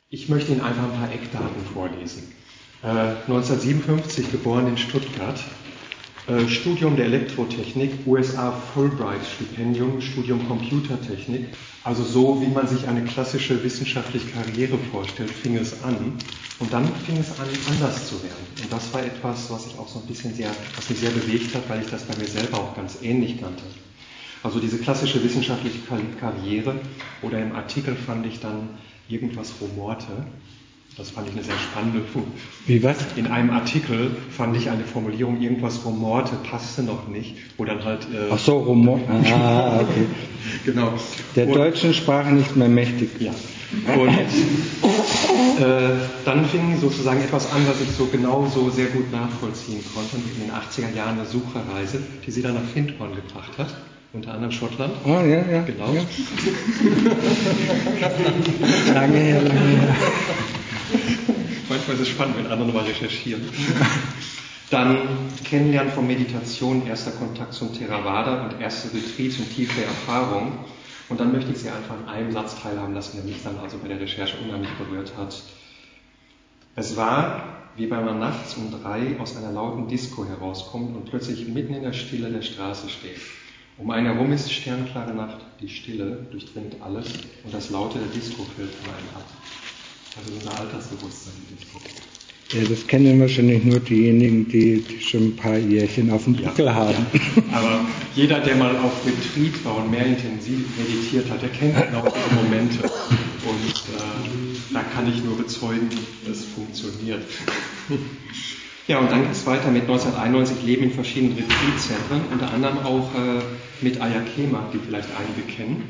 Ich möchte Ihnen einfach ein paar Eckdaten vorlesen. 1957 geboren in Stuttgart, Studium der Elektrotechnik, USA Fulbright-Stipendium, Studium Computertechnik. Also so, wie man sich eine klassische wissenschaftliche Karriere vorstellt, fing es an. Und dann fing es an, anders zu werden. Und das war etwas, was ich auch so ein bisschen was mich sehr bewegt hat, weil ich das bei mir selber auch ganz ähnlich kannte. Also diese klassische wissenschaftliche Karriere, oder im Artikel fand ich dann irgendwas rumorte. Das fand ich eine sehr spannende. Wie was? In einem Artikel fand ich eine Formulierung, irgendwas rumorte, passte noch nicht, wo dann halt... Ach so, rumorte. Ah, okay. Genau. Der deutschen Sprache nicht mehr mächtig. Ja. Und dann fing sozusagen etwas an, was ich so genau so sehr gut nachvollziehen konnte, in den 80er Jahren eine Sucherreise, die sie dann nach Findhorn gebracht hat. Unter anderem Schottland. Oh, ja, ja. Genau. Ja. Lange her. Manchmal ist es spannend, wenn andere nochmal recherchieren. Dann Kennenlernen von Meditation, erster Kontakt zum Theravada und erste Retreats und tiefe Erfahrung. Und dann möchte ich Sie einfach in einem Satz teilhaben lassen, der mich dann also bei der Recherche unheimlich berührt hat. Es war, wie wenn man nachts um 3 aus einer lauten Disco herauskommt und plötzlich mitten in der Stille der Straße steht. Um einen herum ist sternklare Nacht, die Stille durchdringt alles und das Laute der Disco fällt von einem ab. Also unser Altersbewusstsein, die Disco. Ja, das kennen wahrscheinlich nur diejenigen, die schon ein paar Jährchen auf dem Buckel haben. Ja. Aber jeder, der mal auf Retreat war und mehr intensiv meditiert hat, der kennt genau diese Momente. Und da kann ich nur bezeugen, es funktioniert. Ja, und dann geht es weiter mit 1991 Leben in verschiedenen Retreatzentren, unter anderem auch mit Ayakema, die vielleicht einige kennen.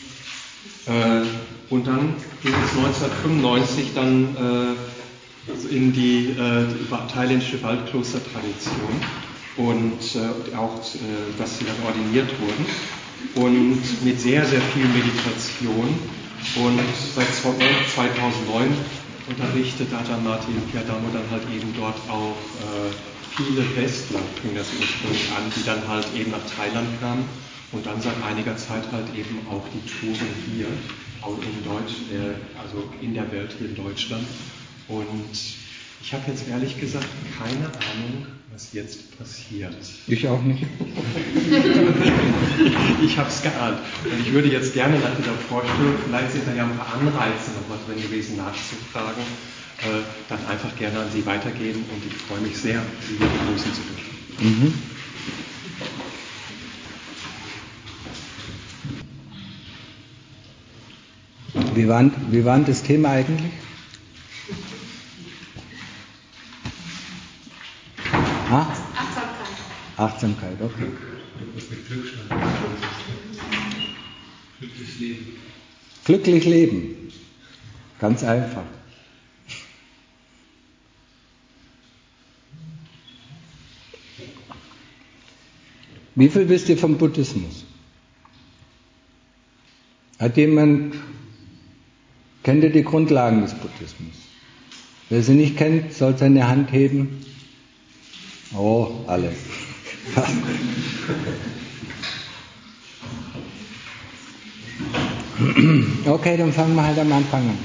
Und dann ging es 1995 dann in die thailändische Waldklostertradition und auch, dass sie dann ordiniert wurden und mit sehr, sehr viel Meditation und seit 2009 unterrichtet Ajahn Yogyakarta dann halt eben dort auch viele Westler, fing das ursprünglich an, die dann halt eben nach Thailand kamen und dann seit einiger Zeit halt eben auch die Touren hier, auch also in der Welt hier in Deutschland. Und ich habe jetzt ehrlich gesagt keine Ahnung, was jetzt passiert. Ich auch nicht. Ich habe es geahnt. Und ich würde jetzt gerne nach dieser Vorstellung, vielleicht sind da ja ein paar Anreize noch was drin gewesen, nachzufragen, dann einfach gerne an Sie weitergeben. Und ich freue mich sehr, Sie hier begrüßen zu dürfen. Wie war das Thema eigentlich? Achtsamkeit, okay. Was mit Glückstand? Glücklich leben. Glücklich leben. Ganz einfach. Wie viel wisst ihr vom Buddhismus? Kennt ihr die Grundlagen des Buddhismus? Wer sie nicht kennt, soll seine Hand heben. Oh, alle. Okay, dann fangen wir halt am Anfang an.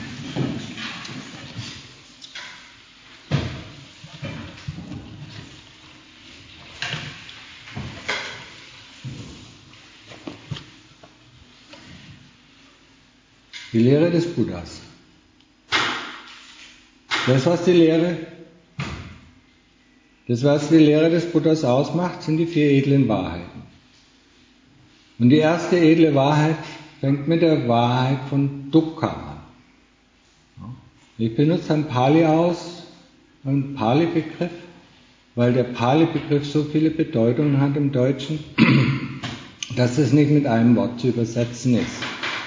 Die Lehre des Buddhas. Das, was die Lehre des Buddhas ausmacht, sind die 4 edlen Wahrheiten. Und die erste edle Wahrheit fängt mit der Wahrheit von Dukkha an. Ich benutze einen Pali-Begriff, weil der Pali-Begriff so viele Bedeutungen hat im Deutschen, dass es nicht mit einem Wort zu übersetzen ist.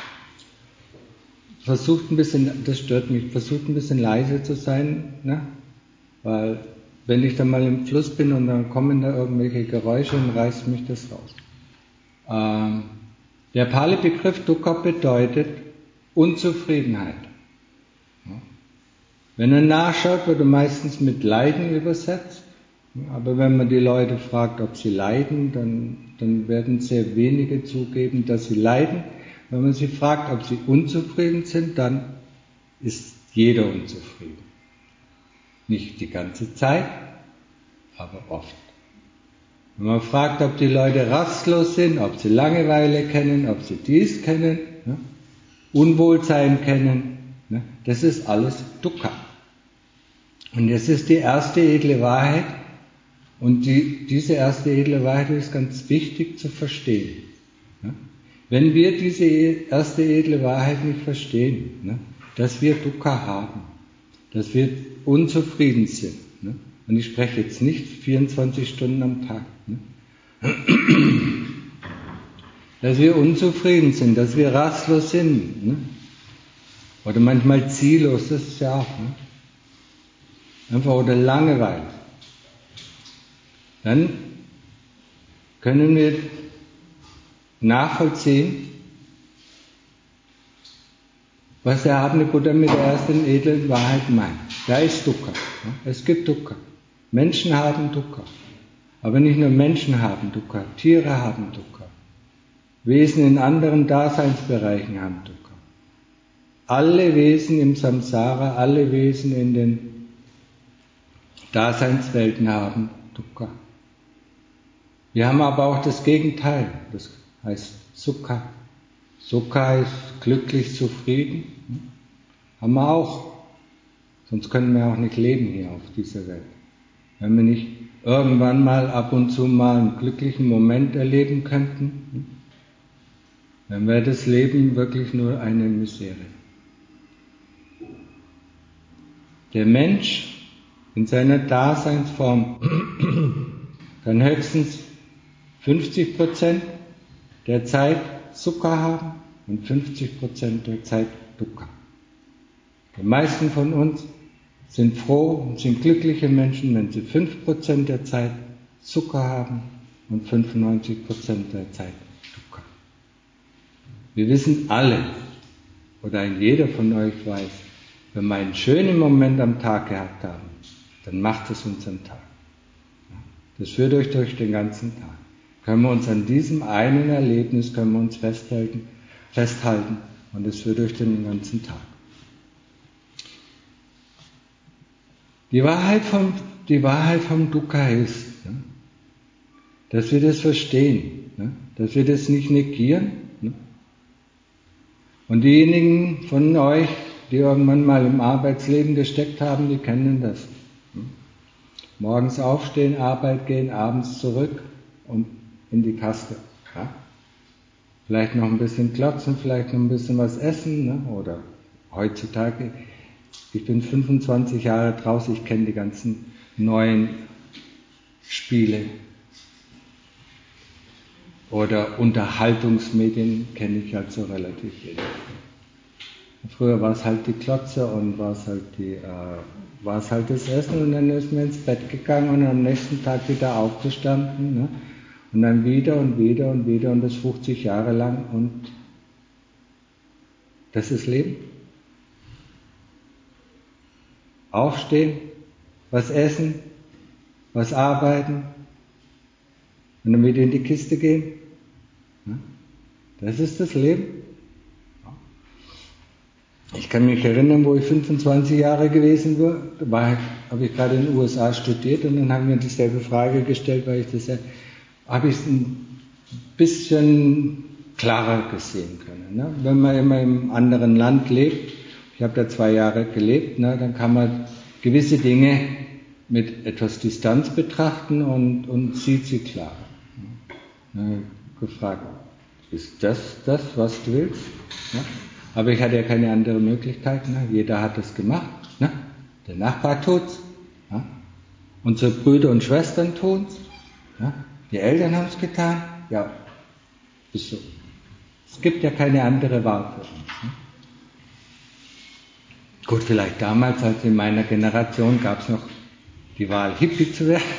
Das stört mich, versucht ein bisschen leise zu sein, ne? Weil wenn ich dann mal im Fluss bin und dann kommen da irgendwelche Geräusche, dann reißt mich das raus. Der Pali-Begriff Dukkha bedeutet Unzufriedenheit. Wenn er nachschaut, wird er meistens mit Leiden übersetzt. Aber wenn man die Leute fragt, ob sie leiden, dann werden sehr wenige zugeben, dass sie leiden. Wenn man sie fragt, ob sie unzufrieden sind, dann ist jeder unzufrieden. Nicht die ganze Zeit, aber oft. Wenn man fragt, ob die Leute rastlos sind, ob sie Langeweile kennen, ob sie dies kennen, ne, Unwohlsein kennen, ne, das ist alles Dukkha. Und das ist die erste edle Wahrheit. Und diese erste edle Wahrheit ist ganz wichtig zu verstehen. Ne? Wenn wir diese erste edle Wahrheit nicht verstehen, ne, dass wir Dukkha haben, dass wir unzufrieden sind, ne? Und ich spreche jetzt nicht 24 Stunden am Tag, ne? Dass wir unzufrieden sind, dass wir rastlos sind, ne? Oder manchmal ziellos, das ist ja auch, ne? Einfach oder Langeweile. Dann können wir nachvollziehen, was der erhabene Buddha mit der ersten edlen Wahrheit meint. Da ist Dukkha. Es gibt Dukkha. Menschen haben Dukkha. Aber nicht nur Menschen haben Dukkha, Tiere haben Dukkha. Wesen in anderen Daseinsbereichen haben Dukkha. Alle Wesen im Samsara, alle Wesen in den Daseinswelten haben Dukkha. Wir haben aber auch das Gegenteil, das heißt Sukha. Sukha ist glücklich, zufrieden. Haben wir auch. Sonst können wir auch nicht leben hier auf dieser Welt. Wenn wir nicht irgendwann mal ab und zu mal einen glücklichen Moment erleben könnten, dann wäre das Leben wirklich nur eine Misere. Der Mensch in seiner Daseinsform kann höchstens 50% der Zeit Sukha haben und 50% der Zeit Dukkha. Die meisten von uns sind froh und sind glückliche Menschen, wenn sie 5% der Zeit Sukha haben und 95% der Zeit Dukkha. Wir wissen alle, oder ein jeder von euch weiß, wenn wir einen schönen Moment am Tag gehabt haben, dann macht es unseren Tag. Das führt euch durch den ganzen Tag. Können wir uns an diesem einen Erlebnis können wir uns festhalten und es führt durch den ganzen Tag. Die Wahrheit vom Dukkha ist, dass wir das verstehen, dass wir das nicht negieren. Und diejenigen von euch, die irgendwann mal im Arbeitsleben gesteckt haben, die kennen das. Morgens aufstehen, Arbeit gehen, abends zurück und in die Kaste. Ja? Vielleicht noch ein bisschen klotzen, vielleicht noch ein bisschen was essen, oder heutzutage, ich bin 25 Jahre draußen, ich kenne die ganzen neuen Spiele oder Unterhaltungsmedien kenne ich halt so relativ wenig. Früher war es halt die Klotze und war es halt das Essen und dann ist man ins Bett gegangen und am nächsten Tag wieder aufgestanden, ne? Und dann wieder und wieder und wieder und das 50 Jahre lang und das ist Leben. Aufstehen, was essen, was arbeiten und dann wieder in die Kiste gehen. Das ist das Leben. Ich kann mich erinnern, wo ich 25 Jahre gewesen war, habe ich gerade in den USA studiert und dann haben wir dieselbe Frage gestellt, weil ich das habe ich es ein bisschen klarer gesehen können. Ne? Wenn man immer im anderen Land lebt, ich habe da 2 Jahre gelebt, ne, dann kann man gewisse Dinge mit etwas Distanz betrachten und sieht sie klar. Ne? Gefragt, ist das, was du willst? Ne? Aber ich hatte ja keine andere Möglichkeit. Ne? Jeder hat es gemacht. Ne? Der Nachbar tut's. Ne? Unsere Brüder und Schwestern tun's. Ne? Die Eltern haben es getan. Ja, ist so. Es gibt ja keine andere Wahl für uns. Ne? Gut, vielleicht damals, als in meiner Generation, gab es noch die Wahl, Hippie zu werden.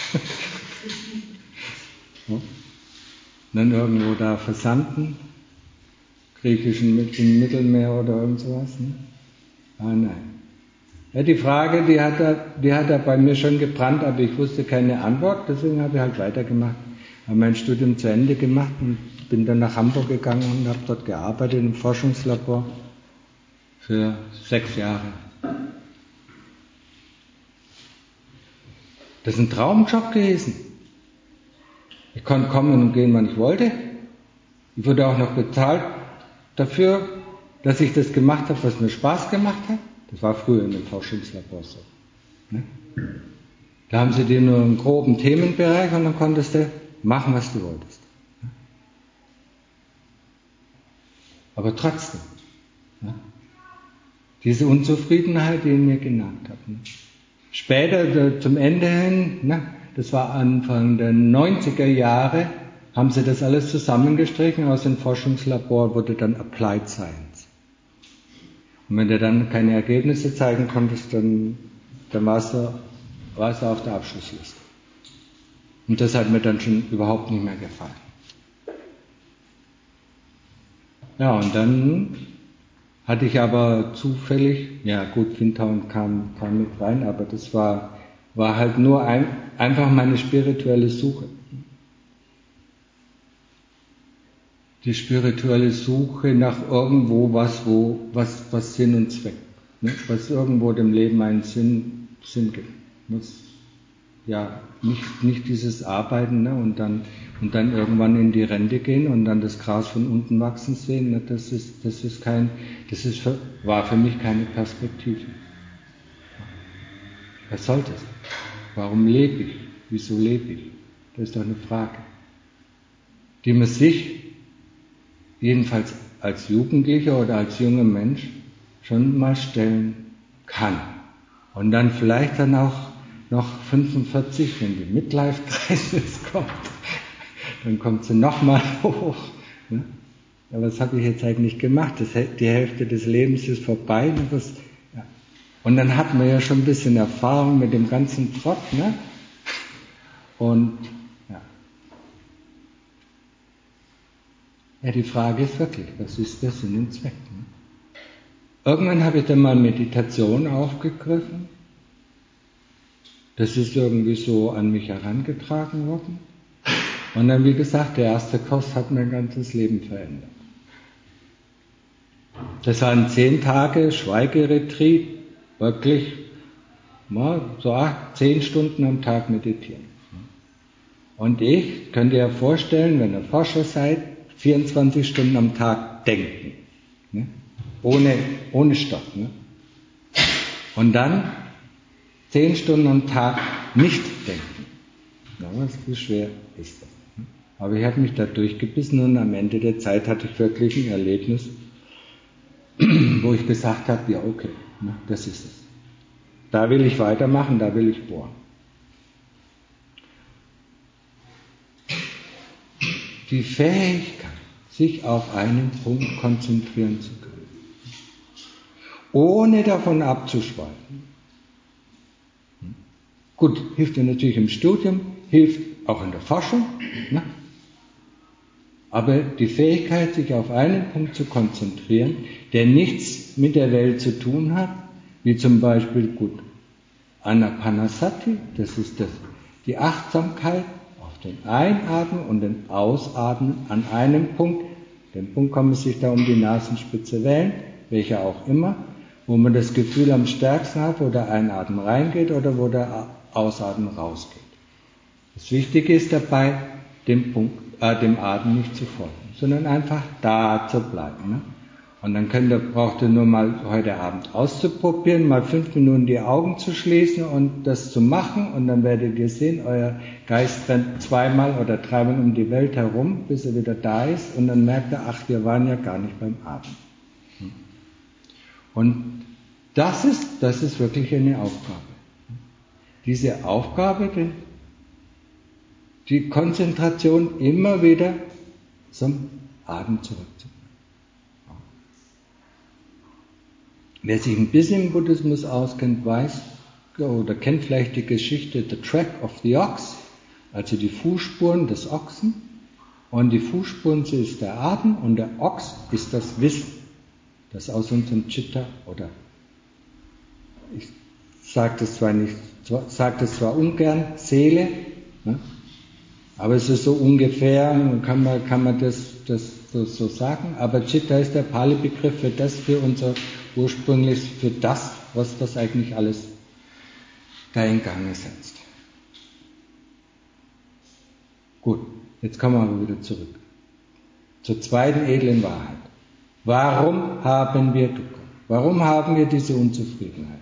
Ja? Dann irgendwo da versanden. Griechischen im Mittelmeer oder irgend sowas. Ne? Nein. Ja, die Frage, die hat er bei mir schon gebrannt, aber ich wusste keine Antwort, deswegen habe ich halt weitergemacht. Habe mein Studium zu Ende gemacht und bin dann nach Hamburg gegangen und habe dort gearbeitet im Forschungslabor für 6 Jahre. Das ist ein Traumjob gewesen. Ich konnte kommen und gehen, wann ich wollte. Ich wurde auch noch bezahlt dafür, dass ich das gemacht habe, was mir Spaß gemacht hat. Das war früher in dem Forschungslabor so. Ne? Da haben sie dir nur einen groben Themenbereich und dann konntest du machen, was du wolltest. Aber trotzdem, ne? Diese Unzufriedenheit, die in mir genagt hat. Ne? Später, zum Ende hin, ne? Das war Anfang der 90er Jahre, haben sie das alles zusammengestrichen, aus dem Forschungslabor wurde dann Applied Science. Und wenn du dann keine Ergebnisse zeigen konntest, dann warst du auf der Abschlussliste. Und das hat mir dann schon überhaupt nicht mehr gefallen. Ja, und dann hatte ich aber zufällig, ja gut, Windtown kam mit rein, aber das war halt nur einfach meine spirituelle Suche. Die spirituelle Suche nach irgendwo was Sinn und Zweck, ne? Was irgendwo dem Leben einen Sinn gibt. Was, ja, nicht dieses Arbeiten, ne? und dann irgendwann in die Rente gehen und dann das Gras von unten wachsen sehen, ne? War für mich keine Perspektive. Was soll das? Warum lebe ich? Wieso lebe ich? Das ist doch eine Frage, die man sich jedenfalls als Jugendlicher oder als junger Mensch schon mal stellen kann. Und dann vielleicht dann auch noch 45, wenn die Midlife-Crisis kommt, dann kommt sie nochmal hoch. Ne? Ja, was habe ich jetzt eigentlich gemacht? Die Hälfte des Lebens ist vorbei. Und dann hat man ja schon ein bisschen Erfahrung mit dem ganzen Trott. Ne? Und ja, die Frage ist wirklich, was ist der Sinn und Zweck? Ne? Irgendwann habe ich dann mal Meditation aufgegriffen. Das ist irgendwie so an mich herangetragen worden. Und dann, wie gesagt, der erste Kurs hat mein ganzes Leben verändert. Das waren 10 Tage Schweigeretreat, wirklich so 10 Stunden am Tag meditieren. Und ich könnt ihr ja vorstellen, wenn ihr Forscher seid, 24 Stunden am Tag denken. Ne? Ohne Stopp. Ne? Und dann 10 Stunden am Tag nicht denken. Ja, wie schwer ist das? Ne? Aber ich habe mich da durchgebissen und am Ende der Zeit hatte ich wirklich ein Erlebnis, wo ich gesagt habe, ja okay, ne, das ist es. Da will ich weitermachen, da will ich bohren. Die Fähigkeit, sich auf einen Punkt konzentrieren zu können, ohne davon abzuschweifen. Gut, hilft dir natürlich im Studium, hilft auch in der Forschung, ne? Aber die Fähigkeit, sich auf einen Punkt zu konzentrieren, der nichts mit der Welt zu tun hat, wie zum Beispiel, gut, Anapanasati, das ist die Achtsamkeit auf den Einatmen und den Ausatmen an einem Punkt. Den Punkt kann man sich da um die Nasenspitze wählen, welcher auch immer, wo man das Gefühl am stärksten hat, wo der Einatmen reingeht oder wo der Ausatmen rausgeht. Das Wichtige ist dabei, dem Atem nicht zu folgen, sondern einfach da zu bleiben. Ne? Und dann braucht ihr nur mal heute Abend auszuprobieren, mal 5 Minuten die Augen zu schließen und das zu machen und dann werdet ihr sehen, euer Geist rennt 2-mal oder 3-mal um die Welt herum, bis er wieder da ist und dann merkt er, ach, wir waren ja gar nicht beim Atmen. Und das ist wirklich eine Aufgabe. Diese Aufgabe, die Konzentration immer wieder zum Atem zurückzubringen. Wer sich ein bisschen im Buddhismus auskennt, weiß oder kennt vielleicht die Geschichte The Track of the Ox, also die Fußspuren des Ochsen. Und die Fußspuren ist der Atem und der Ochs ist das Wissen, das aus unserem Chitta oder ich sage das zwar ungern, Seele, ne? Aber es ist so ungefähr, kann man das so sagen, aber Chitta ist der Pali-Begriff für das, für unser ursprünglich für das, was das eigentlich alles da in Gang setzt. Gut, jetzt kommen wir aber wieder zurück zur zweiten edlen Wahrheit. Warum haben wir Dukkha? Warum haben wir diese Unzufriedenheit?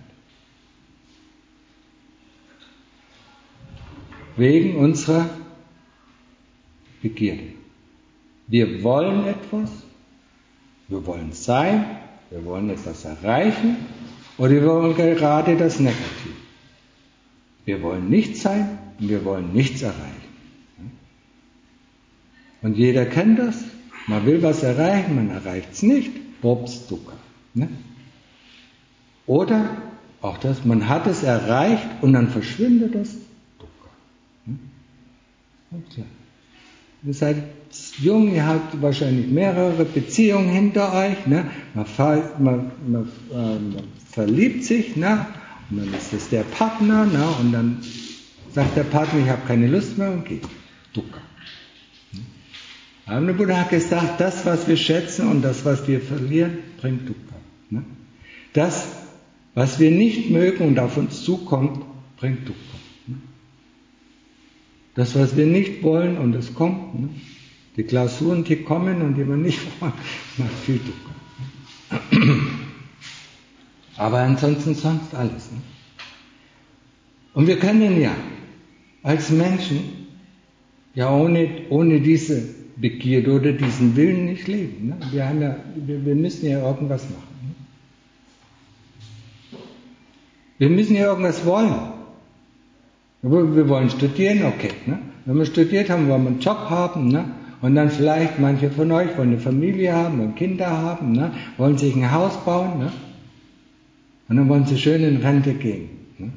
Wegen unserer Begierde. Wir wollen etwas, wir wollen sein, wir wollen etwas erreichen oder wir wollen gerade das Negative. Wir wollen nichts sein und wir wollen nichts erreichen. Und jeder kennt das. Man will was erreichen, man erreicht es nicht. Ups, Dukkha. Ne? Oder auch das, man hat es erreicht und dann verschwindet das. Dukkha. Ne? Und klar. Ihr seid jung, ihr habt wahrscheinlich mehrere Beziehungen hinter euch. Ne? Man verliebt sich, ne? Und dann ist es der Partner, ne? Und dann sagt der Partner, ich habe keine Lust mehr und geht. Dukkha. Aber der Buddha hat gesagt, das, was wir schätzen und das, was wir verlieren, bringt Dukkha. Ne? Das, was wir nicht mögen und auf uns zukommt, bringt Dukkha. Ne? Das, was wir nicht wollen und es kommt, ne? Die Klausuren, die kommen und die wir nicht wollen, macht viel Dukkha. Aber ansonsten sonst alles. Ne? Und wir können ja als Menschen ja ohne diese Begierde oder diesen Willen nicht leben. Ne? Wir müssen ja irgendwas machen. Ne? Wir müssen ja irgendwas wollen. Wir wollen studieren, okay. Ne? Wenn wir studiert haben, wollen wir einen Job haben. Ne? Und dann vielleicht manche von euch wollen eine Familie haben, wollen Kinder haben, ne? Wollen sich ein Haus bauen. Ne? Und dann wollen sie schön in Rente gehen. Ne?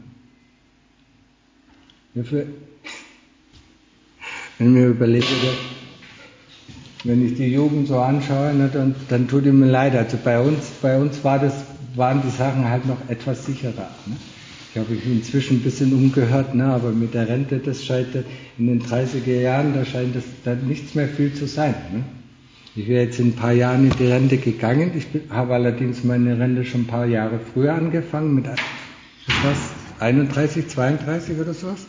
Wenn mir überlege, wenn ich die Jugend so anschaue, ne, dann tut mir leid. Also bei uns waren die Sachen halt noch etwas sicherer. Ne? Ich habe mich inzwischen ein bisschen umgehört, ne, aber mit der Rente, das scheint in den 30er Jahren, da scheint das dann nichts mehr viel zu sein. Ne? Ich wäre jetzt in ein paar Jahren in die Rente gegangen. Ich habe allerdings meine Rente schon ein paar Jahre früher angefangen, mit 31, 32 oder sowas.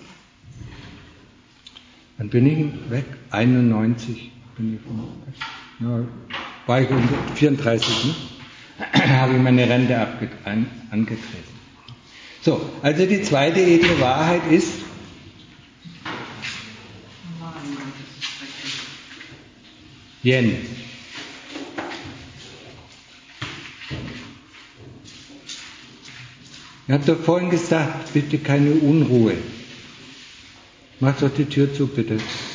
Dann bin ich weg, 91 bin ich weg. Ja, war ich 34, ne? Habe ich meine Rente angetreten. So, also die zweite edle Wahrheit ist, Yen. Ihr habt doch vorhin gesagt, bitte keine Unruhe. Macht doch die Tür zu, bitte.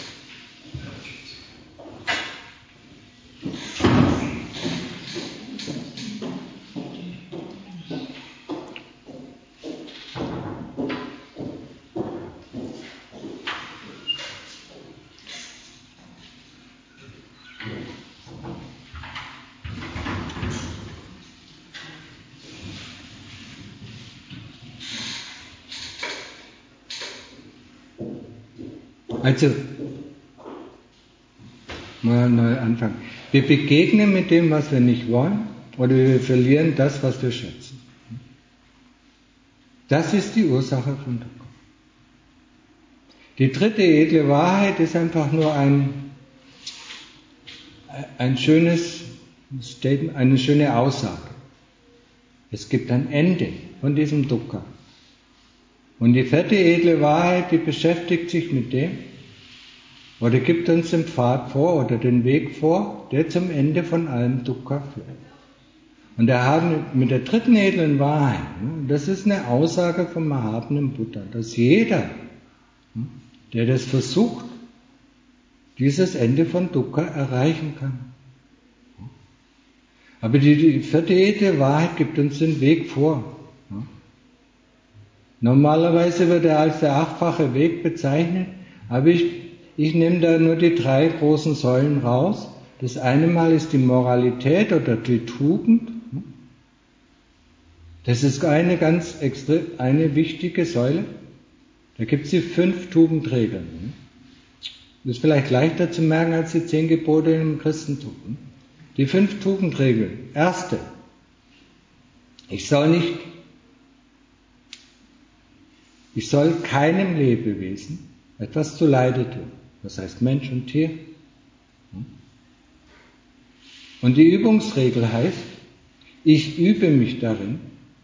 Also, mal neu anfangen. Wir begegnen mit dem, was wir nicht wollen, oder wir verlieren das, was wir schätzen. Das ist die Ursache von Dukkha. Die dritte edle Wahrheit ist einfach nur ein schönes Statement, eine schöne Aussage. Es gibt ein Ende von diesem Dukkha. Und die vierte edle Wahrheit, die beschäftigt sich mit dem, oder gibt uns den Pfad vor oder den Weg vor, der zum Ende von allem Dukkha führt. Und da haben mit der dritten edlen Wahrheit, das ist eine Aussage vom erhabenen Buddha, dass jeder, der das versucht, dieses Ende von Dukkha erreichen kann. Aber die vierte edle Wahrheit gibt uns den Weg vor. Normalerweise wird er als der 8-fache Weg bezeichnet, aber ich nehme da nur die 3 großen Säulen raus. Das eine Mal ist die Moralität oder die Tugend. Das ist eine wichtige Säule. Da gibt es die 5 Tugendregeln. Das ist vielleicht leichter zu merken als die 10 Gebote im Christentum. Die 5 Tugendregeln. Erste. Ich soll keinem Lebewesen etwas zuleide tun. Das heißt Mensch und Tier. Und die Übungsregel heißt, ich übe mich darin.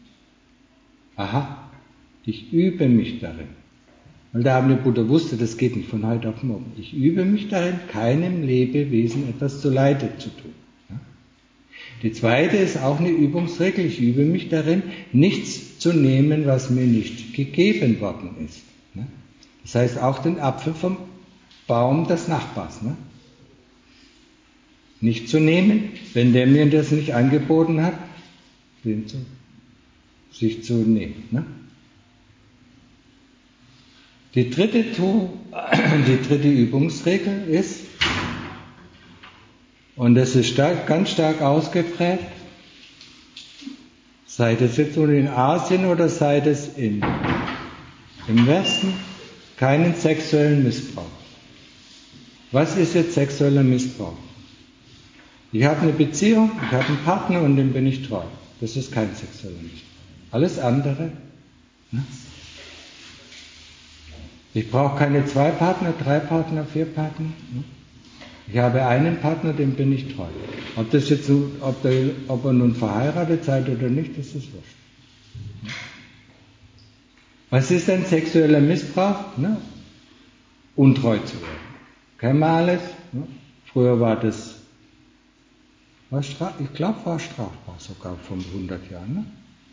Ich übe mich darin. Weil der Abende Buddha wusste, das geht nicht von heute auf morgen. Ich übe mich darin, keinem Lebewesen etwas zuleide zu tun. Die zweite ist auch eine Übungsregel. Ich übe mich darin, nichts zu nehmen, was mir nicht gegeben worden ist. Das heißt auch den Apfel vom Baum des Nachbars. Nicht zu nehmen, wenn der mir das nicht angeboten hat, sich zu nehmen. Die dritte Übungsregel ist, und das ist ganz stark ausgeprägt, sei das jetzt nur in Asien oder sei das im Westen, keinen sexuellen Missbrauch. Was ist jetzt sexueller Missbrauch? Ich habe eine Beziehung, ich habe einen Partner und dem bin ich treu. Das ist kein sexueller Missbrauch. Alles andere. Ich brauche keine 2 Partner, 3 Partner, 4 Partner. Ich habe einen Partner, dem bin ich treu. Ob er nun verheiratet seid oder nicht, das ist wurscht. Was ist denn sexueller Missbrauch? Untreu zu werden. Kennen wir alles? Früher war das, ich glaube, war strafbar sogar vor 100 Jahren.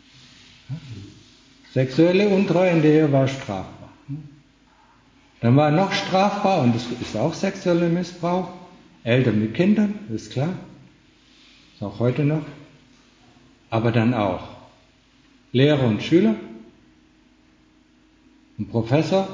Sexuelle Untreue in der Ehe war strafbar. Dann war noch strafbar, und das ist auch sexueller Missbrauch, Eltern mit Kindern, ist klar, ist auch heute noch, aber dann auch Lehrer und Schüler, und Professor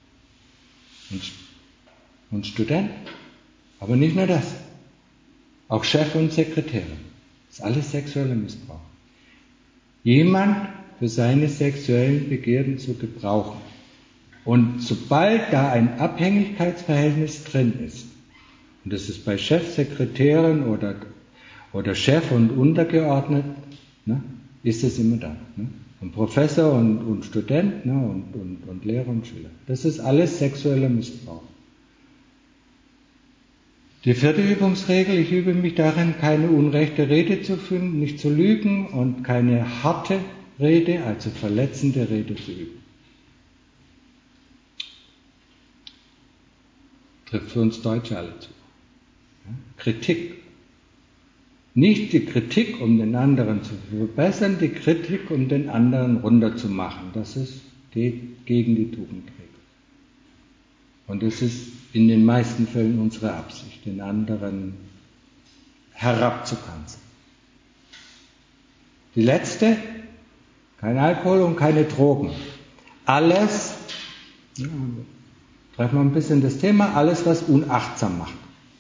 und Student, aber nicht nur das, auch Chef und Sekretärin, das ist alles sexueller Missbrauch. Jemand für seine sexuellen Begierden zu gebrauchen. Und sobald da ein Abhängigkeitsverhältnis drin ist, und das ist bei Chef, Sekretärin oder Chef und untergeordnet, ist es immer da. Und Professor und Student und Lehrer und Schüler. Das ist alles sexueller Missbrauch. Die 4. Übungsregel, ich übe mich darin, keine unrechte Rede zu führen, nicht zu lügen und keine harte Rede, also verletzende Rede zu üben. Trifft für uns Deutsche alle zu. Kritik. Nicht die Kritik, um den anderen zu verbessern, die Kritik, um den anderen runterzumachen. Das geht gegen die Tugendregel. Und es ist in den meisten Fällen unsere Absicht, den anderen herabzukanzeln. Die letzte, kein Alkohol und keine Drogen. Alles, treffen wir ein bisschen das Thema, alles, was unachtsam macht.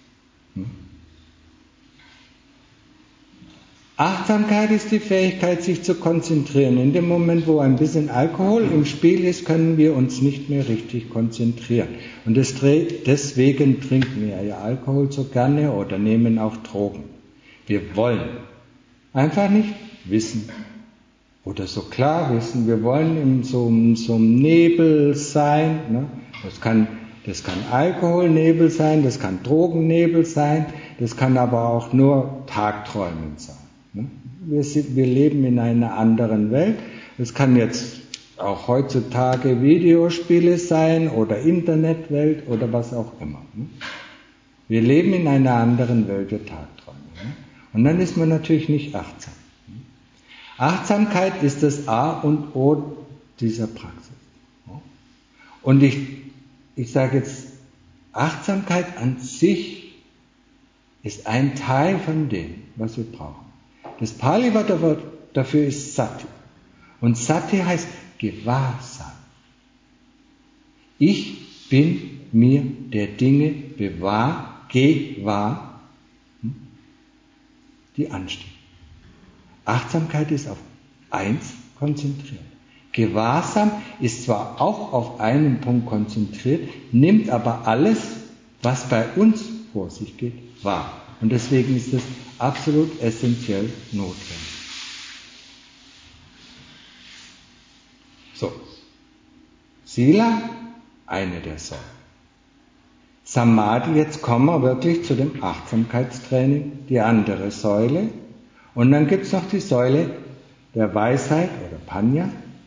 Achtsamkeit ist die Fähigkeit, sich zu konzentrieren. In dem Moment, wo ein bisschen Alkohol im Spiel ist, können wir uns nicht mehr richtig konzentrieren. Und deswegen trinken wir ja Alkohol so gerne oder nehmen auch Drogen. Wir wollen einfach nicht wissen oder so klar wissen. Wir wollen in so einem Nebel sein. Das kann Alkoholnebel sein, das kann Drogennebel sein, das kann aber auch nur Tagträumen sein. Wir leben in einer anderen Welt. Es kann jetzt auch heutzutage Videospiele sein oder Internetwelt oder was auch immer. Wir leben in einer anderen Welt der Tagträume. Und dann ist man natürlich nicht achtsam. Achtsamkeit ist das A und O dieser Praxis. Und ich sage jetzt, Achtsamkeit an sich ist ein Teil von dem, was wir brauchen. Das Pali-Wort dafür ist Sati. Und Sati heißt Gewahrsam. Ich bin mir der Dinge gewahr, die anstehen. Achtsamkeit ist auf eins konzentriert. Gewahrsam ist zwar auch auf einen Punkt konzentriert, nimmt aber alles, was bei uns vor sich geht, wahr. Und deswegen ist es absolut essentiell notwendig. So. Sila, eine der Säulen. Samadhi, jetzt kommen wir wirklich zu dem Achtsamkeitstraining, die andere Säule. Und dann gibt es noch die Säule der Weisheit oder Panya.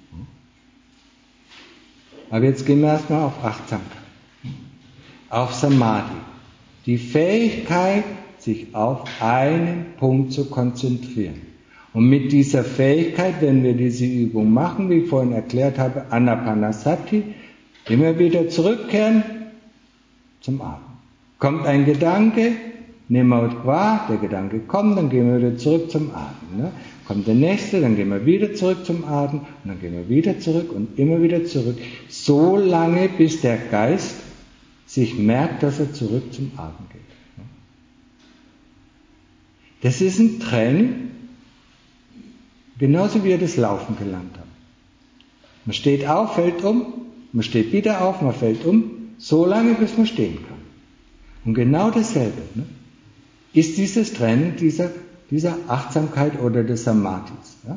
Aber jetzt gehen wir erstmal auf Achtsamkeit, auf Samadhi. Die Fähigkeit, sich auf einen Punkt zu konzentrieren. Und mit dieser Fähigkeit, wenn wir diese Übung machen, wie ich vorhin erklärt habe, Anapanasati, immer wieder zurückkehren zum Atmen. Kommt ein Gedanke, nehmen wir wahr, der Gedanke kommt, dann gehen wir wieder zurück zum Atmen. Ne? Kommt der nächste, dann gehen wir wieder zurück zum Atmen und dann gehen wir wieder zurück und immer wieder zurück. So lange, bis der Geist sich merkt, dass er zurück zum Atmen geht. Das ist ein Training, genauso wie wir das Laufen gelernt haben. Man steht auf, fällt um, man steht wieder auf, man fällt um, so lange, bis man stehen kann. Und genau dasselbe ist dieses Training dieser Achtsamkeit oder des Samadhis. Ja?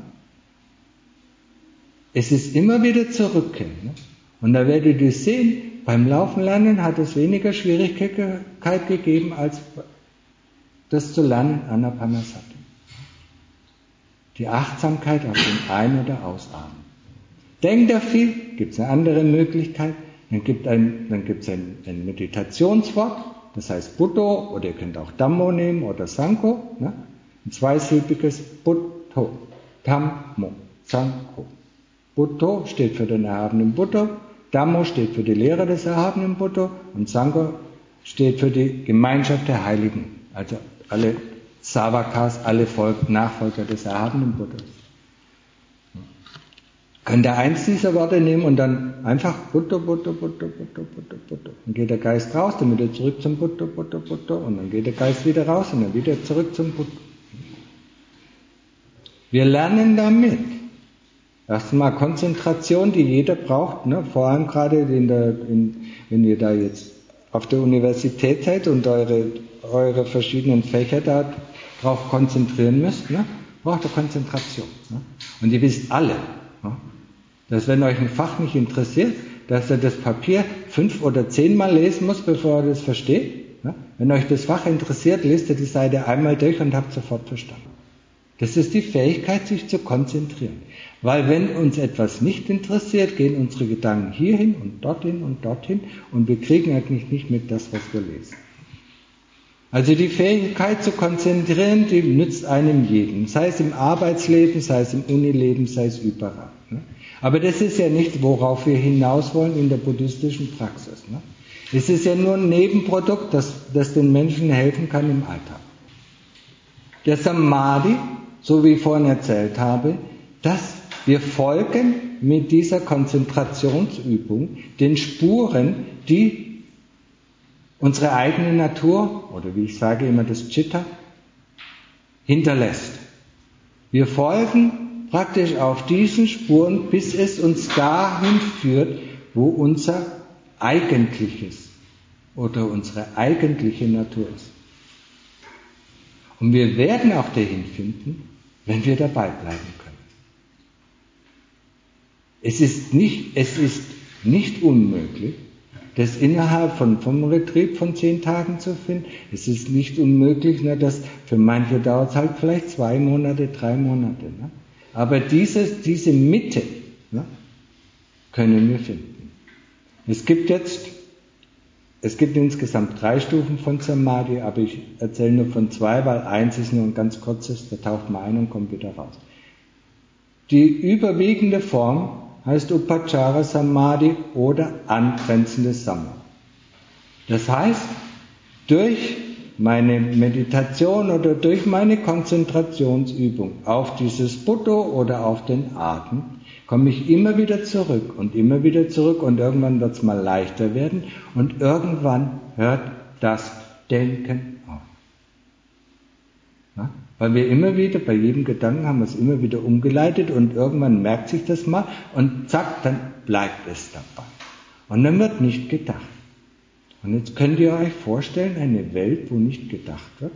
Es ist immer wieder zurückkehren. Ne? Und da werdet ihr sehen, beim Laufen lernen hat es weniger Schwierigkeit gegeben, als das zu lernen, Anapanasati. Die Achtsamkeit auf den Ein- oder Ausatmen. Denkt da viel, gibt es eine andere Möglichkeit, dann gibt es ein Meditationswort, das heißt Buddho, oder ihr könnt auch Dhammo nehmen oder Sangho, ne? Ein zweisilbiges Buddho, Dhammo, Sangho. Buddho steht für den erhabenen Buddha, Dhammo steht für die Lehre des erhabenen Buddha und Sangho steht für die Gemeinschaft der Heiligen, also alle Savakas, alle Nachfolger des erhabenen Buddhas. Könnt ihr eins dieser Worte nehmen und dann einfach Buddha, Buddha, Buddha, Buddha, Buddha, Buddha. Dann geht der Geist raus, dann wieder zurück zum Buddha, Buddha, Buddha und dann geht der Geist wieder raus und dann wieder zurück zum Buddha. Wir lernen damit. Erstmal Konzentration, die jeder braucht, ne? Vor allem gerade wenn ihr da jetzt auf der Universität seid und eure verschiedenen Fächer da drauf konzentrieren müsst, ne? Braucht ihr Konzentration. Ne? Und ihr wisst alle, ne? Dass wenn euch ein Fach nicht interessiert, dass ihr das Papier 5 oder 10 Mal lesen muss, bevor ihr das versteht. Ne? Wenn euch das Fach interessiert, lest ihr die Seite einmal durch und habt sofort verstanden. Das ist die Fähigkeit, sich zu konzentrieren. Weil wenn uns etwas nicht interessiert, gehen unsere Gedanken hierhin und dorthin und wir kriegen eigentlich nicht mit das, was wir lesen. Also die Fähigkeit zu konzentrieren, die nützt einem jeden. Sei es im Arbeitsleben, sei es im Unileben, sei es überall. Ne? Aber das ist ja nicht, worauf wir hinaus wollen in der buddhistischen Praxis. Ne? Es ist ja nur ein Nebenprodukt, das den Menschen helfen kann im Alltag. Der Samadhi, so wie ich vorhin erzählt habe, dass wir folgen mit dieser Konzentrationsübung den Spuren, die unsere eigene Natur, oder wie ich sage immer das Chitta, hinterlässt. Wir folgen praktisch auf diesen Spuren, bis es uns dahin führt, wo unser Eigentliches oder unsere eigentliche Natur ist. Und wir werden auch dahin finden, wenn wir dabei bleiben können. Es ist nicht unmöglich, das innerhalb vom Retreat von 10 Tagen zu finden. Es ist nicht unmöglich, dass für manche dauert es halt vielleicht 2 Monate, 3 Monate. Ne? Aber diese Mitte können wir finden. Es gibt insgesamt 3 Stufen von Samadhi, aber ich erzähle nur von 2, weil 1 ist nur ein ganz kurzes, da taucht man ein und kommt wieder raus. Die überwiegende Form heißt Upachara Samadhi oder angrenzendes Samadhi. Das heißt, durch meine Meditation oder durch meine Konzentrationsübung auf dieses Buddha oder auf den Atem komme ich immer wieder zurück und irgendwann wird es mal leichter werden und irgendwann hört das Denken auf. Ja? Weil wir immer wieder, bei jedem Gedanken haben wir es immer wieder umgeleitet und irgendwann merkt sich das mal und zack, dann bleibt es dabei. Und dann wird nicht gedacht. Und jetzt könnt ihr euch vorstellen, eine Welt, wo nicht gedacht wird.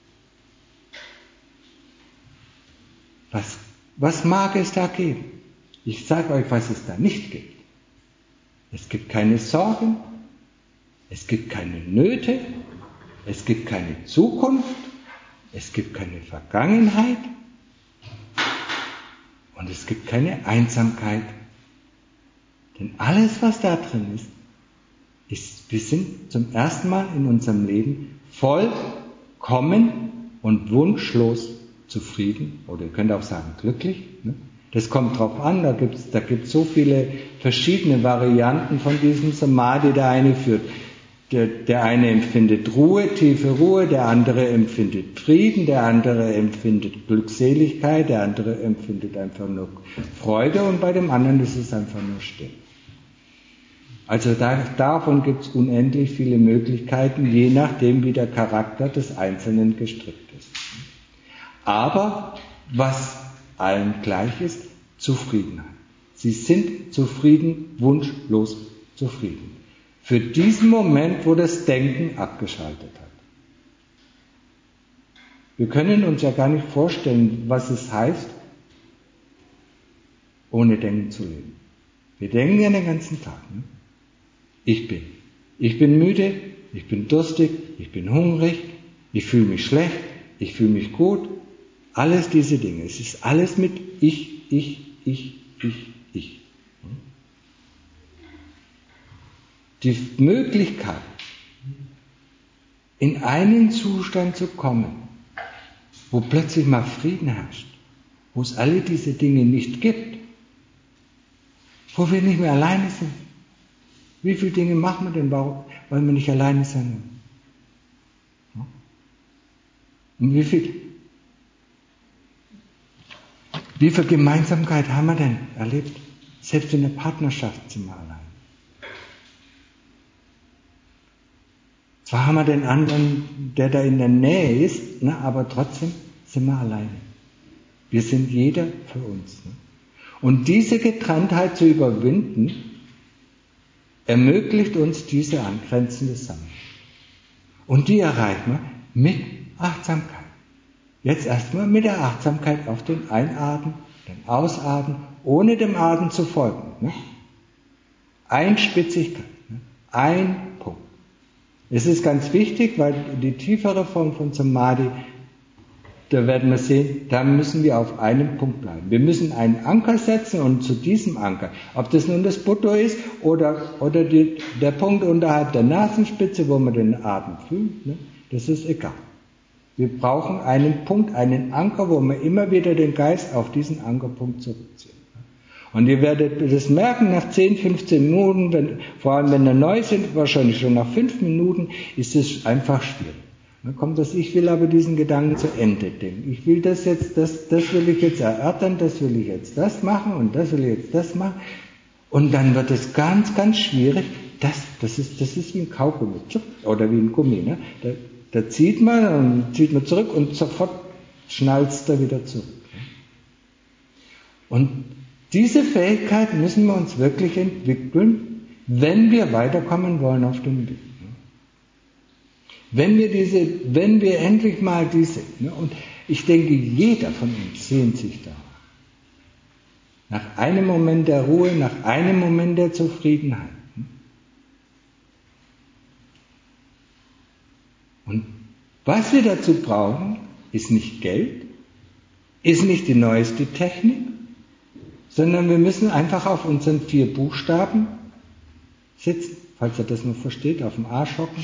Was mag es da geben? Ich sage euch, was es da nicht gibt. Es gibt keine Sorgen, es gibt keine Nöte, es gibt keine Zukunft, es gibt keine Vergangenheit und es gibt keine Einsamkeit. Denn alles, was da drin ist, wir sind zum ersten Mal in unserem Leben vollkommen und wunschlos zufrieden, oder ihr könnt auch sagen glücklich. Ne? Das kommt drauf an, da gibt's so viele verschiedene Varianten von diesem Samadhi, der eine führt. Der eine empfindet Ruhe, tiefe Ruhe, der andere empfindet Frieden, der andere empfindet Glückseligkeit, der andere empfindet einfach nur Freude und bei dem anderen ist es einfach nur still. Also davon gibt es unendlich viele Möglichkeiten, je nachdem, wie der Charakter des Einzelnen gestrickt ist. Aber was allen gleich ist, Zufriedenheit. Sie sind zufrieden, wunschlos zufrieden. Für diesen Moment, wo das Denken abgeschaltet hat. Wir können uns ja gar nicht vorstellen, was es heißt, ohne Denken zu leben. Wir denken ja den ganzen Tag. Ne? Ich bin müde, ich bin durstig, ich bin hungrig, ich fühle mich schlecht, ich fühle mich gut. Alles diese Dinge. Es ist alles mit ich. Die Möglichkeit, in einen Zustand zu kommen, wo plötzlich mal Frieden herrscht, wo es alle diese Dinge nicht gibt, wo wir nicht mehr alleine sind. Wie viele Dinge machen wir denn, weil wir nicht alleine sein wollen? Und wie viel Gemeinsamkeit haben wir denn erlebt? Selbst in der Partnerschaft sind wir allein. Zwar haben wir den anderen, der da in der Nähe ist, ne, aber trotzdem sind wir alleine. Wir sind jeder für uns. Ne? Und diese Getrenntheit zu überwinden, ermöglicht uns diese angrenzende Sammlung. Und die erreichen wir mit Achtsamkeit. Jetzt erstmal mit der Achtsamkeit auf den Einatmen, den Ausatmen, ohne dem Atem zu folgen. Ne? Einspitzigkeit, ne? Ein Punkt. Es ist ganz wichtig, weil die tiefere Form von Samadhi, da werden wir sehen, da müssen wir auf einem Punkt bleiben. Wir müssen einen Anker setzen und zu diesem Anker, ob das nun das Buddha ist oder der Punkt unterhalb der Nasenspitze, wo man den Atem fühlt, ne, das ist egal. Wir brauchen einen Punkt, einen Anker, wo wir immer wieder den Geist auf diesen Ankerpunkt zurückziehen. Und ihr werdet das merken, nach 10, 15 Minuten, vor allem wenn ihr neu sind, wahrscheinlich schon nach 5 Minuten, ist es einfach schwierig. Dann kommt das, ich will aber diesen Gedanken zu Ende denken. Ich will das jetzt, das will ich jetzt erörtern, das will ich jetzt das machen und das will ich jetzt das machen. Und dann wird es ganz, ganz schwierig. Das ist wie ein Kaugummi oder wie ein Gummi. Ne? Da zieht man zurück und sofort schnalzt er wieder zurück. Und diese Fähigkeit müssen wir uns wirklich entwickeln, wenn wir weiterkommen wollen auf dem Weg. Wenn wir endlich mal diese, und ich denke, jeder von uns sehnt sich danach. Nach einem Moment der Ruhe, nach einem Moment der Zufriedenheit. Und was wir dazu brauchen, ist nicht Geld, ist nicht die neueste Technik, sondern wir müssen einfach auf unseren 4 Buchstaben sitzen, falls ihr das noch versteht, auf dem Arsch hocken.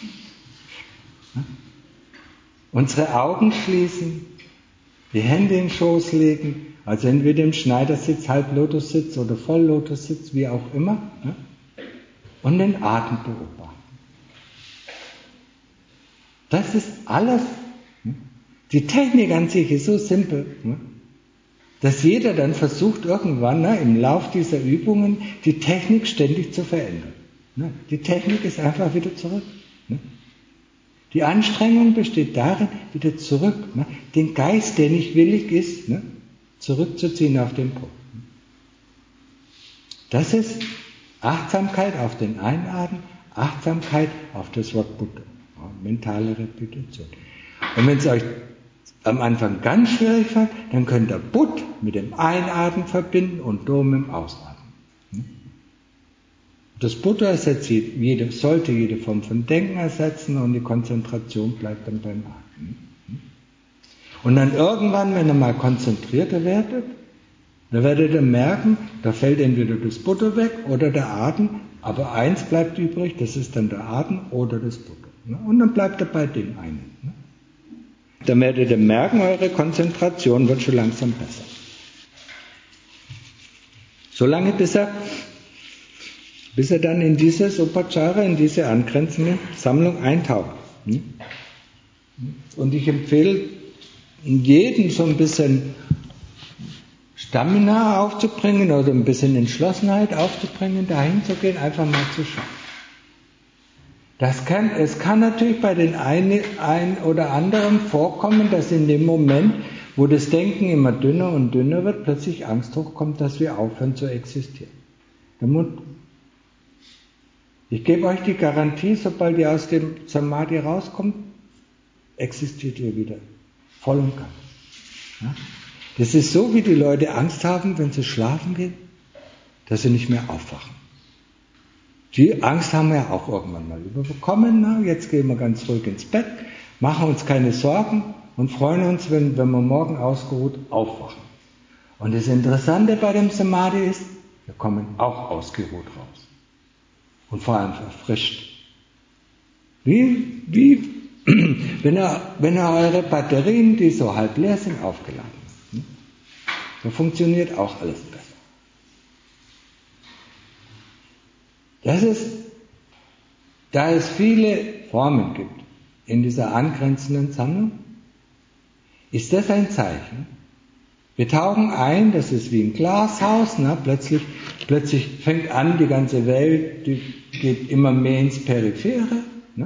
Unsere Augen schließen, die Hände in den Schoß legen, also entweder im Schneidersitz, Halblotussitz oder Volllotussitz, wie auch immer, ne? Und den Atem beobachten. Das ist alles. Ne? Die Technik an sich ist so simpel, ne? Dass jeder dann versucht, irgendwann im Lauf dieser Übungen die Technik ständig zu verändern. Ne? Die Technik ist einfach wieder zurück. Ne? Die Anstrengung besteht darin, wieder zurück, ne? Den Geist, der nicht willig ist, ne? Zurückzuziehen auf den Punkt. Das ist Achtsamkeit auf den Einatmen, Achtsamkeit auf das Wort Buddha. Ja, mentale Repetition. Und wenn es euch am Anfang ganz schwierig fand, dann könnt ihr Buddh mit dem Einatmen verbinden und Do mit dem Ausatmen. Das Buddha sollte jede Form von Denken ersetzen und die Konzentration bleibt dann beim Atmen. Und dann irgendwann, wenn ihr mal konzentrierter werdet, dann werdet ihr merken, da fällt entweder das Buddha weg oder der Atem, aber eins bleibt übrig, das ist dann der Atem oder das Buddha. Und dann bleibt er bei dem einen. Dann werdet ihr merken, eure Konzentration wird schon langsam besser. Solange bis er dann in dieses Upachara, in diese angrenzende Sammlung eintaucht. Und ich empfehle jedem so ein bisschen Stamina aufzubringen oder ein bisschen Entschlossenheit aufzubringen, dahin zu gehen, einfach mal zu schauen. Es kann natürlich bei den einen oder anderen vorkommen, dass in dem Moment, wo das Denken immer dünner und dünner wird, plötzlich Angst hochkommt, dass wir aufhören zu existieren. Ich gebe euch die Garantie, sobald ihr aus dem Samadhi rauskommt, existiert ihr wieder. Voll und ganz. Ja? Das ist so, wie die Leute Angst haben, wenn sie schlafen gehen, dass sie nicht mehr aufwachen. Die Angst haben wir ja auch irgendwann mal überkommen. Jetzt gehen wir ganz ruhig ins Bett, machen uns keine Sorgen und freuen uns, wenn wir morgen ausgeruht aufwachen. Und das Interessante bei dem Samadhi ist, wir kommen auch ausgeruht raus. Und vor allem erfrischt. Wie wenn ihr eure Batterien, die so halb leer sind, aufgeladen habt. So funktioniert auch alles besser. Da es viele Formen gibt in dieser angrenzenden Sammlung, ist das ein Zeichen. Wir tauchen ein, das ist wie ein Glashaus, plötzlich fängt an, die ganze Welt, die geht immer mehr ins Periphere.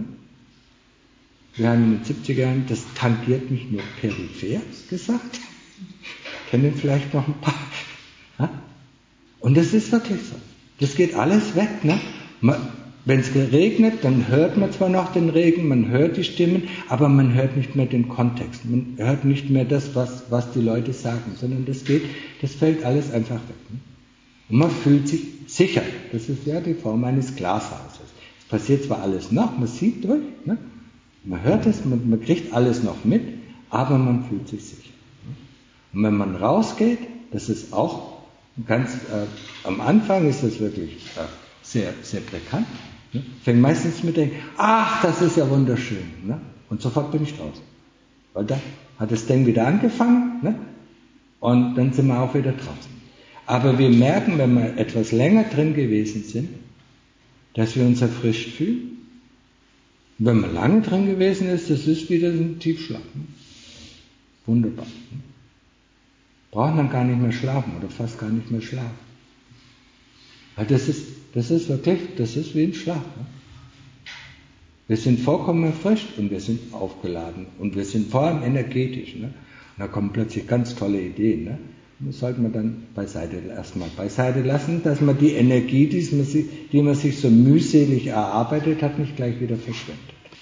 Wir haben in den 70er Jahren, das tangiert mich nur peripher gesagt. Kennen vielleicht noch ein paar. Und das ist wirklich so. Das geht alles weg. Wenn es regnet, dann hört man zwar noch den Regen, man hört die Stimmen, aber man hört nicht mehr den Kontext. Man hört nicht mehr das, was die Leute sagen, sondern das fällt alles einfach weg. Und man fühlt sich sicher. Das ist ja die Form eines Glashauses. Es passiert zwar alles noch, man sieht durch, man hört es, man kriegt alles noch mit, aber man fühlt sich sicher. Und wenn man rausgeht, das ist auch ganz, am Anfang ist das wirklich sehr, sehr bekannt. Fängt meistens mit denken, ach, das ist ja wunderschön. Und sofort bin ich draußen. Weil da hat das Ding wieder angefangen und dann sind wir auch wieder draußen. Aber wir merken, wenn wir etwas länger drin gewesen sind, dass wir uns erfrischt fühlen. Und wenn man lange drin gewesen ist, das ist wieder ein Tiefschlaf. Wunderbar. Braucht man gar nicht mehr schlafen oder fast gar nicht mehr schlafen. Weil das ist wirklich, das ist wie ein Schlaf. Wir sind vollkommen erfrischt und wir sind aufgeladen und wir sind vor allem energetisch. Und da kommen plötzlich ganz tolle Ideen. Das sollte man dann erstmal beiseite lassen, dass man die Energie, die man sich so mühselig erarbeitet hat, nicht gleich wieder verschwendet.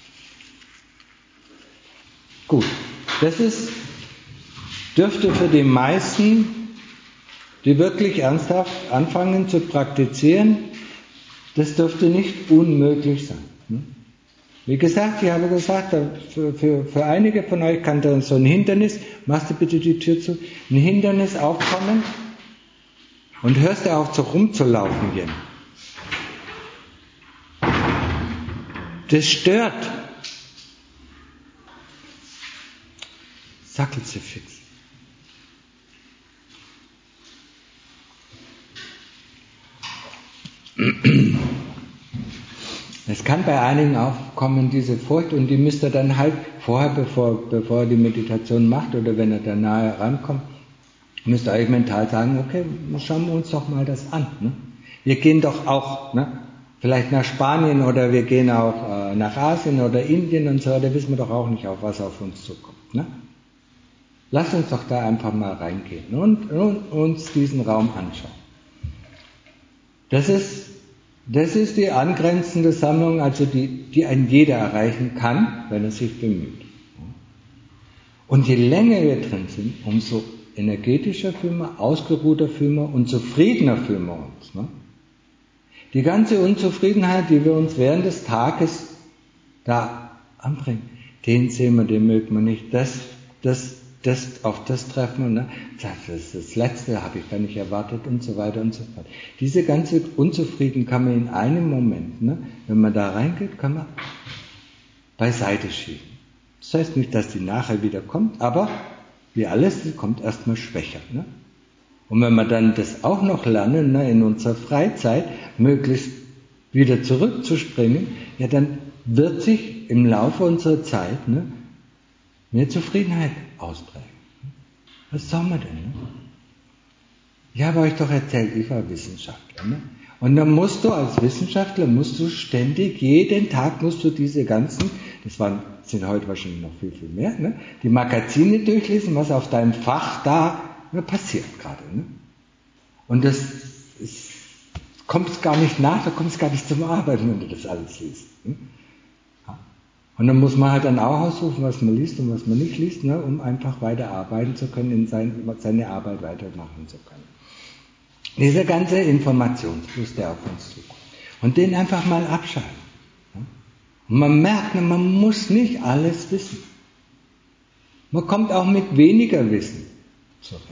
Gut, dürfte für die meisten, die wirklich ernsthaft anfangen zu praktizieren, das dürfte nicht unmöglich sein. Wie gesagt, ich habe gesagt, für einige von euch kann da so ein Hindernis, machst du bitte die Tür zu, ein Hindernis aufkommen und hörst du auf, so rumzulaufen hier. Das stört. Sackelt sie fix. Es kann bei einigen aufkommen, diese Furcht, und die müsst ihr dann halt vorher, bevor ihr die Meditation macht oder wenn ihr da nahe rankommt, müsst ihr euch mental sagen, okay, schauen wir uns doch mal das an. Wir gehen doch auch vielleicht nach Spanien oder wir gehen auch nach Asien oder Indien und so, da wissen wir doch auch nicht, was auf uns zukommt. Lasst uns doch da einfach mal reingehen und uns diesen Raum anschauen. Das ist die angrenzende Sammlung, also die ein jeder erreichen kann, wenn er sich bemüht. Und je länger wir drin sind, umso energetischer fühlen wir, ausgeruhter fühlen wir und zufriedener fühlen wir uns. Ne? Die ganze Unzufriedenheit, die wir uns während des Tages da anbringen, den sehen wir, den mögen wir nicht, auf das treffen wir, ne? Das Letzte habe ich gar nicht erwartet und so weiter und so fort. Diese ganze Unzufriedenheit kann man in einem Moment, ne, wenn man da reingeht, kann man beiseite schieben. Das heißt nicht, dass die nachher wieder kommt, aber wie alles, die kommt erstmal schwächer. Ne? Und wenn wir dann das auch noch lernen, ne, in unserer Freizeit möglichst wieder zurückzuspringen, ja, dann wird sich im Laufe unserer Zeit, ne, mehr Zufriedenheit ausprägen. Was soll man denn? Ne? Ich habe euch doch erzählt, ich war Wissenschaftler. Ne? Und dann musst du als Wissenschaftler, ständig, jeden Tag musst du diese ganzen, sind heute wahrscheinlich noch viel, viel mehr, ne? Die Magazine durchlesen, was auf deinem Fach da passiert gerade. Ne? Und das kommst gar nicht nach, da kommst gar nicht zum Arbeiten, wenn du das alles liest. Ne? Ja. Und dann muss man halt dann auch aussuchen, was man liest und was man nicht liest, ne? Um einfach weiter arbeiten zu können, seine Arbeit weitermachen zu können. Dieser ganze Informationsfluss, der auf uns zukommt. Und den einfach mal abschalten. Ja? Und man merkt, man muss nicht alles wissen. Man kommt auch mit weniger Wissen zurecht.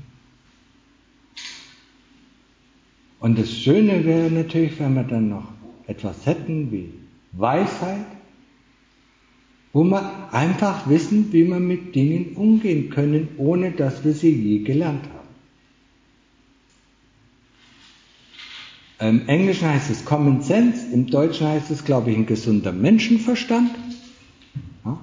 Und das Schöne wäre natürlich, wenn wir dann noch etwas hätten wie Weisheit, wo wir einfach wissen, wie wir mit Dingen umgehen können, ohne dass wir sie je gelernt haben. Im Englischen heißt es Common Sense, im Deutschen heißt es, glaube ich, ein gesunder Menschenverstand. Ja?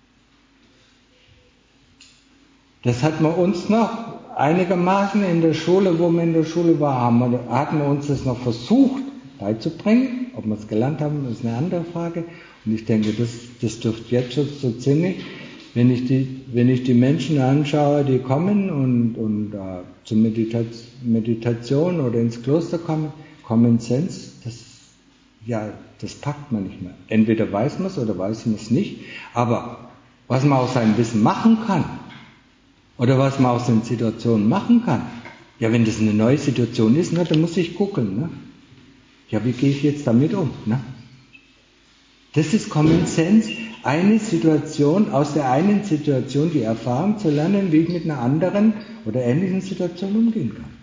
Das hat man uns noch einigermaßen in der Schule, wo wir in der Schule waren, hatten wir uns das noch versucht beizubringen. Ob wir es gelernt haben, ist eine andere Frage. Und ich denke, das dürfte jetzt schon so ziemlich, wenn ich die Menschen anschaue, die kommen und zur Meditation oder ins Kloster kommen, Common Sense, das packt man nicht mehr. Entweder weiß man es oder weiß man es nicht. Aber was man aus seinem Wissen machen kann, oder was man aus den Situationen machen kann, ja, wenn das eine neue Situation ist, dann muss ich gucken. Ne? Ja, wie gehe ich jetzt damit um? Ne? Das ist Common Sense, aus der einen Situation die Erfahrung zu lernen, wie ich mit einer anderen oder ähnlichen Situation umgehen kann.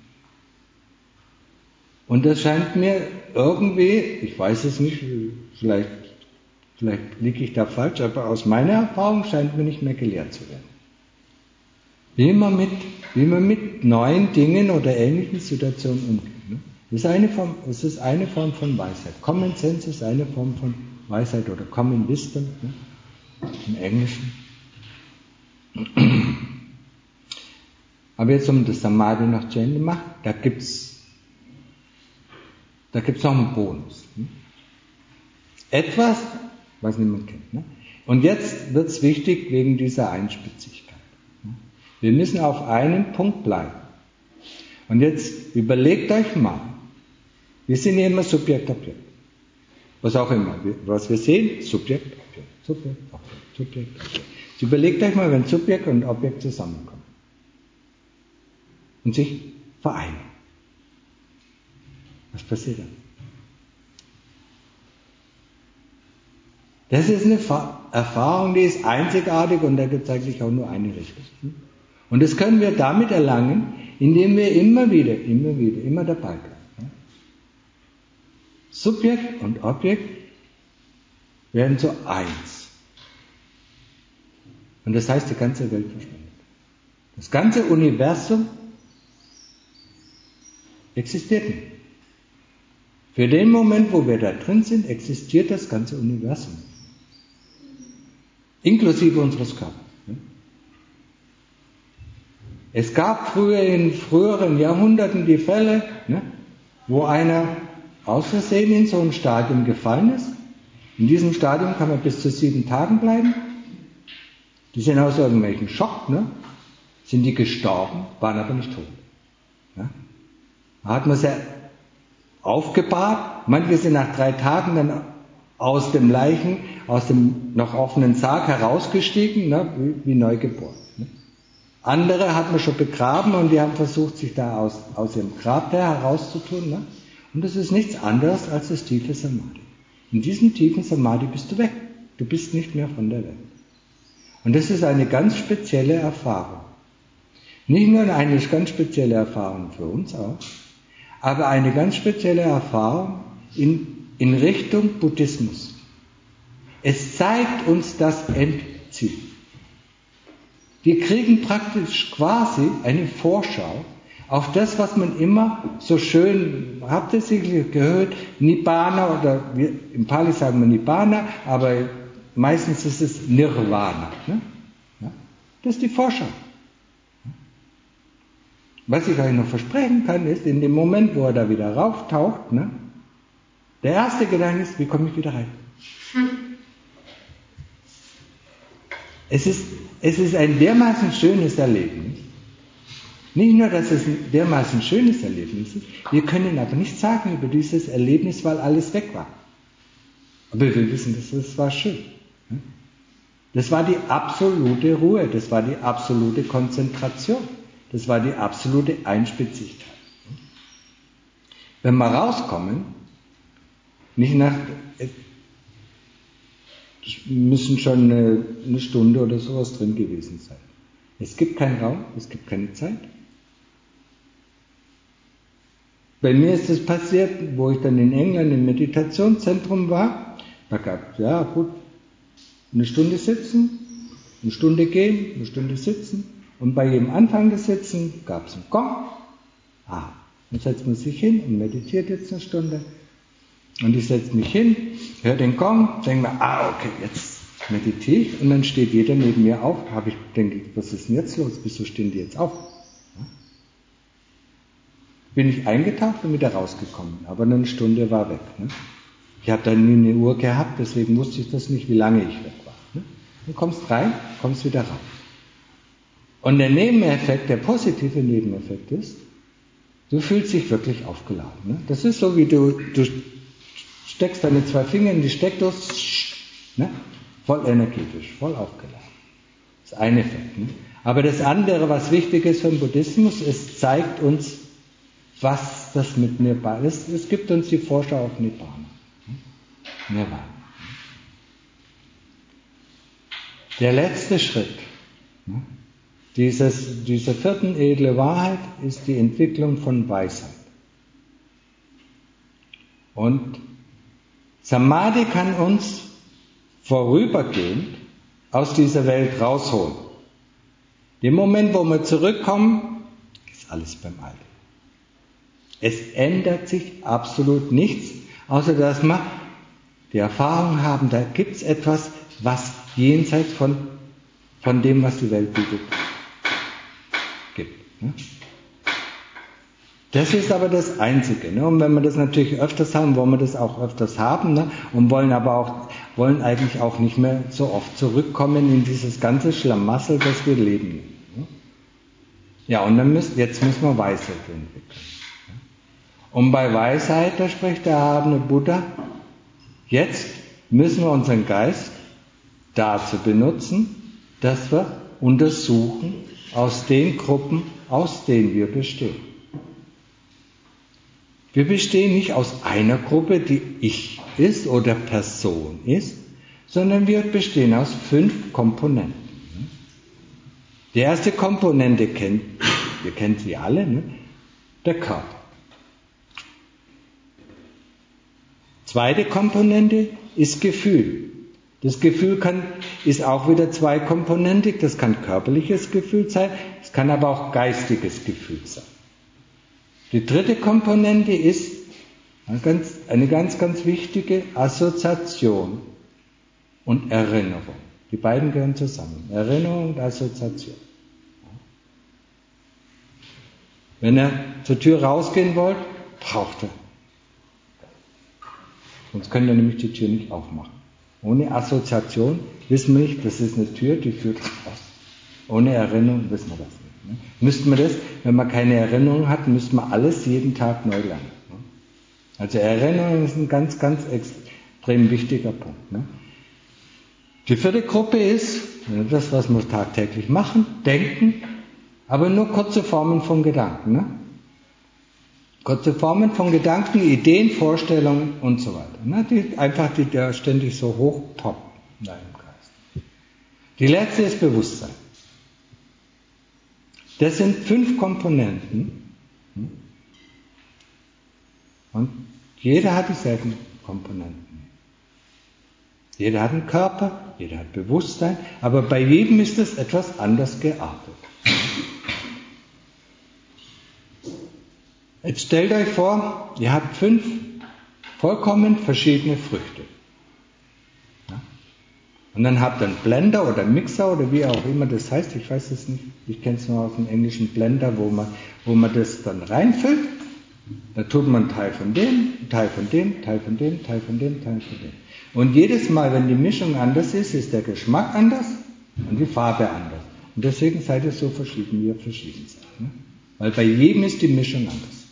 Und das scheint mir irgendwie, ich weiß es nicht, vielleicht liege ich da falsch, aber aus meiner Erfahrung scheint mir nicht mehr gelehrt zu werden. Wie man mit neuen Dingen oder ähnlichen Situationen umgeht. Ne? Das ist eine Form von Weisheit. Common Sense ist eine Form von Weisheit oder Common Wisdom, ne? Im Englischen. Aber jetzt, um das Samadhi noch zu Ende machen, da gibt's noch einen Bonus. Ne? Etwas, was niemand kennt. Ne? Und jetzt wird es wichtig wegen dieser Einspitzigkeit. Ne? Wir müssen auf einem Punkt bleiben. Und jetzt überlegt euch mal, wir sind ja immer Subjekt, Objekt. Was auch immer. Was wir sehen, Subjekt, Objekt, Subjekt, Objekt, Subjekt, Objekt. Jetzt überlegt euch mal, wenn Subjekt und Objekt zusammenkommen und sich vereinen. Was passiert dann? Das ist eine Erfahrung, die ist einzigartig und da gibt es eigentlich auch nur eine Richtung. Und das können wir damit erlangen, indem wir immer dabei bleiben. Subjekt und Objekt werden zu eins. Und das heißt, die ganze Welt verschwindet. Das ganze Universum existiert nicht. Für den Moment, wo wir da drin sind, existiert das ganze Universum. Inklusive unseres Körpers. Es gab in früheren Jahrhunderten die Fälle, wo einer aus Versehen in so ein Stadium gefallen ist. In diesem Stadium kann man bis zu 7 Tagen bleiben. Die sind aus irgendwelchen Schock, sind die gestorben, waren aber nicht tot. Da hat man sie aufgebahrt, manche sind nach 3 Tagen dann aus dem noch offenen Sarg herausgestiegen, ne, wie neugeboren. Ne. Andere hat man schon begraben und die haben versucht, sich da aus ihrem Grab herauszutun. Ne. Und das ist nichts anderes als das tiefe Samadhi. In diesem tiefen Samadhi bist du weg. Du bist nicht mehr von der Welt. Und das ist eine ganz spezielle Erfahrung. Nicht nur eine ganz spezielle Erfahrung für uns auch, aber eine ganz spezielle Erfahrung in Richtung Buddhismus. Es zeigt uns das Endziel. Wir kriegen praktisch quasi eine Vorschau auf das, was man immer so schön, habt ihr sicherlich gehört, Nibbana, oder im Pali sagen wir Nibbana, aber meistens ist es Nirvana. Ne? Ja? Das ist die Vorschau. Was ich euch noch versprechen kann, ist, in dem Moment, wo er da wieder rauftaucht, ne, der erste Gedanke ist, wie komme ich wieder rein? Es ist ein dermaßen schönes Erlebnis. Nicht nur, dass es ein dermaßen schönes Erlebnis ist, wir können aber nichts sagen über dieses Erlebnis, weil alles weg war. Aber wir wissen, das war schön. Das war die absolute Ruhe, das war die absolute Konzentration, das war die absolute Einspitzigkeit. Wenn wir rauskommen, müssen schon eine Stunde oder sowas drin gewesen sein. Es gibt keinen Raum, es gibt keine Zeit. Bei mir ist es passiert, wo ich dann in England im Meditationszentrum war, da gab es, eine Stunde sitzen, eine Stunde gehen, eine Stunde sitzen, und bei jedem Anfang des Sitzens gab es einen Gong. Dann setzt man sich hin und meditiert jetzt eine Stunde. Und ich setze mich hin, höre den Gong, denke mir, okay, jetzt meditiere ich, und dann steht jeder neben mir auf. Denke ich, was ist denn jetzt los? Wieso stehen die jetzt auf? Bin ich eingetaucht und wieder rausgekommen, aber eine Stunde war weg. Ne? Ich habe dann nie eine Uhr gehabt, deswegen wusste ich das nicht, wie lange ich weg war. Ne? Du kommst rein, kommst wieder raus. Und der Nebeneffekt, der positive Nebeneffekt ist, du fühlst dich wirklich aufgeladen. Ne? Das ist so, wie du steckst deine 2 Finger in die Steckdose, ne? Voll energetisch, voll aufgeladen. Das ist ein Effekt. Ne? Aber das andere, was wichtig ist für den Buddhismus, es zeigt uns, was das mit Nirvana ist. Es gibt uns die Vorschau auf Nibbana. Nirvana. Der letzte Schritt, ne? Diese 4. edle Wahrheit ist die Entwicklung von Weisheit. Und Samadhi kann uns vorübergehend aus dieser Welt rausholen. Dem Moment, wo wir zurückkommen, ist alles beim Alten. Es ändert sich absolut nichts, außer dass wir die Erfahrung haben, da gibt es etwas, was jenseits von dem, was die Welt bietet, gibt. Das ist aber das Einzige. Ne? Und wenn wir das natürlich öfters haben, wollen wir das auch öfters haben, ne? Und wollen eigentlich auch nicht mehr so oft zurückkommen in dieses ganze Schlamassel, das wir leben. Ne? Ja, und jetzt müssen wir Weisheit entwickeln. Und bei Weisheit, da spricht der erhabene Buddha, jetzt müssen wir unseren Geist dazu benutzen, dass wir untersuchen aus den Gruppen, aus denen wir bestehen. Wir bestehen nicht aus einer Gruppe, die Ich ist oder Person ist, sondern wir bestehen aus 5 Komponenten. Die erste Komponente ihr kennt sie alle, ne? Der Körper. Zweite Komponente ist Gefühl. Das Gefühl ist auch wieder zweikomponentig, das kann körperliches Gefühl sein, es kann aber auch geistiges Gefühl sein. Die dritte Komponente ist eine ganz, ganz wichtige Assoziation und Erinnerung. Die beiden gehören zusammen, Erinnerung und Assoziation. Wenn ihr zur Tür rausgehen wollt, braucht ihr. Sonst könnt ihr nämlich die Tür nicht aufmachen. Ohne Assoziation wissen wir nicht, das ist eine Tür, die führt raus. Ohne Erinnerung wissen wir das nicht. Ne? Müssten wir das, wenn man keine Erinnerung hat, müssten wir alles jeden Tag neu lernen. Ne? Also Erinnerung ist ein ganz, ganz extrem wichtiger Punkt. Ne? Die vierte Gruppe ist das, was wir tagtäglich machen, denken, aber nur kurze Formen von Gedanken. Ne? Kurze Formen von Gedanken, Ideen, Vorstellungen und so weiter. Ne? Die da ständig so hochpoppen in deinem Geist. Die letzte ist Bewusstsein. Das sind 5 Komponenten. Und jeder hat dieselben Komponenten. Jeder hat einen Körper, jeder hat Bewusstsein, aber bei jedem ist es etwas anders geartet. Jetzt stellt euch vor, ihr habt 5 vollkommen verschiedene Früchte. Ja? Und dann habt ihr einen Blender oder Mixer oder wie auch immer das heißt, ich weiß es nicht, ich kenne es nur aus dem englischen Blender, wo man das dann reinfüllt. Da tut man einen Teil von dem, einen Teil von dem, Teil von dem, Teil von dem, Teil von dem. Und jedes Mal, wenn die Mischung anders ist der Geschmack anders und die Farbe anders. Und deswegen seid ihr so verschieden, wie ihr verschieden seid. Ne? Weil bei jedem ist die Mischung anders.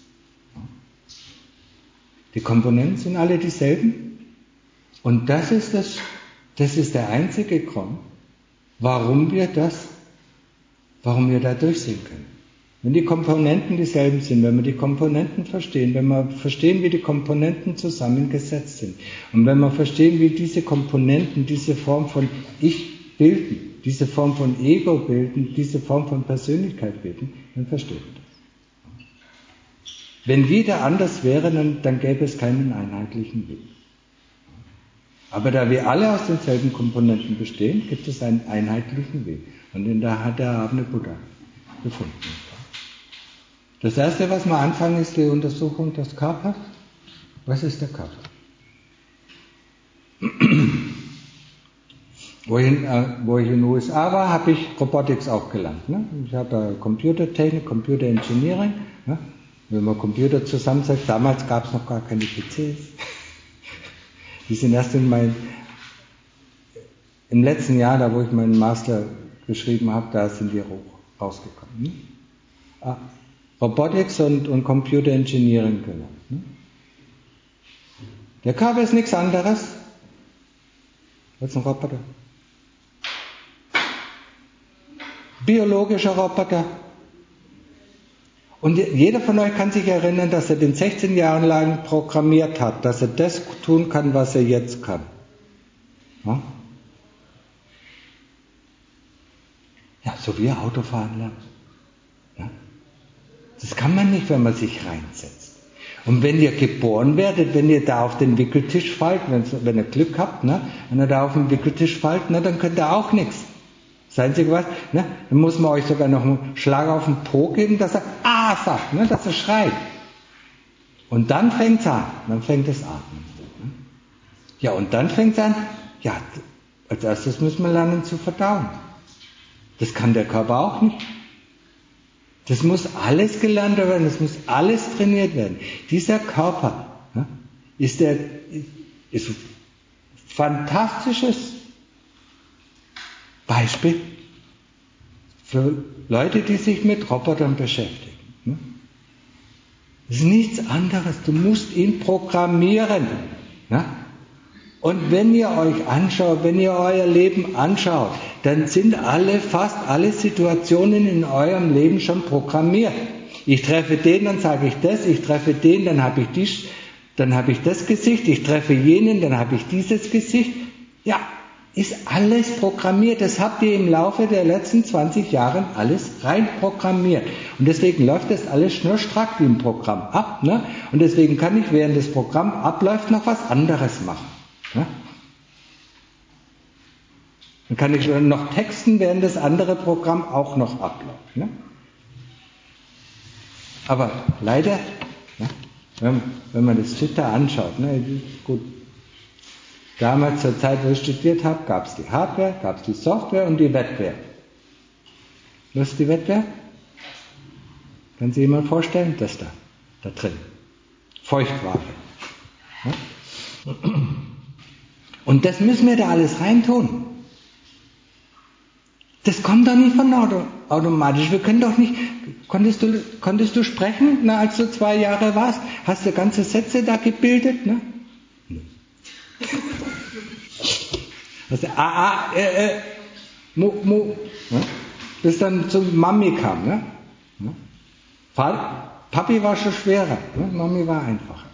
Die Komponenten sind alle dieselben. Und das ist der einzige Grund, warum wir da durchsehen können. Wenn die Komponenten dieselben sind, wenn wir die Komponenten verstehen, wenn wir verstehen, wie die Komponenten zusammengesetzt sind und wenn wir verstehen, wie diese Komponenten diese Form von Ich bilden, diese Form von Ego bilden, diese Form von Persönlichkeit bilden, dann verstehen wir das. Wenn jeder anders wäre, dann gäbe es keinen einheitlichen Weg. Aber da wir alle aus denselben Komponenten bestehen, gibt es einen einheitlichen Weg. Und den da hat der erhabene Buddha gefunden. Das erste, was wir anfangen, ist die Untersuchung des Körpers. Was ist der Körper? Wo ich in den USA war, habe ich Robotics auch gelernt. Ne? Ich habe Computertechnik, Computer Engineering. Ne? Wenn man Computer zusammensetzt, damals gab es noch gar keine PCs. Die sind erst im letzten Jahr, da wo ich meinen Master geschrieben habe, da sind die rausgekommen. Ne? Robotics und Computer Engineering gelernt. Ne? Der Körper ist nichts anderes als ein Roboter. Biologischer Roboter. Und jeder von euch kann sich erinnern, dass er den 16 Jahren lang programmiert hat, dass er das tun kann, was er jetzt kann. Ja, ja, so wie er Autofahren lernt. Ja? Das kann man nicht, wenn man sich reinsetzt. Und wenn ihr geboren werdet, wenn ihr da auf den Wickeltisch fallt, wenn ihr Glück habt, ne, wenn ihr da auf den Wickeltisch fallt, ne, dann könnt ihr auch nichts. Das Einzige was, ne, dann muss man euch sogar noch einen Schlag auf den Po geben, dass er sagt, ne, dass er schreit. Und dann fängt es an, dann fängt das Atmen. Ja, und dann fängt es an, ja, als erstes müssen wir lernen zu verdauen. Das kann der Körper auch nicht. Das muss alles gelernt werden, das muss alles trainiert werden. Dieser Körper, ne, ist ein fantastisches Beispiel für Leute, die sich mit Robotern beschäftigen. Ne? Das ist nichts anderes, du musst ihn programmieren. Ne? Und wenn ihr euch anschaut, wenn ihr euer Leben anschaut, dann sind fast alle Situationen in eurem Leben schon programmiert. Ich treffe den, dann sage ich das, ich treffe den, dann habe ich das Gesicht, ich treffe jenen, dann habe ich dieses Gesicht. Ja, ist alles programmiert. Das habt ihr im Laufe der letzten 20 Jahre alles rein programmiert. Und deswegen läuft das alles schnurstracks wie im Programm ab. Ne? Und deswegen kann ich, während das Programm abläuft, noch was anderes machen. Ne? Dann kann ich noch texten, während das andere Programm auch noch abläuft. Ne? Aber leider, ne, wenn man das Chitta anschaut, ne, gut, damals zur Zeit, wo ich studiert habe, gab es die Hardware, gab es die Software und die Wetware. Was ist die Wetware? Kann sich jemand vorstellen? Das da drin. Feuchtware. Ne? Und das müssen wir da alles reintun. Das kommt doch nicht von automatisch. Wir können doch nicht. Konntest du sprechen, als du 2 Jahre warst? Hast du ganze Sätze da gebildet? Ne? Also, bis dann zum Mami kam. Ne? Papi war schon schwerer, ne? Mami war einfacher.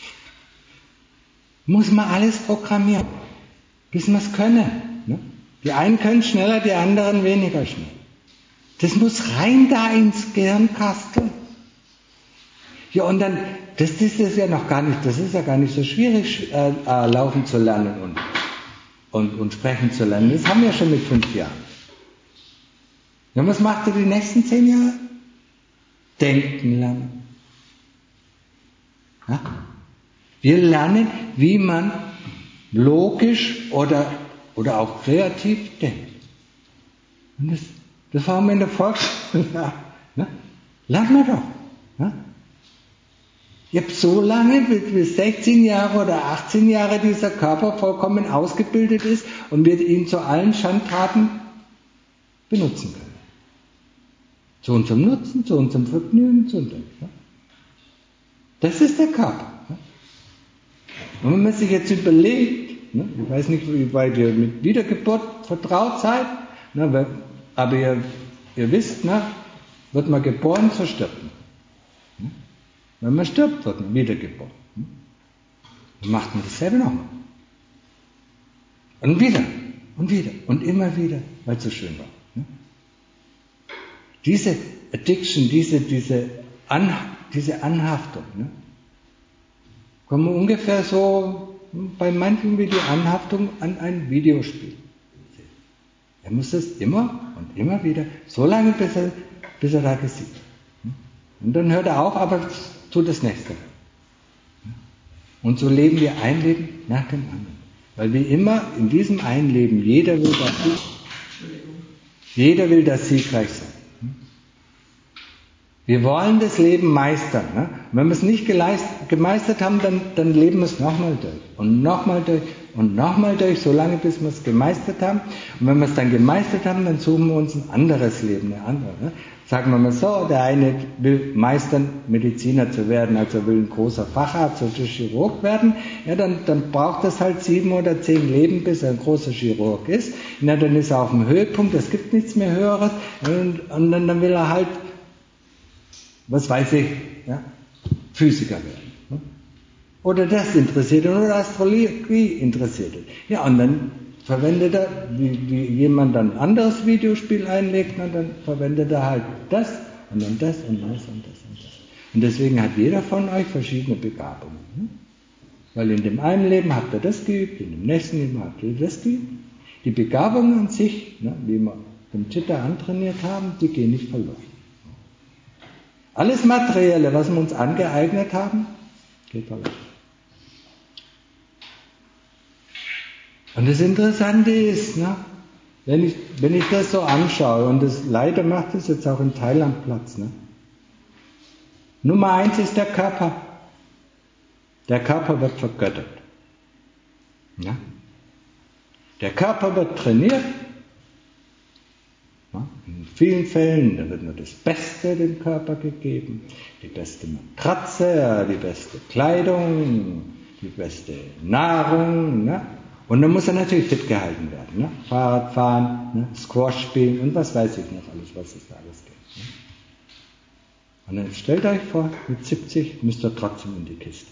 Muss man alles programmieren, bis wir es können. Ne? Die einen können schneller, die anderen weniger schnell. Das muss rein da ins Gehirnkastel. Ja, und dann, das ist ja noch gar nicht, das ist ja gar nicht so schwierig, laufen zu lernen und sprechen zu lernen. Das haben wir schon mit 5 Jahren. Ja, was macht ihr die nächsten 10 Jahre? Denken lernen. Ja? Wir lernen, wie man logisch oder auch kreativ denkt. Und das haben wir in der Volksschule. Ne? Lernen wir doch. Ne? Ich habe so lange, bis 16 Jahre oder 18 Jahre dieser Körper vollkommen ausgebildet ist und wir ihn zu allen Schandtaten benutzen können. Zu unserem Nutzen, zu unserem Vergnügen, zu unserem. Ne? Das ist der Körper. Ne? Und wenn man sich jetzt überlegt, ne, ich weiß nicht, wie weit ihr mit Wiedergeburt vertraut seid, ne, aber ihr wisst, ne, wird man geboren, so stirbt man. Ne? Wenn man stirbt, wird man wiedergeboren. Ne? Dann macht man dasselbe nochmal. Und wieder und immer wieder, weil es so schön war. Ne? Diese Addiction, diese Anhaftung, ne? Kommen wir ungefähr so bei manchen wie die Anhaftung an ein Videospiel. Er muss es immer und immer wieder, so lange bis er da gesieht. Und dann hört er auf, aber tut das Nächste. Und so leben wir ein Leben nach dem anderen. Weil wie immer in diesem einen Leben, jeder will das siegreich sein. Wir wollen das Leben meistern. Ne? Und wenn wir es nicht gemeistert haben, dann leben wir es nochmal durch. Und nochmal durch und nochmal durch, solange bis wir es gemeistert haben. Und wenn wir es dann gemeistert haben, dann suchen wir uns ein anderes Leben, eine andere. Ne? Sagen wir mal so, der eine will meistern, Mediziner zu werden, also will ein großer Facharzt oder Chirurg werden. Ja, dann braucht es halt 7 oder 10 Leben, bis er ein großer Chirurg ist. Ja, dann ist er auf dem Höhepunkt, es gibt nichts mehr Höheres. Und dann will er halt, was weiß ich, ja, Physiker werden. Ne? Oder das interessiert ihn, oder Astrologie interessiert ihn. Ja, und dann verwendet er, wie jemand dann ein anderes Videospiel einlegt, dann verwendet er halt das und dann das und das und das und das. Und deswegen hat jeder von euch verschiedene Begabungen. Ne? Weil in dem einen Leben habt ihr das geübt, in dem nächsten Leben habt ihr das geübt. Die Begabungen an sich, ne, wie wir den Chitta antrainiert haben, die gehen nicht verloren. Alles Materielle, was wir uns angeeignet haben, geht verloren. Und das Interessante ist, ne, wenn ich das so anschaue, und das leider macht es jetzt auch in Thailand Platz, ne? Nummer 1 ist der Körper. Der Körper wird vergöttert. Ja? Der Körper wird trainiert. Ja? In vielen Fällen, da wird nur das Beste dem Körper gegeben. Die beste Matratze, die beste Kleidung, die beste Nahrung. Ne? Und dann muss er natürlich fit gehalten werden. Ne? Fahrrad fahren, ne? Squash spielen und was weiß ich noch alles, was es da alles gibt. Ne? Und dann stellt euch vor, mit 70 müsst ihr trotzdem in die Kiste.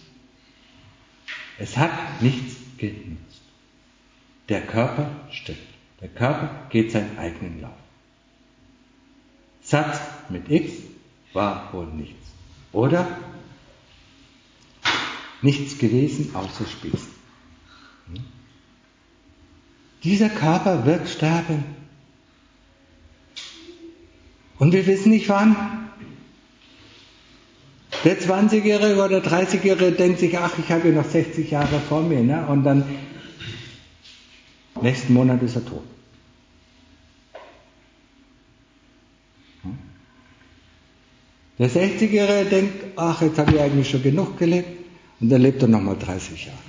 Es hat nichts genutzt. Der Körper stirbt. Der Körper geht seinen eigenen Lauf. Satz mit X war wohl nichts. Oder? Nichts gewesen außer Spießen. Dieser Körper wird sterben. Und wir wissen nicht wann. Der 20-Jährige oder 30-Jährige denkt sich, ach, ich habe ja noch 60 Jahre vor mir. Ne? Und dann, nächsten Monat ist er tot. Der 60-Jährige denkt, ach, jetzt habe ich eigentlich schon genug gelebt. Und dann lebt er nochmal 30 Jahre.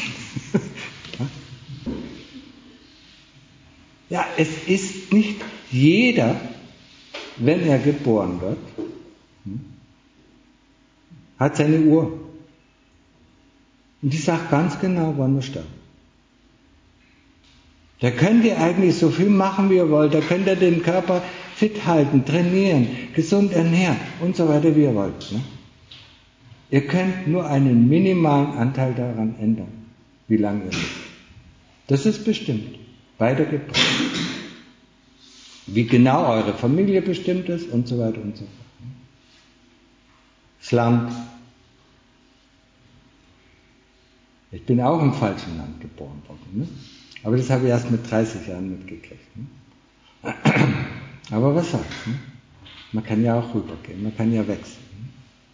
Ja, es ist nicht jeder, wenn er geboren wird, hat seine Uhr. Und die sagt ganz genau, wann wir sterben. Da könnt ihr eigentlich so viel machen, wie ihr wollt. Da könnt ihr den Körper fit halten, trainieren, gesund ernähren und so weiter, wie ihr wollt. Ne? Ihr könnt nur einen minimalen Anteil daran ändern, wie lange ihr lebt. Das ist bestimmt. Beide gebraucht. Wie genau eure Familie bestimmt ist und so weiter und so fort. Das Land. Ich bin auch im falschen Land geboren worden. Ne? Aber das habe ich erst mit 30 Jahren mitgekriegt. Ne? Aber was soll's? Ne? Man kann ja auch rübergehen, man kann ja wechseln. Ne?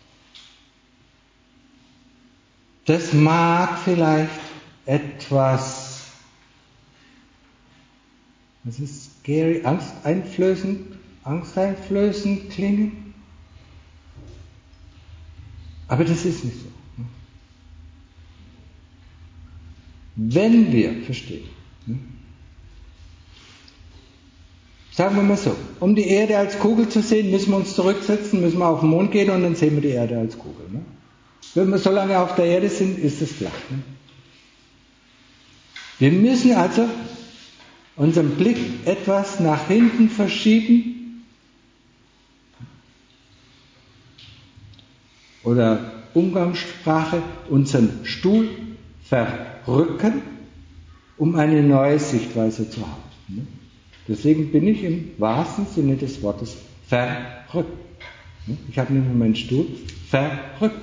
Das mag vielleicht etwas, was ist scary, angsteinflößend klingen. Aber das ist nicht so. Ne? Wenn wir verstehen, ne? Sagen wir mal so, um die Erde als Kugel zu sehen, müssen wir uns zurücksetzen, müssen wir auf den Mond gehen und dann sehen wir die Erde als Kugel. Ne? Wenn wir so lange auf der Erde sind, ist es flach. Ne? Wir müssen also unseren Blick etwas nach hinten verschieben oder Umgangssprache, unseren Stuhl verrücken, um eine neue Sichtweise zu haben. Ne? Deswegen bin ich im wahrsten Sinne des Wortes verrückt. Ich habe nicht nur meinen Stuhl verrückt.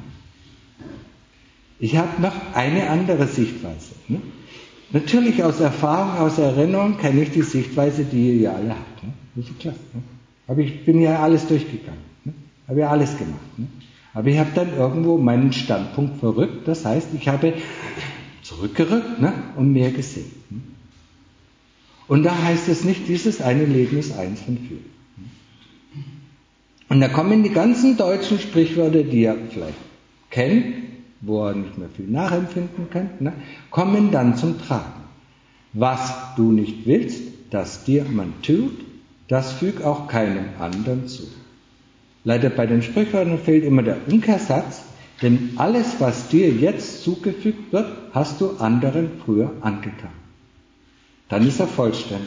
Ich habe noch eine andere Sichtweise. Natürlich aus Erfahrung, aus Erinnerung kenne ich die Sichtweise, die ihr ja alle habt. Das ist klar. Aber ich bin ja alles durchgegangen. Habe ja alles gemacht. Aber ich habe dann irgendwo meinen Standpunkt verrückt. Das heißt, ich habe zurückgerückt und mehr gesehen. Und da heißt es nicht, dieses eine Leben ist eins von vielen. Und da kommen die ganzen deutschen Sprichwörter, die ihr vielleicht kennt, wo ihr nicht mehr viel nachempfinden könnt, kommen dann zum Tragen. Was du nicht willst, dass dir man tut, das füg auch keinem anderen zu. Leider bei den Sprichwörtern fehlt immer der Umkehrsatz, denn alles, was dir jetzt zugefügt wird, hast du anderen früher angetan. Dann ist er vollständig.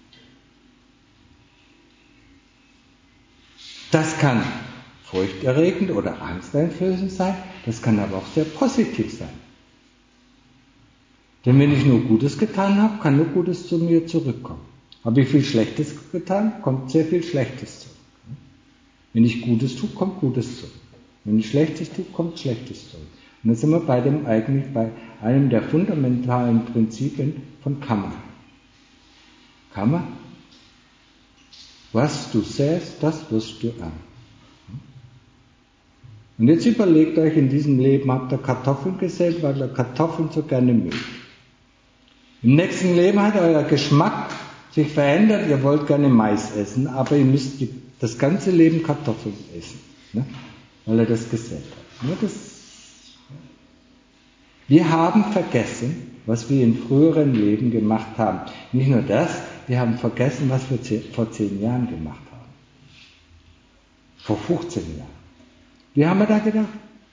Das kann furchterregend oder angsteinflößend sein, das kann aber auch sehr positiv sein. Denn wenn ich nur Gutes getan habe, kann nur Gutes zu mir zurückkommen. Habe ich viel Schlechtes getan, kommt sehr viel Schlechtes zurück. Wenn ich Gutes tue, kommt Gutes zurück. Wenn ich Schlechtes tue, kommt Schlechtes zurück. Und dann sind wir eigentlich bei einem der fundamentalen Prinzipien von Karma. Karma? Was du säst, das wirst du ernten. Und jetzt überlegt euch, in diesem Leben habt ihr Kartoffeln gesät, weil ihr Kartoffeln so gerne mögt. Im nächsten Leben hat euer Geschmack sich verändert, ihr wollt gerne Mais essen, aber ihr müsst das ganze Leben Kartoffeln essen, weil ihr das gesät habt. Wir haben vergessen, was wir in früheren Leben gemacht haben. Nicht nur das, wir haben vergessen, was wir vor 10 Jahren gemacht haben. Vor 15 Jahren. Wie haben wir da gedacht?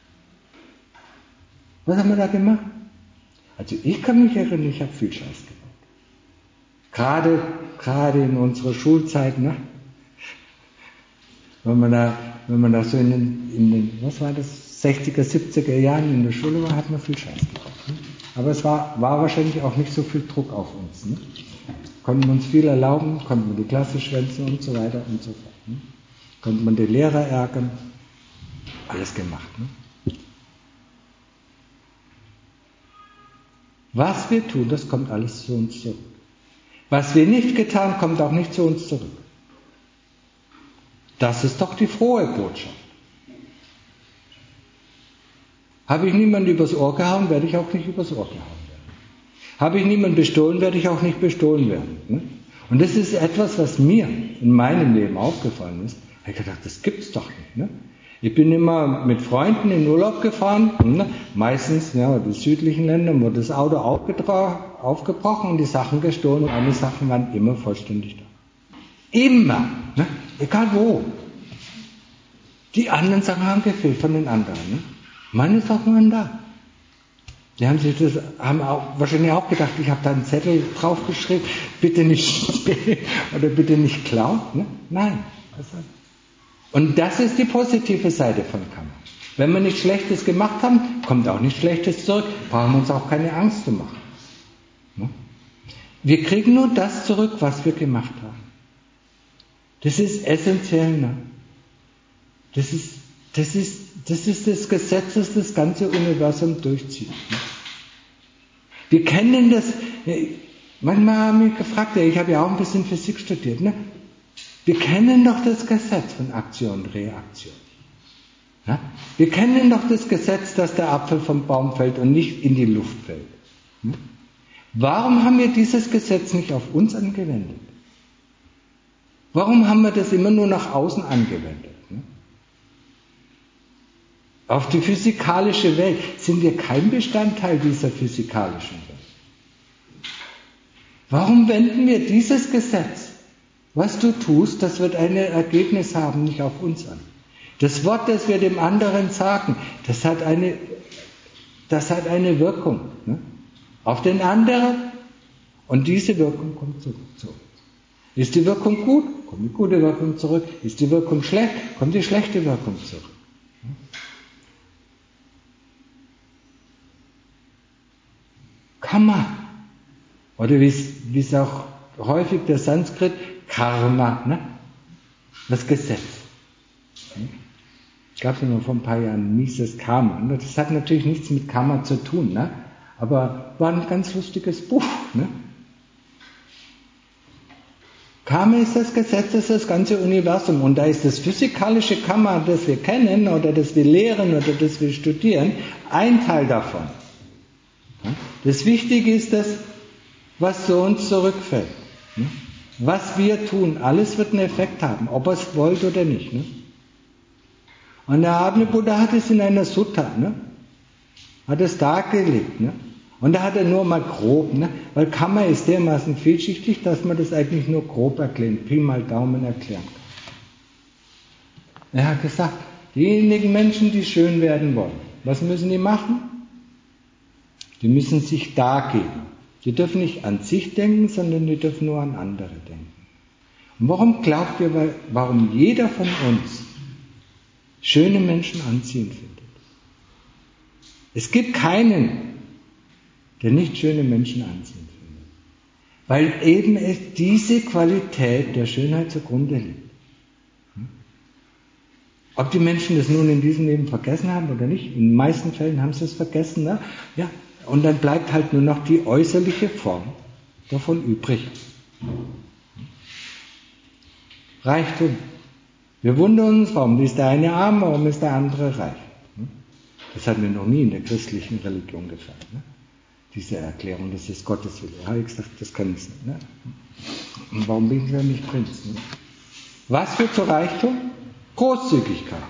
Was haben wir da gemacht? Also ich kann mich erinnern, ich habe viel Scheiß gebaut. Gerade in unserer Schulzeit, wenn man da so in den, was war das, 60er, 70er Jahren in der Schule war, hat man viel Scheiß gebaut. Aber es war wahrscheinlich auch nicht so viel Druck auf uns. Konnten wir uns viel erlauben, konnten wir die Klasse schwänzen und so weiter und so fort. Konnte man den Lehrer ärgern. Alles gemacht. Was wir tun, das kommt alles zu uns zurück. Was wir nicht getan, kommt auch nicht zu uns zurück. Das ist doch die frohe Botschaft. Habe ich niemanden übers Ohr gehauen, werde ich auch nicht übers Ohr gehauen werden. Habe ich niemanden bestohlen, werde ich auch nicht bestohlen werden. Und das ist etwas, was mir in meinem Leben aufgefallen ist. Ich habe gedacht, das gibt's doch nicht. Ich bin immer mit Freunden in Urlaub gefahren, meistens die südlichen Länder, wurde das Auto aufgebrochen und die Sachen gestohlen und alle Sachen waren immer vollständig da. Immer, egal wo. Die anderen Sachen haben gefehlt von den anderen. Meine Sachen waren da. Die haben auch wahrscheinlich auch gedacht, ich habe da einen Zettel draufgeschrieben, bitte nicht stehlen oder bitte nicht klauen. Ne? Nein. Und das ist die positive Seite von Karma. Wenn wir nichts Schlechtes gemacht haben, kommt auch nichts Schlechtes zurück. Brauchen wir uns auch keine Angst zu machen. Ne? Wir kriegen nur das zurück, was wir gemacht haben. Das ist essentiell. Ne? Das ist das Gesetz, das das ganze Universum durchzieht. Ne? Wir kennen das. Manchmal haben wir gefragt, ich habe ja auch ein bisschen Physik studiert. Ne? Wir kennen doch das Gesetz von Aktion und Reaktion. Ja? Wir kennen doch das Gesetz, dass der Apfel vom Baum fällt und nicht in die Luft fällt. Ne? Warum haben wir dieses Gesetz nicht auf uns angewendet? Warum haben wir das immer nur nach außen angewendet? Ne? Auf die physikalische Welt sind wir kein Bestandteil dieser physikalischen Welt. Warum wenden wir dieses Gesetz, was du tust, das wird ein Ergebnis haben, nicht auf uns an? Das Wort, das wir dem anderen sagen, das hat eine Wirkung, ne? Auf den anderen, und diese Wirkung kommt zurück zu uns. Ist die Wirkung gut, kommt die gute Wirkung zurück. Ist die Wirkung schlecht, kommt die schlechte Wirkung zurück. Karma. Oder wie es auch häufig der Sanskrit, Karma, ne? Das Gesetz. Ich gab es nur vor ein paar Jahren, Mises Karma. Das hat natürlich nichts mit Karma zu tun, ne? Aber war ein ganz lustiges Buch. Ne? Karma ist das Gesetz, das ist das ganze Universum. Und da ist das physikalische Karma, das wir kennen oder das wir lehren oder das wir studieren, ein Teil davon. Das Wichtige ist das, was zu uns zurückfällt. Was wir tun, alles wird einen Effekt haben, ob ihr es wollt oder nicht. Und der erhabene Buddha hat es in einer Sutta, hat es dargelegt. Und da hat er nur mal grob, weil Karma ist dermaßen vielschichtig, dass man das eigentlich nur grob erklären, Pi mal Daumen erklären kann. Er hat gesagt, diejenigen Menschen, die schön werden wollen, was müssen die machen? Die müssen sich dargeben. Die dürfen nicht an sich denken, sondern die dürfen nur an andere denken. Und warum glaubt ihr, warum jeder von uns schöne Menschen anziehend findet? Es gibt keinen, der nicht schöne Menschen anziehend findet. Weil eben diese Qualität der Schönheit zugrunde liegt. Ob die Menschen das nun in diesem Leben vergessen haben oder nicht, in den meisten Fällen haben sie es vergessen, ne? Ja. Und dann bleibt halt nur noch die äußerliche Form davon übrig. Reichtum. Wir wundern uns, warum ist der eine arm, warum ist der andere reich. Das hat mir noch nie in der christlichen Religion gefallen. Ne? Diese Erklärung, das ist Gottes Wille. Ja, ich gesagt, das kann ich nicht. Ne? Und warum bin ich ja nicht Prinz? Ne? Was führt zu Reichtum? Großzügigkeit.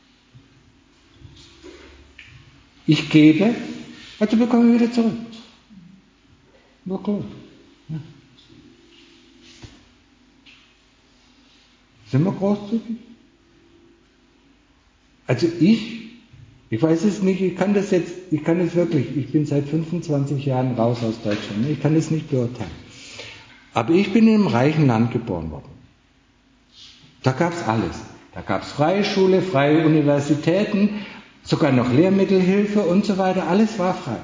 Ich gebe, also bekomme ich wieder zurück. Nur gut. Ja. Sind wir großzügig? Also ich weiß es nicht, ich kann es wirklich, ich bin seit 25 Jahren raus aus Deutschland, ich kann es nicht beurteilen. Aber ich bin in einem reichen Land geboren worden. Da gab es alles. Da gab es freie Schule, freie Universitäten, sogar noch Lehrmittelhilfe und so weiter, alles war frei.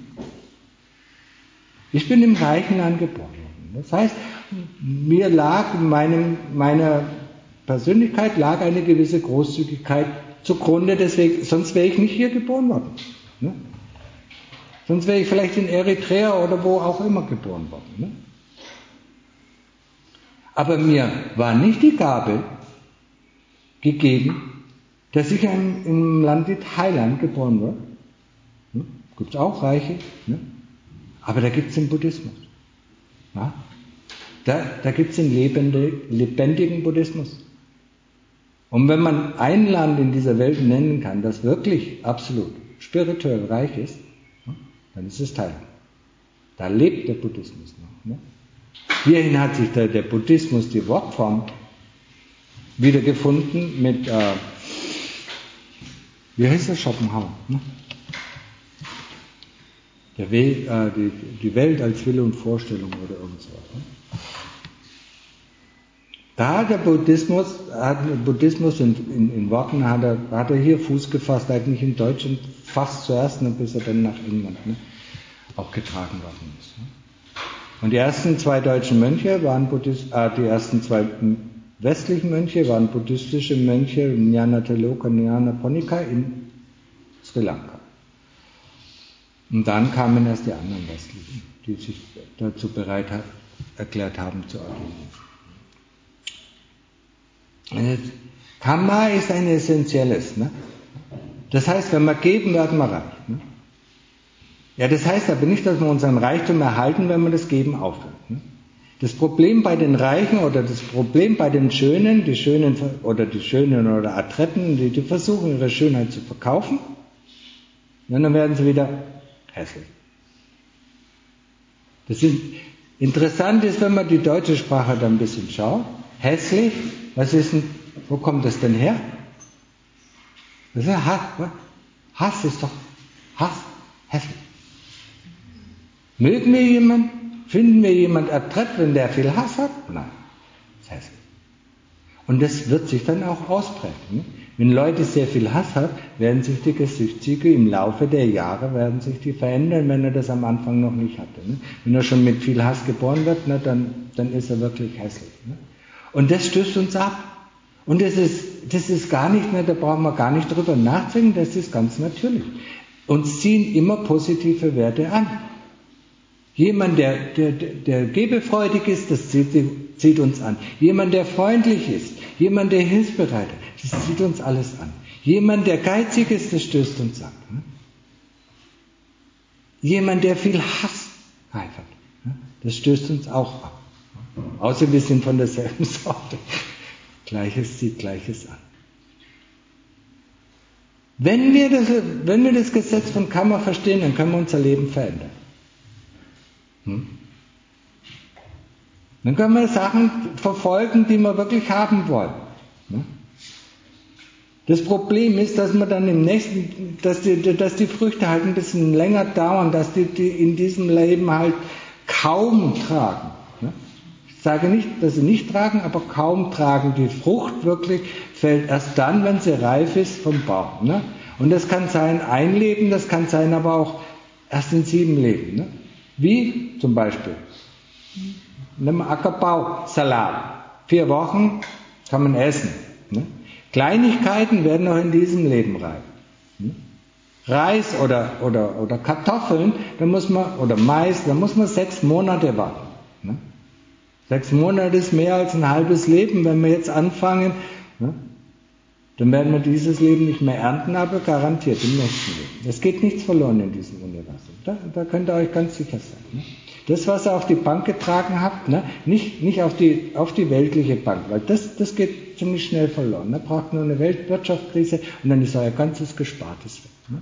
Ich bin im reichen Land geboren worden. Das heißt, mir lag meiner Persönlichkeit lag eine gewisse Großzügigkeit zugrunde, deswegen, sonst wäre ich nicht hier geboren worden. Ne? Sonst wäre ich vielleicht in Eritrea oder wo auch immer geboren worden. Ne? Aber mir war nicht die Gabe gegeben, dass ich im Land wie Thailand geboren wurde. Ne? Gibt es auch Reiche, ne? Aber da gibt es den Buddhismus. Ja? Da gibt es den lebendigen Buddhismus. Und wenn man ein Land in dieser Welt nennen kann, das wirklich absolut spirituell reich ist, dann ist es Thailand. Da lebt der Buddhismus noch. Ne? Hierhin hat sich der Buddhismus, die Wortform, wiedergefunden mit, wie heißt das, Schopenhauer? Ne? Die Welt als Wille und Vorstellung oder irgend sowas. Ne? Da hat der Buddhismus in Worten hat er hier Fuß gefasst, eigentlich in Deutschland fast zuerst, bis er dann nach England auch getragen worden ist. Ne? Und die ersten zwei deutschen Mönche waren die ersten zwei westlichen Mönche waren buddhistische Mönche, Nyanathaloka, Nyanaponika in Sri Lanka. Und dann kamen erst die anderen westlichen, die sich dazu bereit erklärt haben zu ordinieren. Karma ist ein essentielles. Ne? Das heißt, wenn wir geben, werden wir reich. Ne? Ja, das heißt aber nicht, dass wir unseren Reichtum erhalten, wenn wir das Geben aufhören. Ne? Das Problem bei den Reichen oder das Problem bei den Schönen, die Schönen oder Adretten, die versuchen, ihre Schönheit zu verkaufen, ja, dann werden sie wieder hässlich. Interessant ist, wenn man die deutsche Sprache da ein bisschen schaut, hässlich, wo kommt das denn her? Das ist Hass. Hass ist doch hässlich. Mögen wir jemanden? Finden wir jemanden adrett, wenn der viel Hass hat? Nein, das ist hässlich. Und das wird sich dann auch ausprägen. Ne? Wenn Leute sehr viel Hass haben, werden sich die Gesichtszüge im Laufe der Jahre verändern, wenn er das am Anfang noch nicht hatte. Ne? Wenn er schon mit viel Hass geboren wird, ne, dann ist er wirklich hässlich. Ne? Und das stößt uns ab. Und das ist gar nicht mehr, da brauchen wir gar nicht drüber nachdenken, das ist ganz natürlich. Uns ziehen immer positive Werte an. Jemand, der gebefreudig ist, das zieht uns an. Jemand, der freundlich ist, jemand, der hilfsbereit ist, das zieht uns alles an. Jemand, der geizig ist, das stößt uns an. Jemand, der viel Hass eifert, das stößt uns auch ab. Außer wir sind von derselben Sorte. Gleiches zieht Gleiches an. Wenn wir das Gesetz von Karma verstehen, dann können wir unser Leben verändern. Dann können wir Sachen verfolgen, die wir wirklich haben wollen. Das Problem ist, dass man dann dass die Früchte halt ein bisschen länger dauern, dass die in diesem Leben halt kaum tragen. Ich sage nicht, dass sie nicht tragen, aber kaum tragen. Die Frucht wirklich fällt erst dann, wenn sie reif ist vom Baum. Und das kann sein ein Leben, das kann sein aber auch erst in 7 Leben. Wie zum Beispiel nimm Ackerbau, Salat. 4 Wochen kann man essen. Kleinigkeiten werden noch in diesem Leben reif. Reis oder Kartoffeln, oder Mais, da muss man 6 Monate warten. 6 Monate ist mehr als ein halbes Leben. Wenn wir jetzt anfangen, dann werden wir dieses Leben nicht mehr ernten, aber garantiert im nächsten Leben. Es geht nichts verloren in diesem Universum. Da könnt ihr euch ganz sicher sein. Das, was ihr auf die Bank getragen habt, nicht auf die weltliche Bank, weil das geht ziemlich schnell verloren. Da braucht nur eine Weltwirtschaftskrise und dann ist euer ganzes Gespartes weg.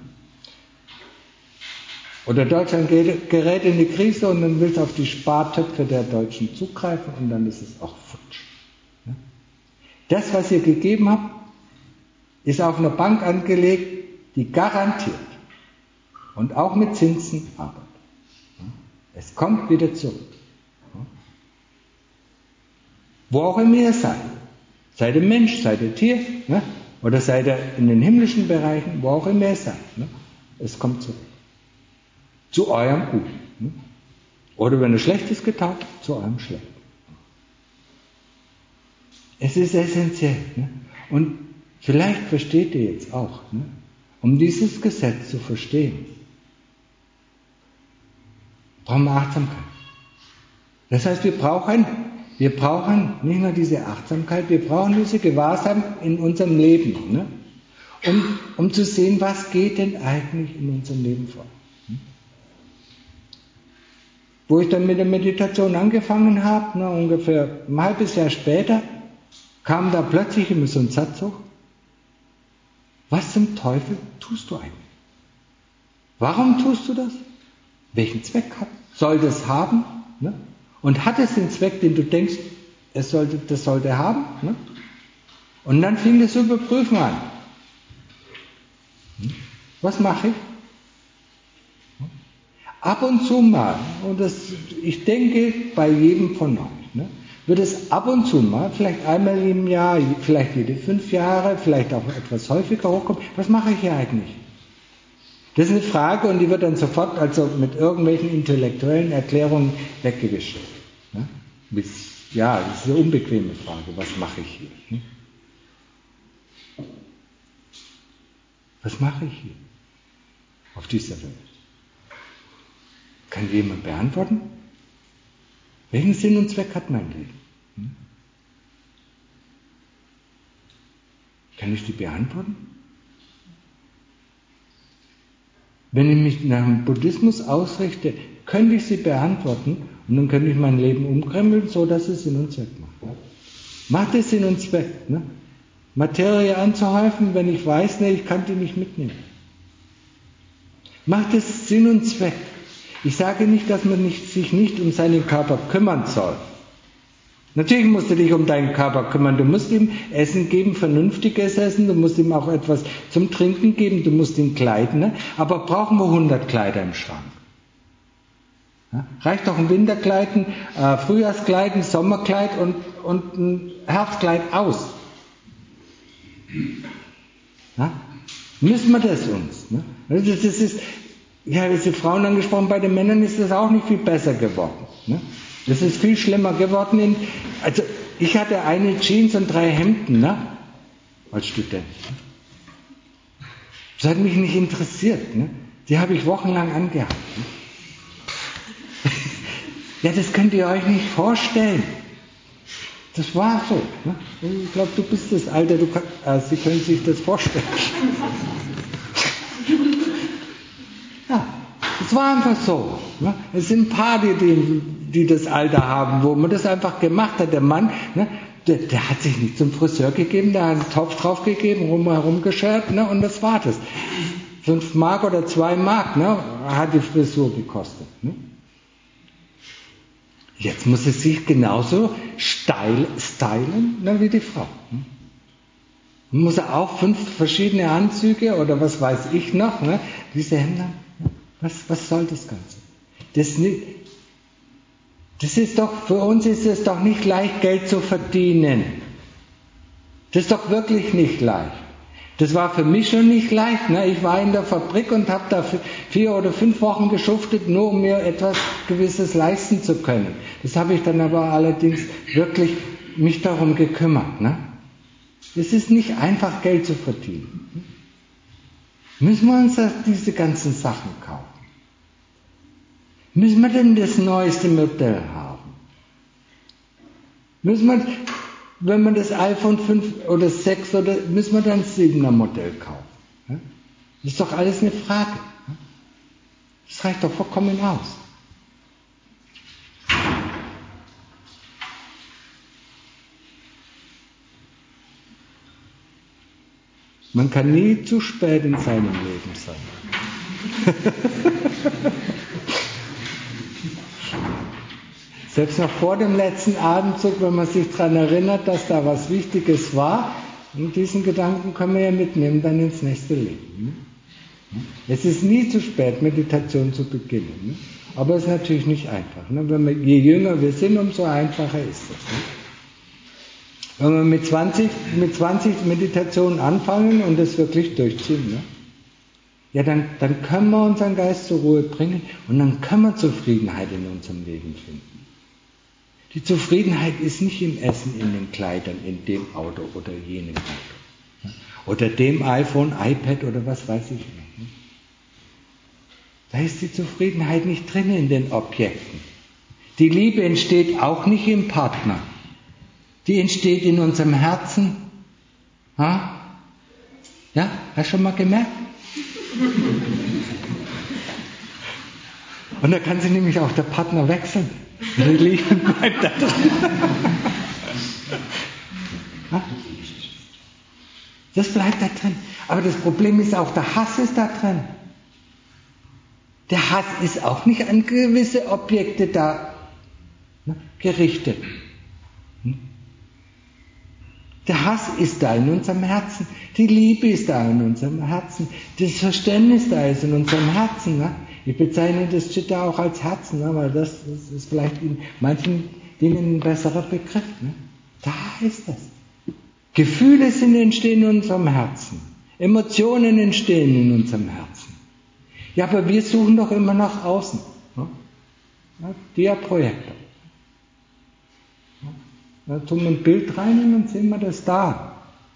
Oder Deutschland gerät in die Krise und dann will es auf die Spartöpfe der Deutschen zugreifen und dann ist es auch futsch. Das, was ihr gegeben habt, ist auf einer Bank angelegt, die garantiert und auch mit Zinsen arbeitet. Es kommt wieder zurück. Wo auch immer ihr seid. Seid ihr Mensch, seid ihr Tier, oder seid ihr in den himmlischen Bereichen, wo auch immer ihr seid. Es kommt zurück. Zu eurem Guten. Oder wenn ihr Schlechtes getan habt, zu eurem Schlechten. Es ist essentiell. Und vielleicht versteht ihr jetzt auch, um dieses Gesetz zu verstehen, brauchen wir Achtsamkeit. Das heißt, wir brauchen nicht nur diese Achtsamkeit, wir brauchen diese Gewahrsam in unserem Leben, um zu sehen, was geht denn eigentlich in unserem Leben vor. Wo ich dann mit der Meditation angefangen habe, ungefähr ein halbes Jahr später, kam da plötzlich immer so ein Satz hoch: Was zum Teufel tust du eigentlich? Warum tust du das? Welchen Zweck soll das haben? Und hat es den Zweck, den du denkst, das sollte haben? Und dann fing das Überprüfen an. Was mache ich? Ab und zu mal, und ich denke bei jedem von euch, ne, wird es ab und zu mal, vielleicht einmal im Jahr, vielleicht jede 5 Jahre, vielleicht auch etwas häufiger hochkommen, was mache ich hier eigentlich? Das ist eine Frage und die wird dann sofort also mit irgendwelchen intellektuellen Erklärungen weggewischt. Ne? Ja, das ist eine unbequeme Frage, was mache ich hier? Ne? Was mache ich hier auf dieser Welt? Kann jemand beantworten? Welchen Sinn und Zweck hat mein Leben? Kann ich die beantworten? Wenn ich mich nach dem Buddhismus ausrichte, könnte ich sie beantworten und dann könnte ich mein Leben umkrempeln, so dass es Sinn und Zweck macht. Macht es Sinn und Zweck? Ne? Materie anzuhäufen, wenn ich weiß, ne, ich kann die nicht mitnehmen. Macht es Sinn und Zweck? Ich sage nicht, dass man sich nicht um seinen Körper kümmern soll. Natürlich musst du dich um deinen Körper kümmern. Du musst ihm Essen geben, vernünftiges Essen. Du musst ihm auch etwas zum Trinken geben. Du musst ihn kleiden. Ne? Aber brauchen wir 100 Kleider im Schrank? Ja? Reicht doch ein Winterkleid, ein Frühjahrskleid, ein Sommerkleid und ein Herbstkleid aus. Ja? Müssen wir das uns? Ne? Das ist, ich habe jetzt die Frauen angesprochen, bei den Männern ist das auch nicht viel besser geworden. Ne? Das ist viel schlimmer geworden. Also ich hatte eine Jeans und 3 Hemden, ne? Als Student. Das hat mich nicht interessiert. Ne? Die habe ich wochenlang angehabt. Ne? Ja, das könnt ihr euch nicht vorstellen. Das war so. Ne? Ich glaube, du bist das Alter, Sie können sich das vorstellen. Ja, es war einfach so. Ne? Es sind ein paar, die das Alter haben, wo man das einfach gemacht hat. Der Mann, ne, der hat sich nicht zum Friseur gegeben, der hat einen Topf drauf gegeben, rumherum geschert, ne, und das war das. 5 Mark oder 2 Mark, ne, hat die Frisur gekostet. Ne? Jetzt muss es sich genauso stylen, ne, wie die Frau. Ne? Man muss auch 5 verschiedene Anzüge oder was weiß ich noch, ne, diese Hemden. Was soll das Ganze? Das ist doch, für uns ist es doch nicht leicht, Geld zu verdienen. Das ist doch wirklich nicht leicht. Das war für mich schon nicht leicht. Ne? Ich war in der Fabrik und habe da 4 oder 5 Wochen geschuftet, nur um mir etwas Gewisses leisten zu können. Das habe ich dann aber allerdings wirklich mich darum gekümmert. Ne? Es ist nicht einfach, Geld zu verdienen. Müssen wir uns diese ganzen Sachen kaufen? Müssen wir denn das neueste Modell haben? Müssen wir, wenn wir das iPhone 5 oder 6 oder müssen wir dann ein 7er Modell kaufen? Das ist doch alles eine Frage. Das reicht doch vollkommen aus. Man kann nie zu spät in seinem Leben sein. Selbst noch vor dem letzten Atemzug, wenn man sich daran erinnert, dass da was Wichtiges war, und diesen Gedanken können wir ja mitnehmen dann ins nächste Leben. Es ist nie zu spät, Meditation zu beginnen. Aber es ist natürlich nicht einfach. Je jünger wir sind, umso einfacher ist es. Wenn wir mit 20 Meditationen anfangen und das wirklich durchziehen, ja, dann können wir unseren Geist zur Ruhe bringen und dann können wir Zufriedenheit in unserem Leben finden. Die Zufriedenheit ist nicht im Essen, in den Kleidern, in dem Auto oder jenem Auto. Oder dem iPhone, iPad oder was weiß ich noch. Da ist die Zufriedenheit nicht drin in den Objekten. Die Liebe entsteht auch nicht im Partner. Die entsteht in unserem Herzen. Ja, hast du schon mal gemerkt? Und da kann sich nämlich auch der Partner wechseln. Die Liebe bleibt da drin. Das bleibt da drin. Aber das Problem ist auch, der Hass ist da drin. Der Hass ist auch nicht an gewisse Objekte da gerichtet. Der Hass ist da in unserem Herzen. Die Liebe ist da in unserem Herzen. Das Verständnis da ist in unserem Herzen. Ich bezeichne das Chitta auch als Herzen, ne? Weil das ist vielleicht in manchen Dingen ein besserer Begriff. Ne? Da ist das. Gefühle entstehen in unserem Herzen. Emotionen entstehen in unserem Herzen. Ja, aber wir suchen doch immer nach außen. Ne? Ja, Dia-Projektor. Da tun wir ein Bild rein und dann sehen wir das da.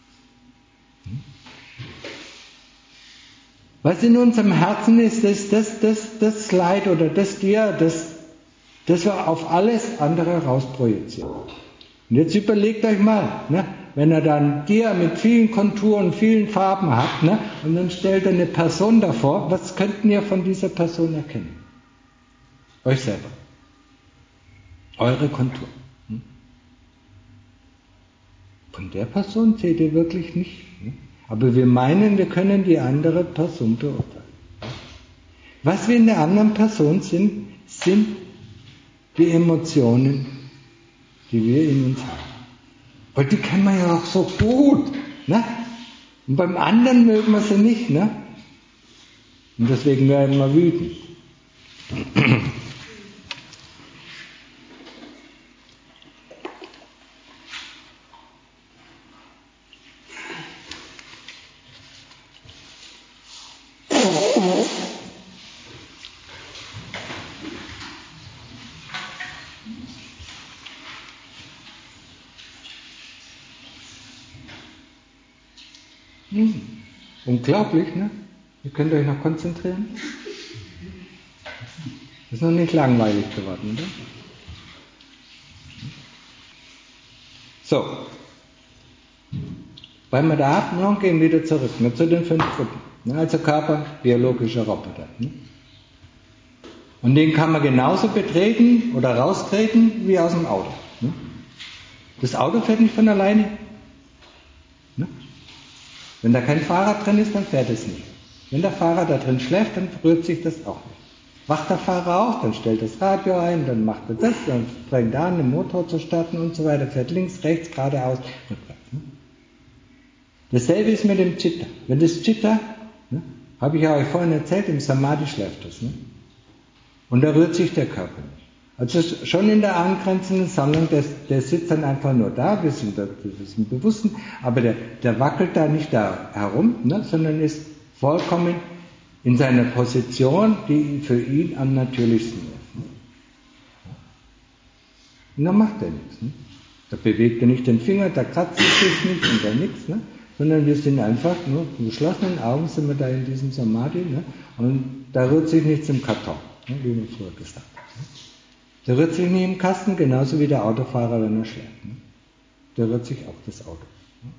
Was in unserem Herzen ist, das Leid oder das Dia, das wir auf alles andere rausprojizieren. Und jetzt überlegt euch mal, ne, wenn er dann Dia mit vielen Konturen, vielen Farben hat, ne, und dann stellt er eine Person davor, was könnten ihr von dieser Person erkennen? Euch selber. Eure Kontur. Von der Person seht ihr wirklich nicht. Ne? Aber wir meinen, wir können die andere Person beurteilen. Was wir in der anderen Person sind die Emotionen, die wir in uns haben. Weil die kennen wir ja auch so gut. Ne? Und beim anderen mögen wir sie nicht. Ne? Und deswegen werden wir wütend. Unglaublich, ne? Ihr könnt euch noch konzentrieren. Ist noch nicht langweilig geworden, oder? So. Weil wir da abmachen, gehen wir wieder zurück, ne, zu den 5 Gruppen. Ne, also Körper, biologischer Roboter. Ne? Und den kann man genauso betreten oder raustreten wie aus dem Auto. Ne? Das Auto fährt nicht von alleine. Ne? Wenn da kein Fahrer drin ist, dann fährt es nicht. Wenn der Fahrer da drin schläft, dann rührt sich das auch nicht. Wacht der Fahrer auf, dann stellt das Radio ein, dann macht er das, dann fängt er an, den Motor zu starten und so weiter, fährt links, rechts, geradeaus, rückwärts. Ne? Dasselbe ist mit dem Chitta. Wenn das Chitta, ne, habe ich ja euch vorhin erzählt, im Samadhi schläft das. Ne? Und da rührt sich der Körper nicht. Also schon in der angrenzenden Sammlung, der sitzt dann einfach nur da, wir sind Bewussten, aber der wackelt da nicht da herum, ne, sondern ist vollkommen in seiner Position, die für ihn am natürlichsten ist. Ne? Und dann macht er nichts. Ne? Da bewegt er nicht den Finger, da kratzt er sich nicht und da nichts, ne? Sondern wir sind einfach nur mit geschlossenen Augen sind wir da in diesem Samadhi, ne? Und da rührt sich nichts im Karton, ne? Wie wir früher gesagt haben. Ne? Der rührt sich nicht im Kasten, genauso wie der Autofahrer, wenn er schläft. Ne? Der rührt sich auch das Auto. Ne?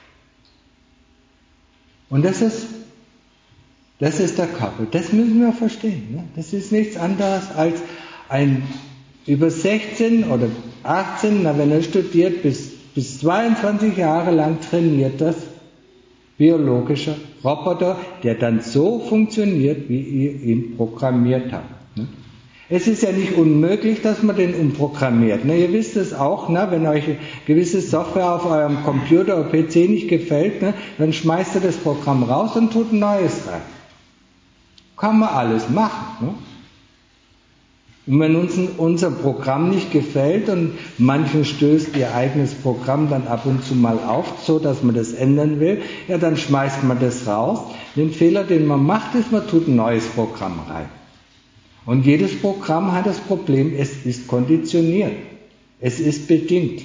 Und das ist der Körper. Das müssen wir verstehen. Ne? Das ist nichts anderes als ein über 16 oder 18, wenn er studiert, bis 22 Jahre lang trainiert das biologischer Roboter, der dann so funktioniert, wie ihr ihn programmiert habt. Ne? Es ist ja nicht unmöglich, dass man den umprogrammiert. Ne? Ihr wisst es auch, ne? Wenn euch gewisse Software auf eurem Computer oder PC nicht gefällt, ne? Dann schmeißt ihr das Programm raus und tut ein neues rein. Kann man alles machen. Ne? Und wenn uns unser Programm nicht gefällt und manchen stößt ihr eigenes Programm dann ab und zu mal auf, so dass man das ändern will, ja, dann schmeißt man das raus. Den Fehler, den man macht, ist, man tut ein neues Programm rein. Und jedes Programm hat das Problem, es ist konditioniert. Es ist bedingt.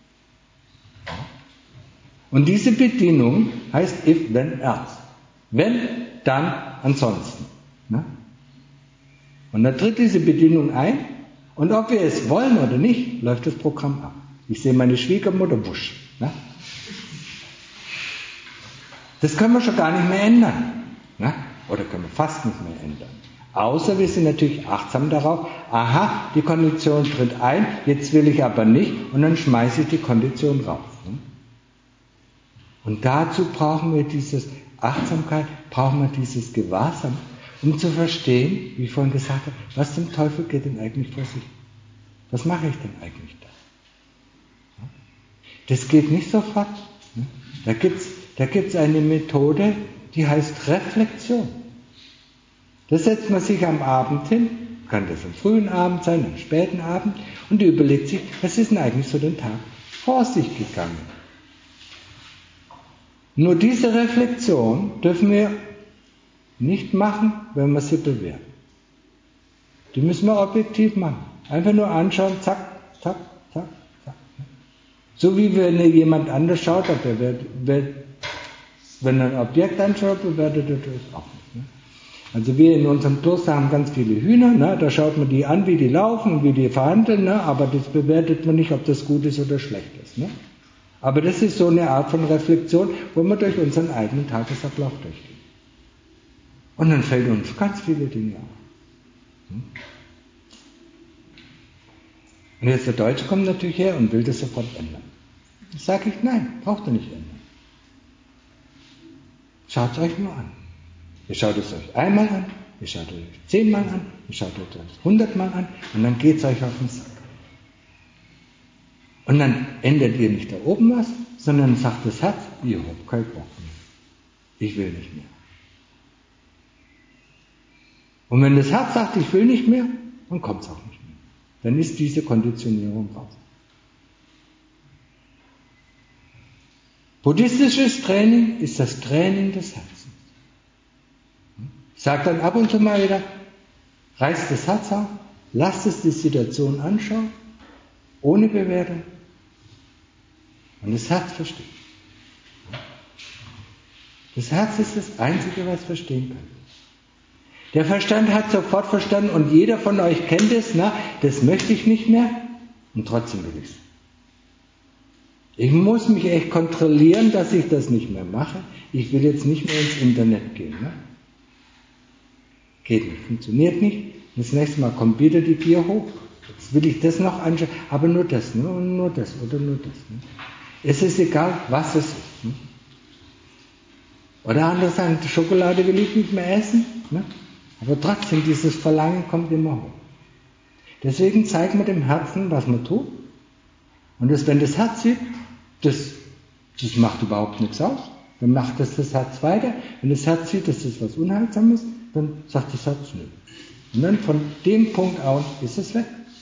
Und diese Bedingung heißt if, then, else. Wenn, dann, ansonsten. Ne? Und dann tritt diese Bedingung ein und ob wir es wollen oder nicht, läuft das Programm ab. Ich sehe meine Schwiegermutter, wusch. Ne? Das können wir schon gar nicht mehr ändern. Ne? Oder können wir fast nicht mehr ändern. Außer wir sind natürlich achtsam darauf, aha, die Kondition tritt ein, jetzt will ich aber nicht und dann schmeiße ich die Kondition raus. Ne? Und dazu brauchen wir diese Achtsamkeit, brauchen wir dieses Gewahrsam, um zu verstehen, wie ich vorhin gesagt habe, was zum Teufel geht denn eigentlich vor sich? Was mache ich denn eigentlich da? Das geht nicht sofort. Da gibt's eine Methode, die heißt Reflexion. Da setzt man sich am Abend hin, kann das am frühen Abend sein, am späten Abend, und überlegt sich, was ist denn eigentlich so den Tag vor sich gegangen. Nur diese Reflexion dürfen wir nicht machen, wenn wir sie bewerten. Die müssen wir objektiv machen. Einfach nur anschauen, zack, zack, zack, zack. So wie wenn jemand anders schaut, wenn er ein Objekt anschaut, bewertet er das auch nicht. Ne? Also wir in unserem Kloster haben ganz viele Hühner, ne? Da schaut man die an, wie die laufen und wie die verhandeln, ne? Aber das bewertet man nicht, ob das gut ist oder schlecht ist. Ne? Aber das ist so eine Art von Reflexion, wo wir durch unseren eigenen Tagesablauf durchgehen. Und dann fällt uns ganz viele Dinge auf. Und jetzt der Deutsche kommt natürlich her und will das sofort ändern. Da sage ich, nein, braucht ihr nicht ändern. Schaut es euch nur an. Ihr schaut es euch einmal an, ihr schaut es euch 10-mal an, ihr schaut es euch 100-mal an und dann geht es euch auf den Sack. Und dann ändert ihr nicht da oben was, sondern sagt das Herz, ich habe keinen Bock mehr. Ich will nicht mehr. Und wenn das Herz sagt, ich will nicht mehr, dann kommt es auch nicht mehr. Dann ist diese Konditionierung raus. Buddhistisches Training ist das Training des Herzens. Sagt dann ab und zu mal wieder, reißt das Herz auf, lasst es die Situation anschauen, ohne Bewertung. Und das Herz versteht. Das Herz ist das Einzige, was verstehen kann. Der Verstand hat sofort verstanden und jeder von euch kennt es, na, das möchte ich nicht mehr und trotzdem will ich es. Ich muss mich echt kontrollieren, dass ich das nicht mehr mache. Ich will jetzt nicht mehr ins Internet gehen. Ne? Geht nicht, funktioniert nicht. Das nächste Mal kommt wieder die Gier hoch. Jetzt will ich das noch anschauen, aber nur das, ne? Und nur das oder nur das. Ne? Es ist egal, was es ist. Ne? Oder andere sagen, die Schokolade will ich nicht mehr essen. Ne? Aber trotzdem, dieses Verlangen kommt immer hoch. Deswegen zeigt man dem Herzen, was man tut. Und wenn das Herz sieht, das macht überhaupt nichts aus. Dann macht das Herz weiter. Wenn das Herz sieht, dass das was Unheilsames ist, dann sagt das Herz nö. Und dann von dem Punkt aus ist es weg.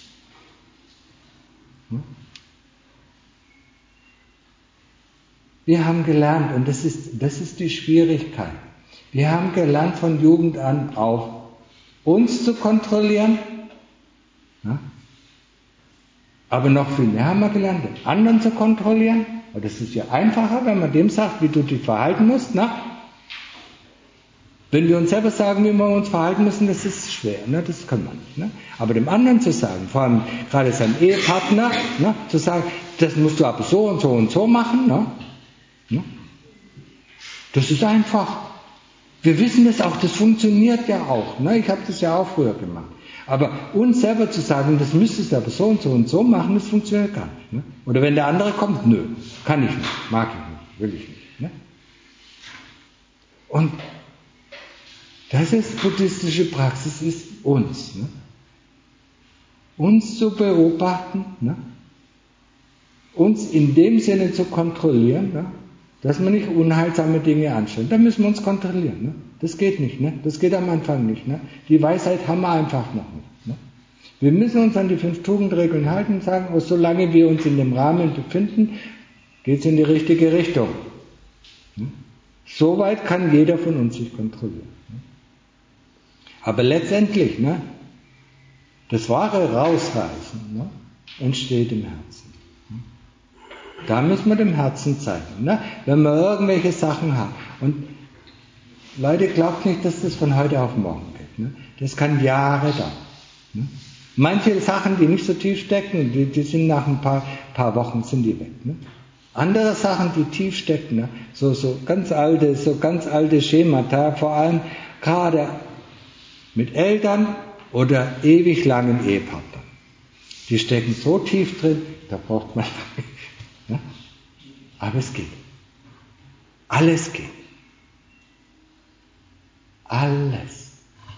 Wir haben gelernt, und das ist die Schwierigkeit, wir haben gelernt von Jugend an auf uns zu kontrollieren, ja? Aber noch viel mehr haben wir gelernt, den anderen zu kontrollieren. Und das ist ja einfacher, wenn man dem sagt, wie du dich verhalten musst. Na? Wenn wir uns selber sagen, wie wir uns verhalten müssen, das ist schwer, ne? Das kann man nicht. Ne? Aber dem anderen zu sagen, vor allem gerade seinem Ehepartner, ne? Zu sagen, das musst du aber so und so und so machen, ne? Ne? Das ist einfach. Wir wissen das auch, das funktioniert ja auch. Ne? Ich habe das ja auch früher gemacht. Aber uns selber zu sagen, das müsstest du aber so und so und so machen, das funktioniert gar nicht. Ne? Oder wenn der andere kommt, nö, kann ich nicht, mag ich nicht, will ich nicht. Ne? Und das ist buddhistische Praxis, ist uns. Ne? Uns zu beobachten, ne? Uns in dem Sinne zu kontrollieren, ne? Dass man nicht unheilsame Dinge anstellt. Da müssen wir uns kontrollieren. Ne? Das geht nicht. Ne? Das geht am Anfang nicht. Ne? Die Weisheit haben wir einfach noch nicht. Ne? Wir müssen uns an die 5 Tugendregeln halten und sagen, oh, solange wir uns in dem Rahmen befinden, geht es in die richtige Richtung. Ne? Soweit kann jeder von uns sich kontrollieren. Ne? Aber letztendlich, ne, das wahre Rausreißen, ne, entsteht im Herzen. Da müssen wir dem Herzen zeigen, ne? Wenn wir irgendwelche Sachen haben. Und Leute, glaubt nicht, dass das von heute auf morgen geht. Ne? Das kann Jahre dauern. Ne? Manche Sachen, die nicht so tief stecken, die sind nach ein paar Wochen sind die weg. Ne? Andere Sachen, die tief stecken, ne? so ganz alte Schemata, vor allem gerade mit Eltern oder ewig langen Ehepartnern. Die stecken so tief drin, da braucht man ja? Aber es geht. Alles geht. Alles.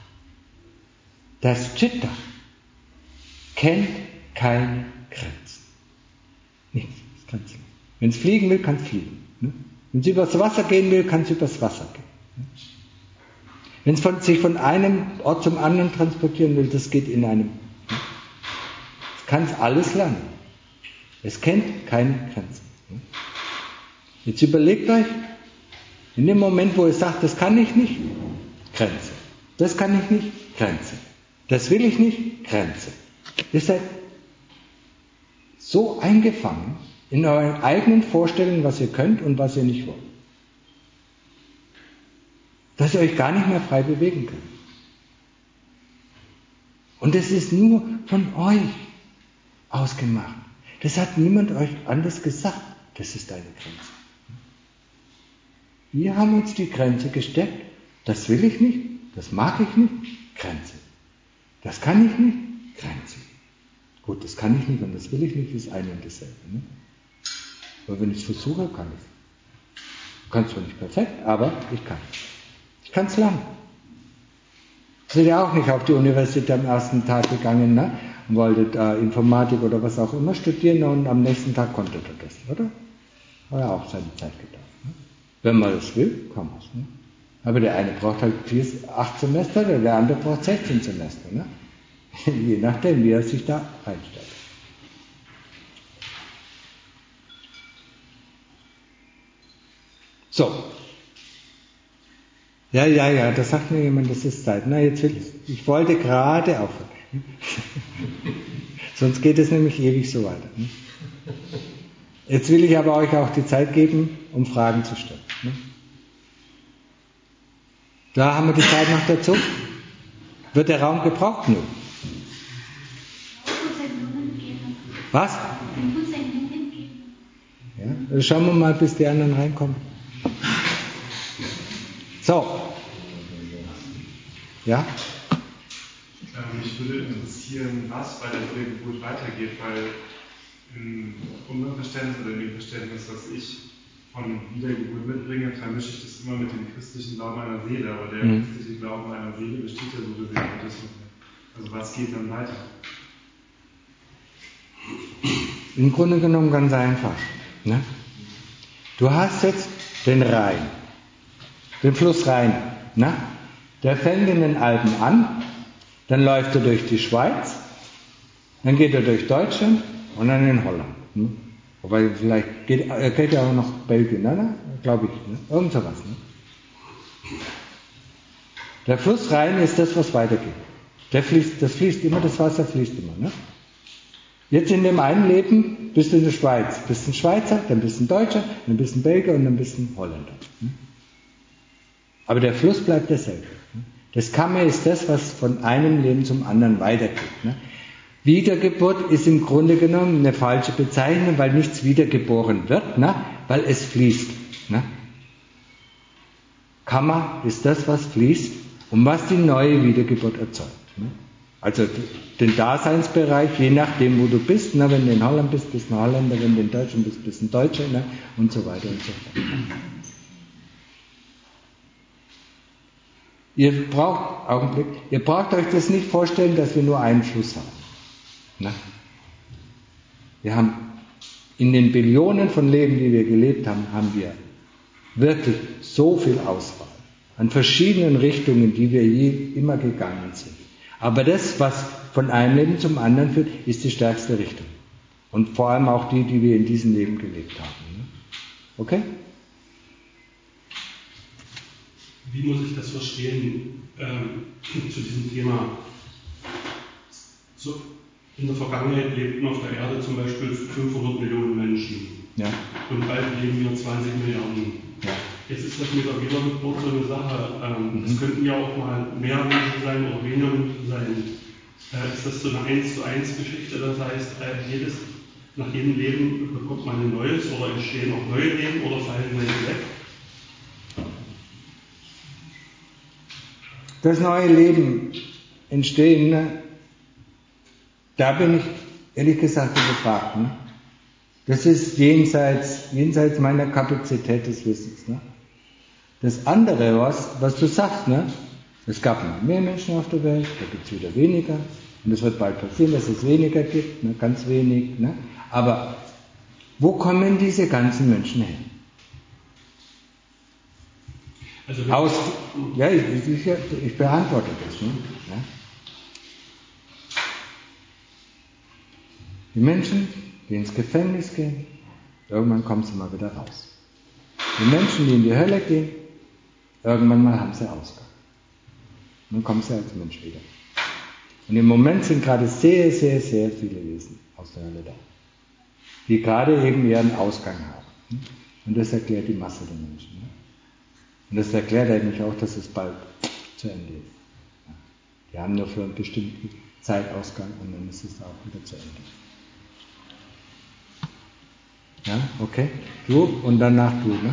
Das Chitta kennt keine Grenzen. Nichts, das kann es nicht. Wenn es fliegen will, kann es fliegen. Ne? Wenn es übers Wasser gehen will, kann es übers Wasser gehen. Ne? Wenn es sich von einem Ort zum anderen transportieren will, das geht in einem. Es kann es alles lernen. Es kennt keine Grenzen. Jetzt überlegt euch, in dem Moment, wo ihr sagt, das kann ich nicht, Grenze. Das kann ich nicht, Grenze. Das will ich nicht, Grenze. Ihr seid so eingefangen in euren eigenen Vorstellungen, was ihr könnt und was ihr nicht wollt, dass ihr euch gar nicht mehr frei bewegen könnt. Und es ist nur von euch ausgemacht. Das hat niemand euch anders gesagt. Das ist eine Grenze. Wir haben uns die Grenze gesteckt. Das will ich nicht, das mag ich nicht, Grenze. Das kann ich nicht, Grenze. Gut, das kann ich nicht und das will ich nicht, ist ein und dasselbe. Ne? Aber wenn ich es versuche, kann ich es. Ich kann es zwar nicht perfekt, aber ich kann es. Ich kann es lernen. Seid ihr auch nicht auf die Universität am ersten Tag gegangen, ne? Und wolltet Informatik oder was auch immer studieren und am nächsten Tag konntet ihr das, oder? Hat ja auch seine Zeit gedauert. Ne? Wenn man das will, kann man es. Ne? Aber der eine braucht halt 8 Semester, der andere braucht 16 Semester. Ne? Je nachdem, wie er sich da einstellt. So. Ja, da sagt mir jemand, das ist Zeit. Na, jetzt ich wollte gerade aufhören. Sonst geht es nämlich ewig so weiter. Ne? Jetzt will ich aber euch auch die Zeit geben, um Fragen zu stellen. Ne? Da haben wir die Zeit noch dazu. Wird der Raum gebraucht? Nun. Was? Ja, schauen wir mal, bis die anderen reinkommen. So. Ja? Mich würde interessieren, was bei der Wiedergeburt weitergeht, weil in unserem Verständnis oder in dem Verständnis, was ich von Wiedergeburt mitbringe, vermische ich das immer mit dem christlichen Glauben einer Seele, aber der christliche Glauben einer Seele besteht ja so gesehen. Also was geht dann weiter? Im Grunde genommen ganz einfach. Ne? Du hast jetzt den Rhein, den Fluss Rhein. Ne? Der fängt in den Alpen an, dann läuft er durch die Schweiz, dann geht er durch Deutschland und dann in Holland. Ne? Wobei vielleicht geht ja auch noch Belgien, ne? Glaube ich. Ne? Irgend sowas. Ne? Der Fluss Rhein ist das, was weitergeht. Das fließt immer, das Wasser fließt immer. Ne? Jetzt in dem einen Leben bist du in der Schweiz. Bist ein Schweizer, dann bist ein Deutscher, dann bist ein Belgier und dann bist ein Holländer. Ne? Aber der Fluss bleibt derselbe. Ne? Das Karma ist das, was von einem Leben zum anderen weitergeht. Ne? Wiedergeburt ist im Grunde genommen eine falsche Bezeichnung, weil nichts wiedergeboren wird, ne? Weil es fließt. Ne? Karma ist das, was fließt und was die neue Wiedergeburt erzeugt. Ne? Also den Daseinsbereich, je nachdem, wo du bist, ne? Wenn du in Holland bist, bist du ein Holländer, wenn du in Deutschland bist, bist du ein Deutscher, ne? Und so weiter und so fort. Ihr braucht euch das nicht vorstellen, dass wir nur einen Fluss haben. Ne? Wir haben in den Billionen von Leben, die wir gelebt haben, haben wir wirklich so viel Auswahl an verschiedenen Richtungen, die wir immer gegangen sind. Aber das, was von einem Leben zum anderen führt, ist die stärkste Richtung. Und vor allem auch die, die wir in diesem Leben gelebt haben. Ne? Okay? Wie muss ich das verstehen zu diesem Thema? So, in der Vergangenheit lebten auf der Erde zum Beispiel 500 Millionen Menschen. Ja. Und bald leben wir 20 Milliarden. Ja. Jetzt ist das mit der Wiedergeburt so eine Sache. Es könnten ja auch mal mehr Menschen sein oder weniger Menschen sein. Ist das so eine 1:1 Geschichte? Das heißt, nach jedem Leben bekommt man ein neues oder entstehen auch neue Leben oder fallen welche weg? Das neue Leben entstehen, ne? Da bin ich ehrlich gesagt gefragt. Ne? Das ist jenseits meiner Kapazität des Wissens. Ne? Das andere, was du sagst, ne? Es gab noch mehr Menschen auf der Welt, da gibt es wieder weniger. Und es wird bald passieren, dass es weniger gibt, ne? Ganz wenig. Ne? Aber wo kommen diese ganzen Menschen her? Also ich beantworte das. Ne? Ja? Die Menschen, die ins Gefängnis gehen, irgendwann kommen sie mal wieder raus. Die Menschen, die in die Hölle gehen, irgendwann mal haben sie Ausgang. Dann kommen sie als Mensch wieder. Und im Moment sind gerade sehr, sehr, sehr viele Wesen aus der Hölle da, die gerade eben ihren Ausgang haben. Und das erklärt die Masse der Menschen. Und das erklärt eigentlich auch, dass es bald zu Ende ist. Die haben nur für einen bestimmten Zeitausgang und dann ist es auch wieder zu Ende. Ja, okay. Du und danach du, ne?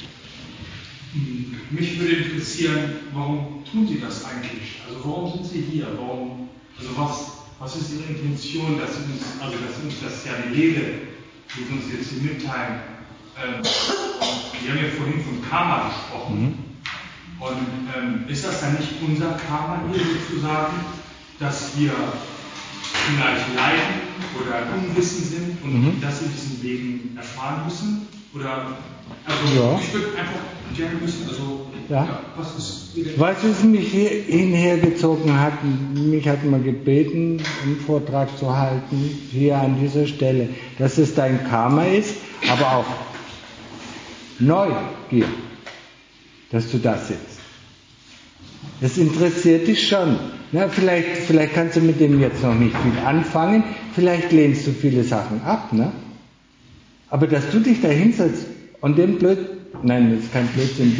Mich würde interessieren, warum tun Sie das eigentlich? Also warum sind Sie hier? Was ist Ihre Intention, dass Sie uns das ja die Lehre, die Sie uns jetzt hier mitteilen, wir haben ja vorhin von Karma gesprochen. Und ist das dann nicht unser Karma hier sozusagen, dass wir vielleicht leiden oder unwissend sind und das in diesem Leben erfahren müssen? Oder, ich würde einfach gerne wissen, was ist Ihre... Was es mich hierher gezogen hat, mich hat man gebeten, einen Vortrag zu halten, hier an dieser Stelle, dass es dein Karma ist, aber auch Neugier, dass du da sitzt. Das interessiert dich schon. Na, vielleicht kannst du mit dem jetzt noch nicht viel anfangen, vielleicht lehnst du viele Sachen ab, ne? Aber dass du dich da hinsetzt und das ist kein Blödsinn,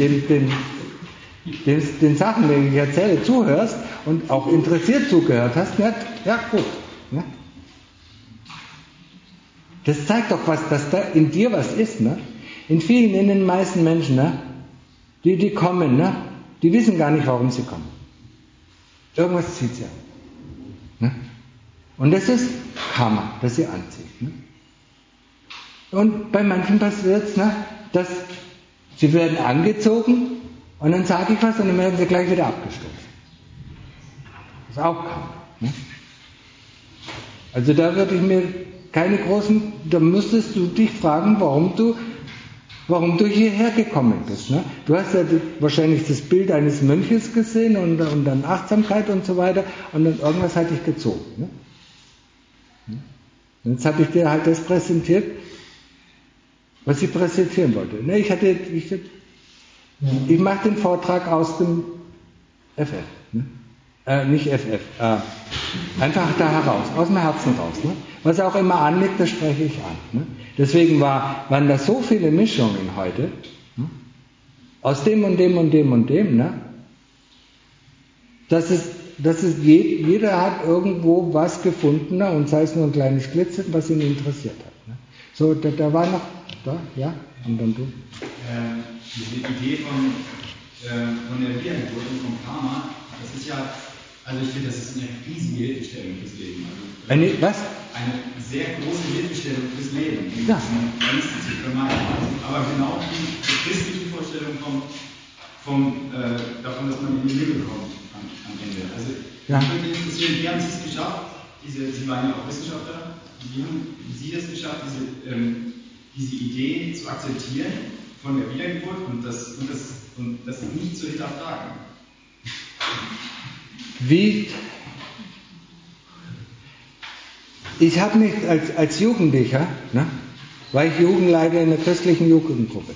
den Sachen, die ich erzähle, zuhörst und auch interessiert zugehört hast, ne? Ja gut. Ne? Das zeigt doch was, dass da in dir was ist, ne? In den meisten Menschen, ne? Die kommen, ne? Die wissen gar nicht, warum sie kommen. Irgendwas zieht sie an. Ne? Und das ist Karma, das sie anzieht. Ne? Und bei manchen passiert es, ne, dass sie werden angezogen und dann sage ich was und dann werden sie gleich wieder abgestoßen. Das ist auch Karma. Ne? Also da würde ich mir da müsstest du dich fragen, warum du hierher gekommen bist. Ne? Du hast ja wahrscheinlich das Bild eines Mönches gesehen und dann Achtsamkeit und so weiter und dann irgendwas hat dich gezogen. Ne? Und jetzt habe ich dir halt das präsentiert, was ich präsentieren wollte. Ne? Ich mache den Vortrag aus dem FF. Ne? Nicht FF. Einfach da heraus, aus dem Herzen raus. Ne? Was auch immer anliegt, das spreche ich an. Ne? Deswegen waren da so viele Mischungen heute, ne? Aus dem und dem und dem und dem, ne? dass jeder hat irgendwo was gefunden, ne? Und sei es nur ein kleines Glitzern, was ihn interessiert hat. Ne? So, da war noch, ja, und dann du. Diese Idee von der Wiedergeburt und vom Karma, das ist ja, also ich finde, das ist eine riesige Hilfestellung fürs Leben. Also, was? Eine sehr große Hilfestellung fürs Leben. Ja. Zu vermeiden. Aber genau die christliche Vorstellung davon, dass man in die Himmel kommt am Ende. Also, ich würde mich interessieren, wie haben Sie es geschafft? Sie waren ja auch Wissenschaftler. Wie haben Sie das geschafft, diese Idee zu akzeptieren von der Wiedergeburt und das nicht zu hinterfragen? Wie? Ich habe mich als Jugendlicher, ne, war ich Jugendleiter in einer christlichen Jugendgruppe.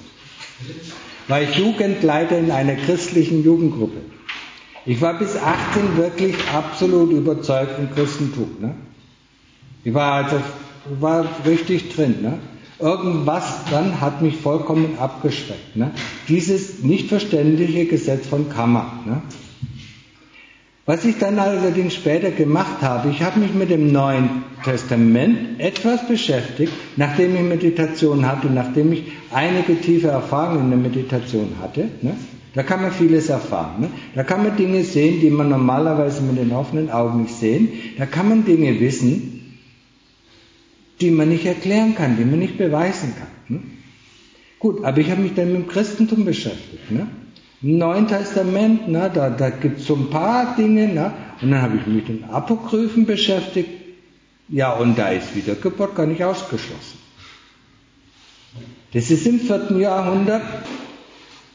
Ich war bis 18 wirklich absolut überzeugt vom Christentum. Ne? Ich war richtig drin. Ne? Irgendwas dann hat mich vollkommen abgeschreckt. Ne? Dieses nicht verständliche Gesetz von Karma. Ne? Was ich dann allerdings später gemacht habe, ich habe mich mit dem Neuen Testament etwas beschäftigt, nachdem ich Meditation hatte, nachdem ich einige tiefe Erfahrungen in der Meditation hatte. Ne? Da kann man vieles erfahren. Ne? Da kann man Dinge sehen, die man normalerweise mit den offenen Augen nicht sehen. Da kann man Dinge wissen, die man nicht erklären kann, die man nicht beweisen kann. Ne? Gut, aber ich habe mich dann mit dem Christentum beschäftigt. Ne? Im Neuen Testament, na, da gibt es so ein paar Dinge, na, und dann habe ich mich mit den Apokryphen beschäftigt. Ja, und da ist Wiedergeburt gar nicht ausgeschlossen. Das ist im 4. Jahrhundert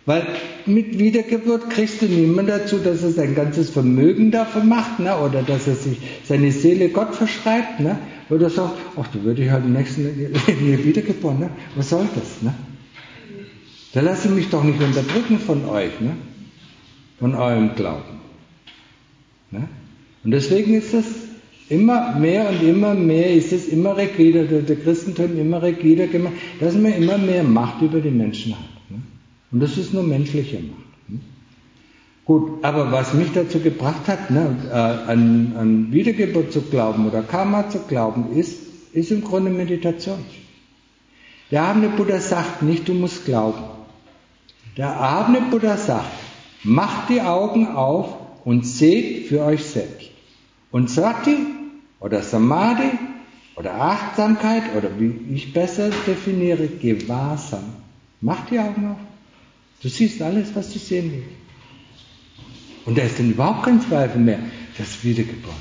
Weil mit Wiedergeburt kriegst du niemanden dazu, dass er sein ganzes Vermögen dafür macht, ne? Oder dass er sich seine Seele Gott verschreibt, ne? Oder sagt, ach, da würde ich halt im nächsten Leben wiedergeboren, ne? Was soll das, ne? Da lasse ich mich doch nicht unterdrücken von euch, ne? Von eurem Glauben. Ne? Und deswegen ist das immer mehr und immer mehr, ist es immer rigider, der Christentum immer rigider gemacht, dass man immer mehr Macht über die Menschen hat. Ne? Und das ist nur menschliche Macht. Ne? Gut, aber was mich dazu gebracht hat, ne, an Wiedergeburt zu glauben oder Karma zu glauben, ist im Grunde Meditation. Der erhabene Buddha sagt nicht, du musst glauben. Der erhabene Buddha sagt, macht die Augen auf und seht für euch selbst. Und Sati oder Samadhi oder Achtsamkeit oder wie ich besser definiere, Gewahrsam. Mach die Augen auf. Du siehst alles, was du sehen willst. Und da ist dann überhaupt kein Zweifel mehr, das ist wiedergeboren.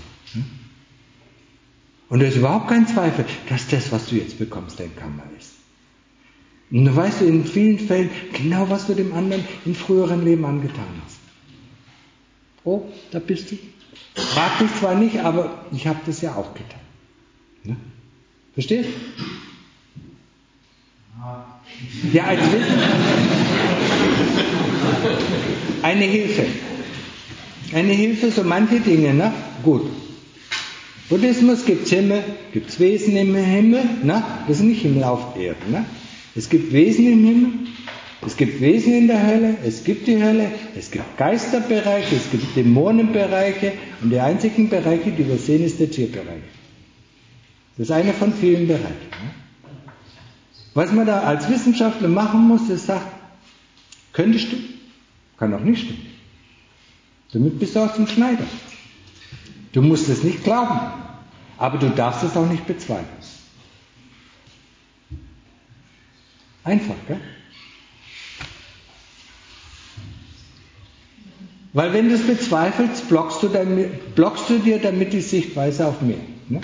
Und da ist überhaupt kein Zweifel, dass das, was du jetzt bekommst, dein Karma ist. Und du weißt in vielen Fällen genau, was du dem anderen im früheren Leben angetan hast. Oh, da bist du. Frag dich zwar nicht, aber ich habe das ja auch getan. Ne? Verstehst? Ja, als Wissen. Eine Hilfe. Eine Hilfe, so manche Dinge, ne? Gut. Buddhismus gibt es Himmel, gibt es Wesen im Himmel, ne? Das ist nicht Himmel auf Erden, ne? Es gibt Wesen im Himmel, es gibt Wesen in der Hölle, es gibt die Hölle, es gibt Geisterbereiche, es gibt Dämonenbereiche und die einzigen Bereiche, die wir sehen, ist der Tierbereich. Das ist einer von vielen Bereichen. Ne? Was man da als Wissenschaftler machen muss, ist sagen, könnte stimmen, kann auch nicht stimmen. Damit bist du aus dem Schneider. Du musst es nicht glauben, aber du darfst es auch nicht bezweifeln. Einfach, gell? Weil wenn du es bezweifelst, blockst du dir damit die Sichtweise auf mehr. Ne?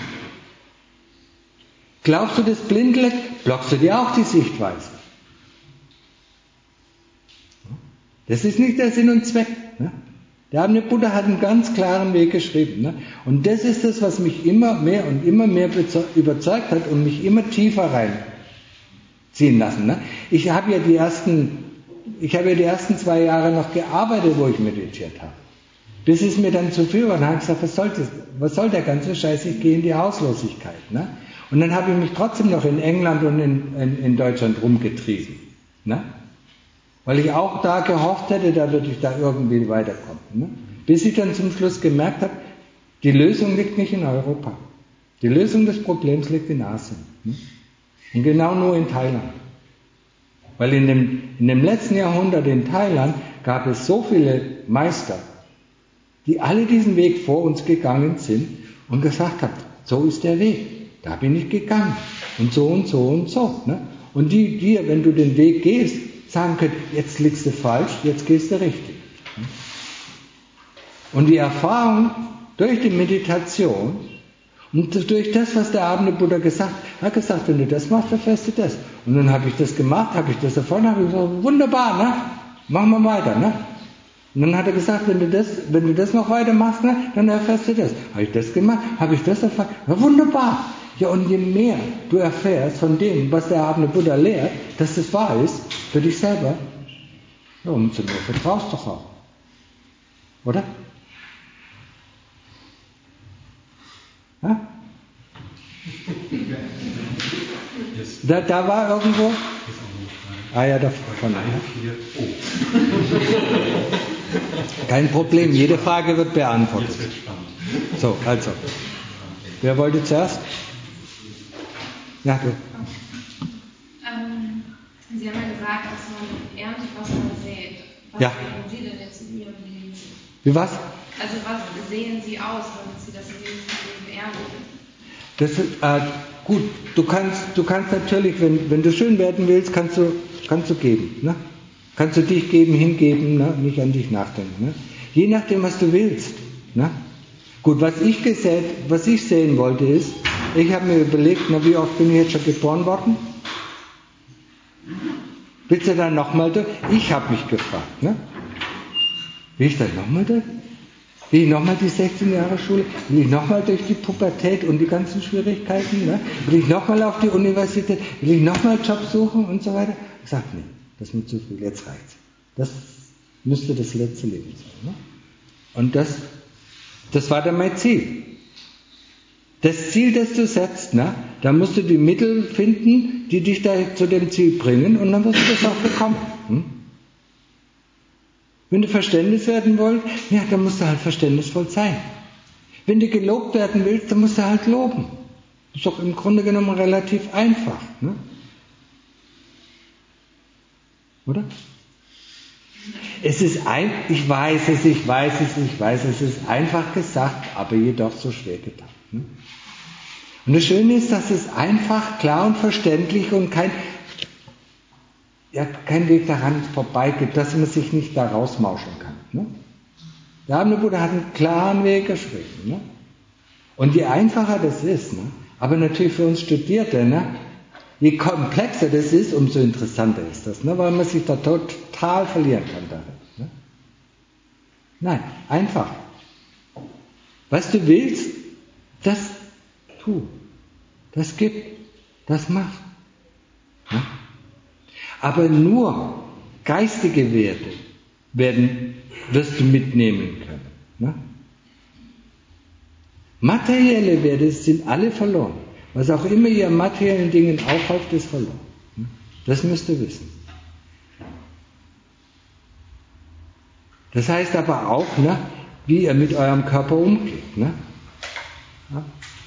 Glaubst du das blindlegt, blockst du dir auch die Sichtweise. Das ist nicht der Sinn und Zweck. Ne? Der erhabene Buddha hat einen ganz klaren Weg geschrieben. Ne? Und das ist das, was mich immer mehr und immer mehr überzeugt hat und mich immer tiefer reinziehen lassen. Ne? Ich habe ja die ersten 2 Jahre noch gearbeitet, wo ich meditiert habe. Bis es mir dann zu viel war. Dann habe ich gesagt, was soll der ganze Scheiß? Ich gehe in die Hauslosigkeit. Ne? Und dann habe ich mich trotzdem noch in England und in Deutschland rumgetrieben. Ne? Weil ich auch da gehofft hätte, da würde ich da irgendwie weiterkommen. Ne? Bis ich dann zum Schluss gemerkt habe, die Lösung liegt nicht in Europa. Die Lösung des Problems liegt in Asien. Ne? Und genau nur in Thailand. Weil in dem letzten Jahrhundert in Thailand gab es so viele Meister, die alle diesen Weg vor uns gegangen sind und gesagt haben, so ist der Weg, da bin ich gegangen und so und so und so. Ne? Und die dir, wenn du den Weg gehst, sagen können, jetzt liegst du falsch, jetzt gehst du richtig. Und die Erfahrung durch die Meditation und durch das, was der erhabene Buddha gesagt hat, gesagt, wenn du das machst, erfährst du das. Und dann habe ich das gemacht, habe ich das erfahren, habe ich gesagt, wunderbar, ne? Machen wir weiter, ne? Und dann hat er gesagt, wenn du das noch weiter machst, ne, dann erfährst du das. Habe ich das gemacht, habe ich das erfahren, ja, wunderbar. Ja, und je mehr du erfährst von dem, was der erhabene Buddha lehrt, dass das wahr ist, für dich selber, ja, umso mehr vertraust du doch auch. Oder? Ja? Da war irgendwo. Ah ja, da vorne. Kein Problem, jede Frage wird beantwortet. So, also. Wer wollte zuerst? Ja, du. Sie haben ja gesagt, dass man erntet, was man sät. Was Ja. sehen Sie denn jetzt in Ihrem Leben? Wie was? Also was sehen Sie aus, damit Sie das in Ihrem Leben ernten? Das ist, gut, du kannst natürlich, wenn du schön werden willst, kannst du geben. Ne? Kannst du dich geben, hingeben, ne? Nicht an dich nachdenken. Ne? Je nachdem, was du willst. Ne? Gut, was ich sehen wollte ist, ich habe mir überlegt, wie oft bin ich jetzt schon geboren worden? Willst du dann nochmal durch? Ich habe mich gefragt, ne? Will ich dann nochmal durch? Will ich nochmal die 16 Jahre Schule? Will ich nochmal durch die Pubertät und die ganzen Schwierigkeiten? Ne? Will ich nochmal auf die Universität? Will ich nochmal Job suchen und so weiter? Ich sage, nee, das ist mir zu viel, jetzt reicht's. Das müsste das letzte Leben sein. Ne? Und das war dann mein Ziel. Das Ziel, das du setzt, ne? Da musst du die Mittel finden, die dich da zu dem Ziel bringen, und dann wirst du das auch bekommen. Wenn du Verständnis werden willst, ja, dann musst du halt verständnisvoll sein. Wenn du gelobt werden willst, dann musst du halt loben. Das ist doch im Grunde genommen relativ einfach. Ne? Oder? Ich weiß es, es ist einfach gesagt, aber jedoch so schwer getan. Ne? Und das Schöne ist, dass es einfach, klar und verständlich und kein Weg daran vorbei gibt, dass man sich nicht da rausmauscheln kann. Ne? Der Abende Buddha hat einen klaren Weg geschrieben. Ne? Und je einfacher das ist, ne? Aber natürlich für uns Studierte, ne? Je komplexer das ist, umso interessanter ist das, ne? Weil man sich da total verlieren kann darin. Ne? Nein, einfach. Was du willst, das tu, das gib, das mach. Ne? Aber nur geistige Werte wirst du mitnehmen können. Ne? Materielle Werte sind alle verloren. Was auch immer ihr an materiellen Dingen aufhäuft, ist verloren. Ne? Das müsst ihr wissen. Das heißt aber auch, ne, wie ihr mit eurem Körper umgeht. Ne? Ja?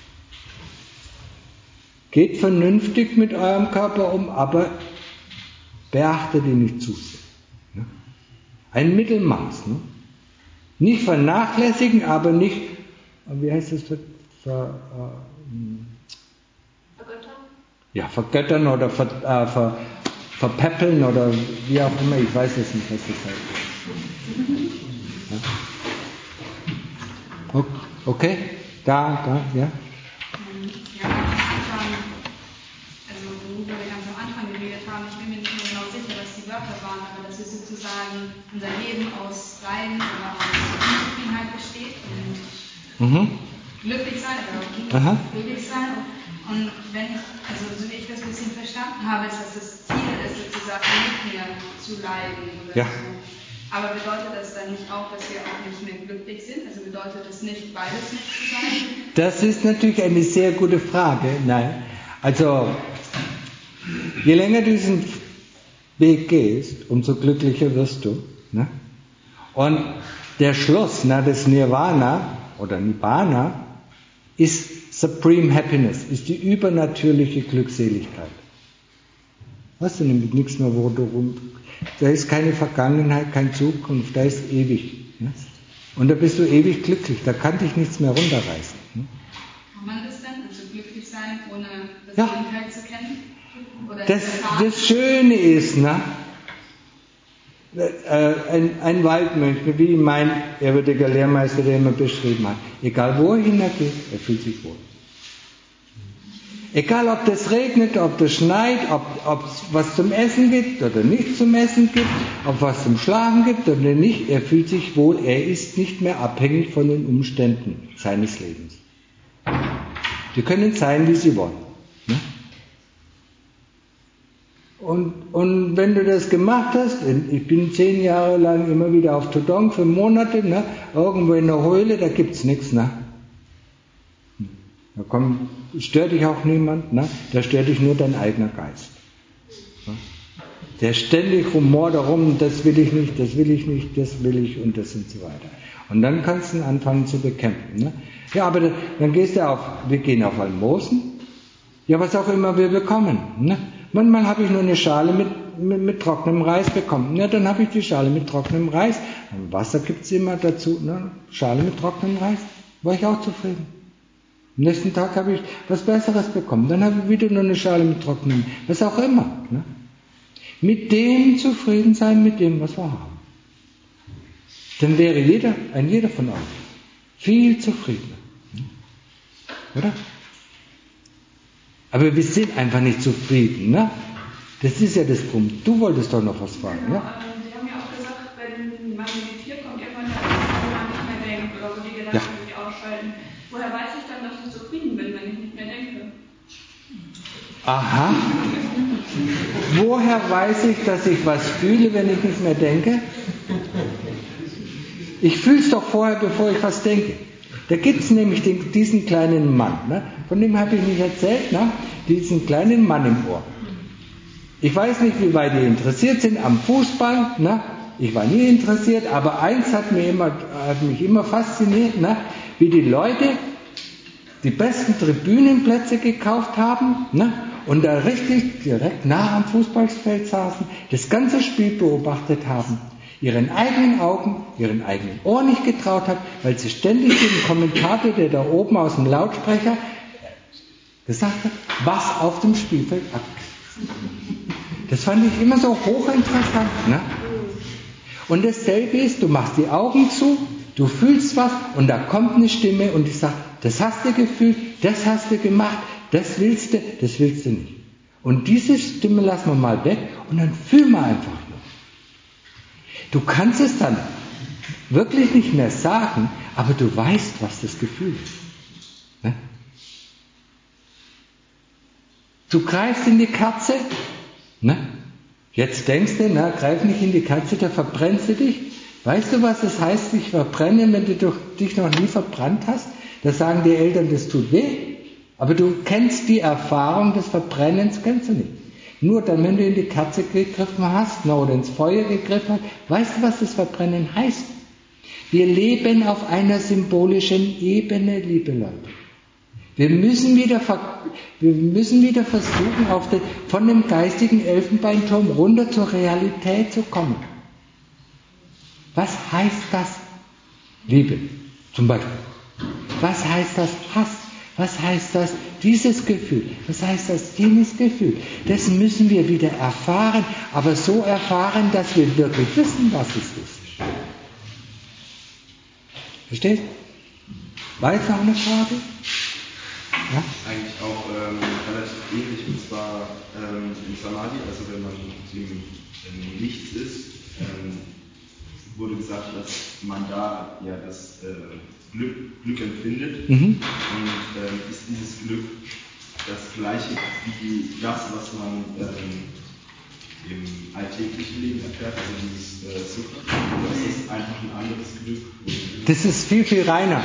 Geht vernünftig mit eurem Körper um, aber beachtet ihn nicht zu sehr. Ne? Ein Mittelmaß. Ne? Nicht vernachlässigen, aber nicht, wie heißt das? Vergöttern oder verpäppeln oder wie auch immer. Ich weiß jetzt nicht, was das heißt. Okay? Da, ja. Ich bin mir nicht mehr genau sicher, was die Wörter waren, aber dass wir sozusagen unser Leben aus Leiden oder aus Unzufriedenheit besteht und glücklich sein oder glücklich sein. Und wenn ich, also so wie ich das ein bisschen verstanden habe, ist, dass das Ziel ist, sozusagen nicht mehr zu leiden oder so. Aber bedeutet das dann nicht auch, dass wir auch nicht mehr glücklich sind? Also bedeutet das nicht, beides nicht zu sein? Das ist natürlich eine sehr gute Frage. Nein, also je länger du diesen Weg gehst, umso glücklicher wirst du. Ne? Und der Schluss, das Nirvana oder Nibbana, ist Supreme Happiness, ist die übernatürliche Glückseligkeit. Hast du nämlich nichts mehr, wo du rum. Da ist keine Vergangenheit, keine Zukunft, da ist ewig. Ne? Und da bist du ewig glücklich, da kann dich nichts mehr runterreißen. Ne? Kann man das denn, also glücklich sein, ohne das Gegenteil zu kennen? Das Schöne ist, ne? Ein Waldmönch, wie mein ehrwürdiger Lehrmeister, der immer beschrieben hat, egal wo er hingeht, er fühlt sich wohl. Egal ob das regnet, ob das schneit, ob es was zum Essen gibt oder nicht zum Essen gibt, ob was zum Schlafen gibt oder nicht, er fühlt sich wohl, er ist nicht mehr abhängig von den Umständen seines Lebens. Die können sein, wie sie wollen. Ne? Und wenn du das gemacht hast, ich bin 10 Jahre lang immer wieder auf Tudong für Monate, ne, irgendwo in der Höhle, da gibt's nichts, ne? Da stört dich auch niemand, ne? Da stört dich nur dein eigener Geist. Ne? Der ständig rumort darum, das will ich nicht, das will ich nicht, das will ich und das und so weiter. Und dann kannst du anfangen zu bekämpfen. Ne? Ja, aber dann gehst du wir gehen auf Almosen, ja, was auch immer wir bekommen, ne? Manchmal habe ich nur eine Schale mit trockenem Reis bekommen. Ja, dann habe ich die Schale mit trockenem Reis. Wasser gibt es immer dazu. Ne? Schale mit trockenem Reis. War ich auch zufrieden. Am nächsten Tag habe ich was Besseres bekommen. Dann habe ich wieder nur eine Schale mit trockenem. Was auch immer. Ne? Mit dem zufrieden sein, mit dem, was wir haben. Dann wäre jeder von euch viel zufriedener. Oder? Aber wir sind einfach nicht zufrieden. Ne? Das ist ja das Problem. Du wolltest doch noch was fragen, genau, ja? Sie haben ja auch gesagt, wenn man meditiert, kommt irgendwann der Punkt, wo man nicht mehr denkt oder wo die Gedanken sich ausschalten. Woher weiß ich dann, dass ich zufrieden bin, wenn ich nicht mehr denke? Aha. Woher weiß ich, dass ich was fühle, wenn ich nicht mehr denke? Ich fühle es doch vorher, bevor ich was denke. Da gibt es nämlich diesen kleinen Mann, ne? Von dem habe ich nicht erzählt, ne? Diesen kleinen Mann im Ohr. Ich weiß nicht, wie weit ihr interessiert sind am Fußball, ne? Ich war nie interessiert, aber eins hat mich immer fasziniert, ne? Wie die Leute die besten Tribünenplätze gekauft haben, ne? Und da richtig direkt nah am Fußballfeld saßen, das ganze Spiel beobachtet haben, ihren eigenen Augen, ihren eigenen Ohren nicht getraut haben, weil sie ständig den Kommentator, der da oben aus dem Lautsprecher gesagt hat, was auf dem Spielfeld abgeht. Das fand ich immer so hochinteressant. Ne? Und dasselbe ist, du machst die Augen zu, du fühlst was und da kommt eine Stimme und die sagt, das hast du gefühlt, das hast du gemacht, das willst du nicht. Und diese Stimme lassen wir mal weg und dann fühl mal einfach nur. Du kannst es dann wirklich nicht mehr sagen, aber du weißt, was das Gefühl ist. Ne? Du greifst in die Kerze, ne? Jetzt denkst du, greif nicht in die Kerze, da verbrennst du dich. Weißt du, was es heißt, dich verbrennen, wenn du dich noch nie verbrannt hast? Da sagen die Eltern, das tut weh. Aber du kennst die Erfahrung des Verbrennens, kennst du nicht. Nur dann, wenn du in die Kerze gegriffen hast oder ins Feuer gegriffen hast, weißt du, was das Verbrennen heißt? Wir leben auf einer symbolischen Ebene, liebe Leute. Wir müssen wieder versuchen, von dem geistigen Elfenbeinturm runter zur Realität zu kommen. Was heißt das? Liebe, zum Beispiel. Was heißt das? Hass. Was heißt das? Dieses Gefühl. Was heißt das? Jenes Gefühl. Das müssen wir wieder erfahren, aber so erfahren, dass wir wirklich wissen, was es ist. Verstehst? War jetzt noch eine Frage? Ja? Eigentlich auch relativ ähnlich, und zwar im Samadhi, also wenn man im Nichts ist, wurde gesagt, dass man da ja das Glück empfindet. Und ist dieses Glück das gleiche wie das, was man im alltäglichen Leben erfährt, also dieses Sukha, oder ist das einfach ein anderes Glück? Das ist viel, viel reiner.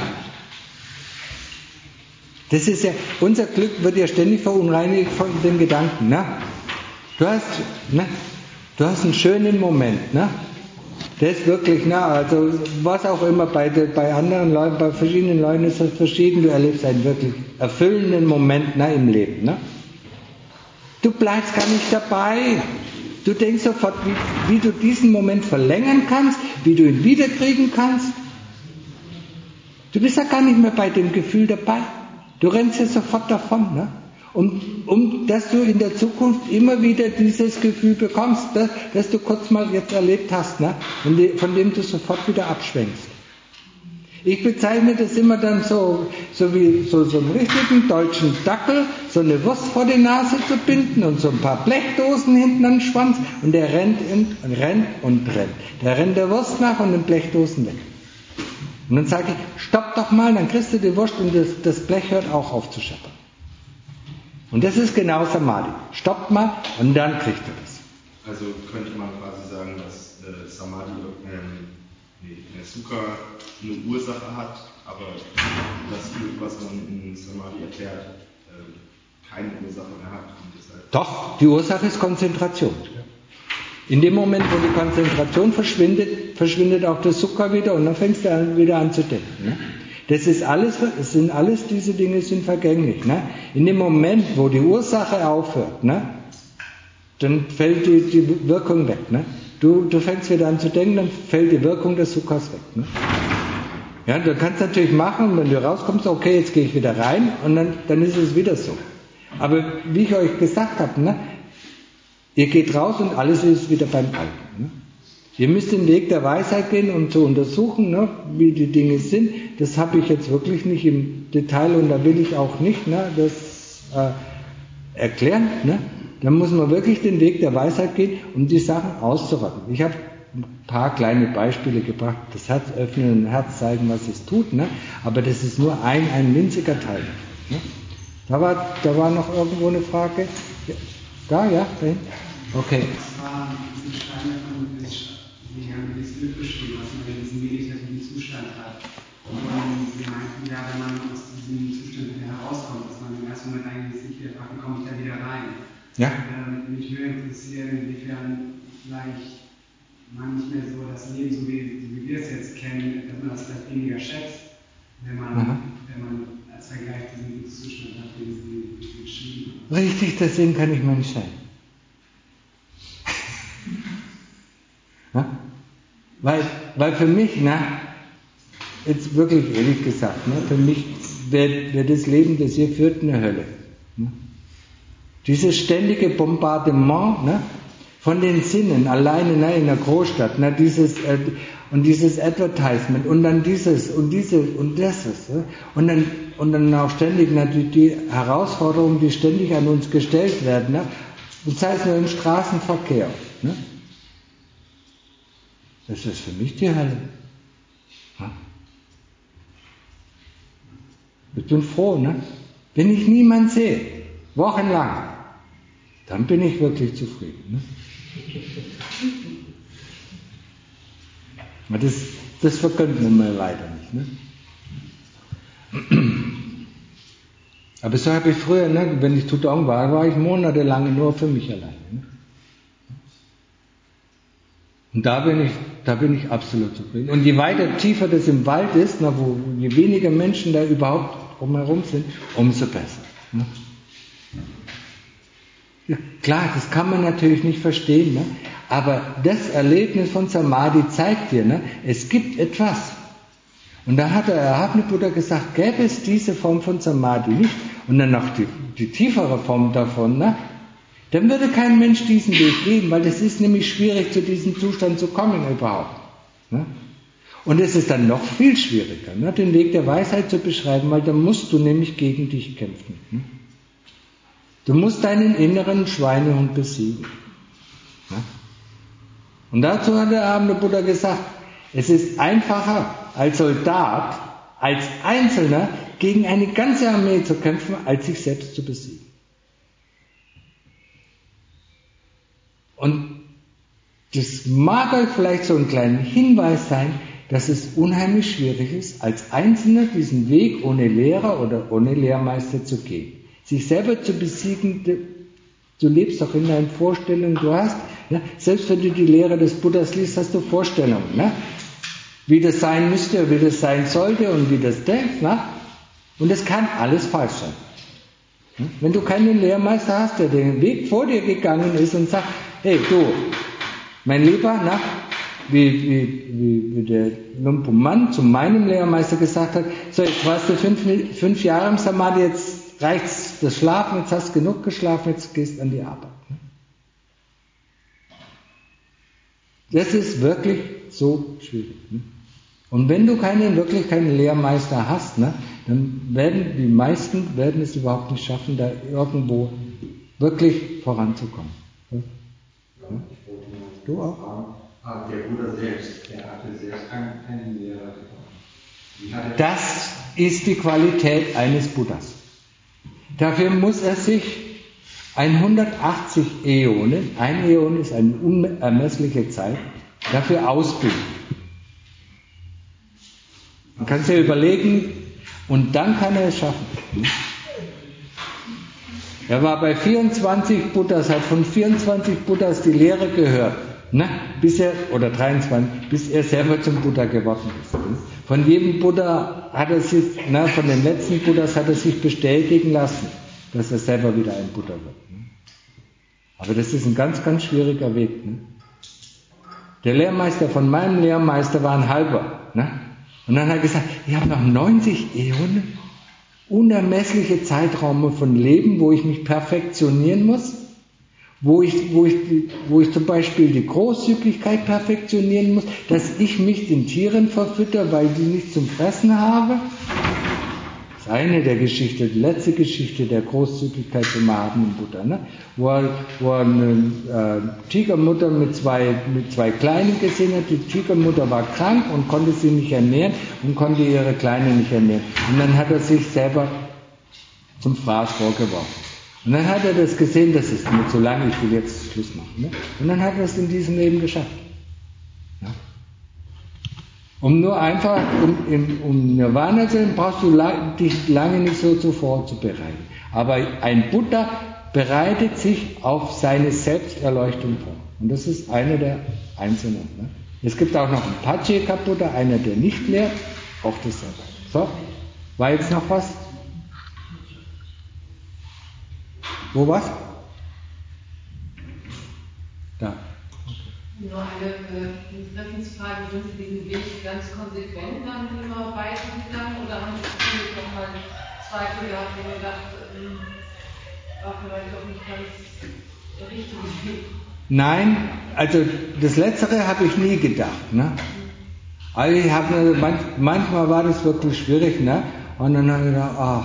Das ist ja, unser Glück wird ja ständig verunreinigt von dem Gedanken. Ne? Du hast einen schönen Moment. Ne? Das ist wirklich, also was auch immer bei anderen Leuten, bei verschiedenen Leuten ist das verschieden. Du erlebst einen wirklich erfüllenden Moment im Leben. Ne? Du bleibst gar nicht dabei. Du denkst sofort, wie du diesen Moment verlängern kannst, wie du ihn wiederkriegen kannst. Du bist ja gar nicht mehr bei dem Gefühl dabei. Du rennst ja sofort davon, ne? Dass du in der Zukunft immer wieder dieses Gefühl bekommst, das du kurz mal jetzt erlebt hast, ne? Von dem du sofort wieder abschwenkst. Ich bezeichne das immer dann so wie so einen richtigen deutschen Dackel, so eine Wurst vor die Nase zu binden und so ein paar Blechdosen hinten an den Schwanz und der rennt und rennt und rennt. Der rennt der Wurst nach und den Blechdosen weg. Und dann sage ich, stopp doch mal, dann kriegst du die Wurst und das Blech hört auch auf zu scheppern. Und das ist genau Samadhi. Stoppt mal und dann kriegt er das. Also könnte man quasi sagen, dass Samadhi, Sukha eine Ursache hat, aber das Glück, was man in Samadhi erfährt, keine Ursache mehr hat. Und deshalb Doch, die Ursache ist Konzentration. In dem Moment, wo die Konzentration verschwindet auch das Sukha wieder und dann fängst du wieder an zu denken. Ne? Diese Dinge sind vergänglich. Ne? In dem Moment, wo die Ursache aufhört, ne, dann fällt die Wirkung weg. Ne? Du fängst wieder an zu denken, dann fällt die Wirkung des Sukhas weg. Ne? Ja, du kannst natürlich machen, wenn du rauskommst, okay, jetzt gehe ich wieder rein und dann ist es wieder so. Aber wie ich euch gesagt habe, ne, ihr geht raus und alles ist wieder beim Alten. Ne? Ihr müsst den Weg der Weisheit gehen, um zu untersuchen, ne, wie die Dinge sind. Das habe ich jetzt wirklich nicht im Detail und da will ich auch nicht das erklären. Ne? Dann muss man wirklich den Weg der Weisheit gehen, um die Sachen auszurotten. Ich habe ein paar kleine Beispiele gebracht, das Herz öffnen und Herz zeigen, was es tut, ne? Aber das ist nur ein winziger Teil. Ne? Da war noch irgendwo eine Frage. Da, ja, dahin. Okay. Das war diese Steine von Sie haben das Glück beschrieben, was man in diesem meditativen Zustand hat. Und Sie meinten ja, wenn man aus diesem Zustand wieder herauskommt, dass man im ersten Moment eigentlich nicht wieder fragt, wie komme ich da wieder rein? Ja. Mich würde interessieren, inwiefern vielleicht man nicht mehr so das Leben, so wie wir es jetzt kennen, dass man das vielleicht weniger schätzt, wenn man als Vergleich diesen Zustand hat, den Sie beschrieben haben. Richtig, deswegen kann ich mal nicht sein. Ja? Weil für mich, jetzt wirklich ehrlich gesagt, für mich wäre das Leben, das hier führt, eine Hölle. Dieses ständige Bombardement von den Sinnen, alleine in der Großstadt, dieses Advertisement und dann dieses und das und dann auch ständig die Herausforderungen, die ständig an uns gestellt werden, und sei es nur im Straßenverkehr. Das ist für mich die Hölle. Ich bin froh, wenn ich niemanden sehe, wochenlang, dann bin ich wirklich zufrieden. Aber das vergönnt man mir leider nicht. Aber so habe ich früher, wenn ich Tudong war ich monatelang nur für mich alleine. Und da bin ich absolut zufrieden. Und je weiter tiefer das im Wald ist, je weniger Menschen da überhaupt drumherum sind, umso besser. Ja, klar, das kann man natürlich nicht verstehen, aber das Erlebnis von Samadhi zeigt dir, es gibt etwas. Und da hat der erhabene Buddha gesagt, gäbe es diese Form von Samadhi nicht und dann noch die tiefere Form davon, dann würde kein Mensch diesen Weg gehen, weil es ist nämlich schwierig, zu diesem Zustand zu kommen überhaupt. Und es ist dann noch viel schwieriger, den Weg der Weisheit zu beschreiben, weil dann musst du nämlich gegen dich kämpfen. Du musst deinen inneren Schweinehund besiegen. Und dazu hat der erhabene Buddha gesagt, es ist einfacher als Soldat, als Einzelner gegen eine ganze Armee zu kämpfen, als sich selbst zu besiegen. Und das mag euch vielleicht so ein kleiner Hinweis sein, dass es unheimlich schwierig ist, als Einzelner diesen Weg ohne Lehrer oder ohne Lehrmeister zu gehen. Sich selber zu besiegen, du lebst doch in deinen Vorstellungen, du hast, selbst wenn du die Lehre des Buddhas liest, hast du Vorstellungen, wie das sein müsste, wie das sein sollte und wie das denkst, und es kann alles falsch sein. Wenn du keinen Lehrmeister hast, der den Weg vor dir gegangen ist und sagt, hey du, mein Lieber, wie der Lumpu Mann zu meinem Lehrmeister gesagt hat, so jetzt warst du 5 Jahre im Samadhi, jetzt reicht's das Schlafen, jetzt hast du genug geschlafen, jetzt gehst an die Arbeit. Das ist wirklich so schwierig. Und wenn du wirklich keinen Lehrmeister hast, dann werden die meisten es überhaupt nicht schaffen, da irgendwo wirklich voranzukommen. Ja? Du auch? Der Buddha selbst, der hatte selbst keinen Lehrer. Das ist die Qualität eines Buddhas. Dafür muss er sich 180 Äonen, ein Äon ist eine unermessliche Zeit, dafür ausbilden. Man kann sich überlegen, und dann kann er es schaffen. Er war bei 24 Buddhas, hat von 24 Buddhas die Lehre gehört, oder 23, bis er selber zum Buddha geworden ist. Von jedem Buddha hat er sich, von den letzten Buddhas hat er sich bestätigen lassen, dass er selber wieder ein Buddha wird. Aber das ist ein ganz, ganz schwieriger Weg. Der Lehrmeister von meinem Lehrmeister war ein Halber. Und dann hat er gesagt, ich habe noch 90 Äonen, unermessliche Zeiträume von Leben, wo ich mich perfektionieren muss, wo ich zum Beispiel die Großzügigkeit perfektionieren muss, dass ich mich den Tieren verfütter, weil die nichts zum Fressen habe. Das eine der Geschichten, die letzte Geschichte der Großzügigkeit zum Mahatma Buddha, ne? wo er eine Tigermutter mit zwei Kleinen gesehen hat. Die Tigermutter war krank und konnte sie nicht ernähren und konnte ihre Kleine nicht ernähren. Und dann hat er sich selber zum Fraß vorgeworfen. Und dann hat er das gesehen, das ist mir zu lang, ich will jetzt Schluss machen. Ne? Und dann hat er es in diesem Leben geschafft. Ja? Um nur einfach, um Nirvana zu sein, brauchst du dich lange nicht so vorzubereiten. Aber ein Buddha bereitet sich auf seine Selbsterleuchtung vor. Und das ist einer der Einzelnen. Ne? Es gibt auch noch einen Pacheka-Buddha, einer, der nicht lehrt, auch dasselbe. So, war jetzt noch was? Wo was? Da. Nur eine Interessensfrage, sind Sie diesen Weg ganz konsequent dann immer weitergegangen oder haben Sie noch mal Zweifel gehabt und gedacht, war vielleicht doch nicht ganz der richtige Weg? Nein, also das Letztere habe ich nie gedacht. Ne? Also ich habe manchmal war das wirklich schwierig, ne? Und dann habe ich gedacht,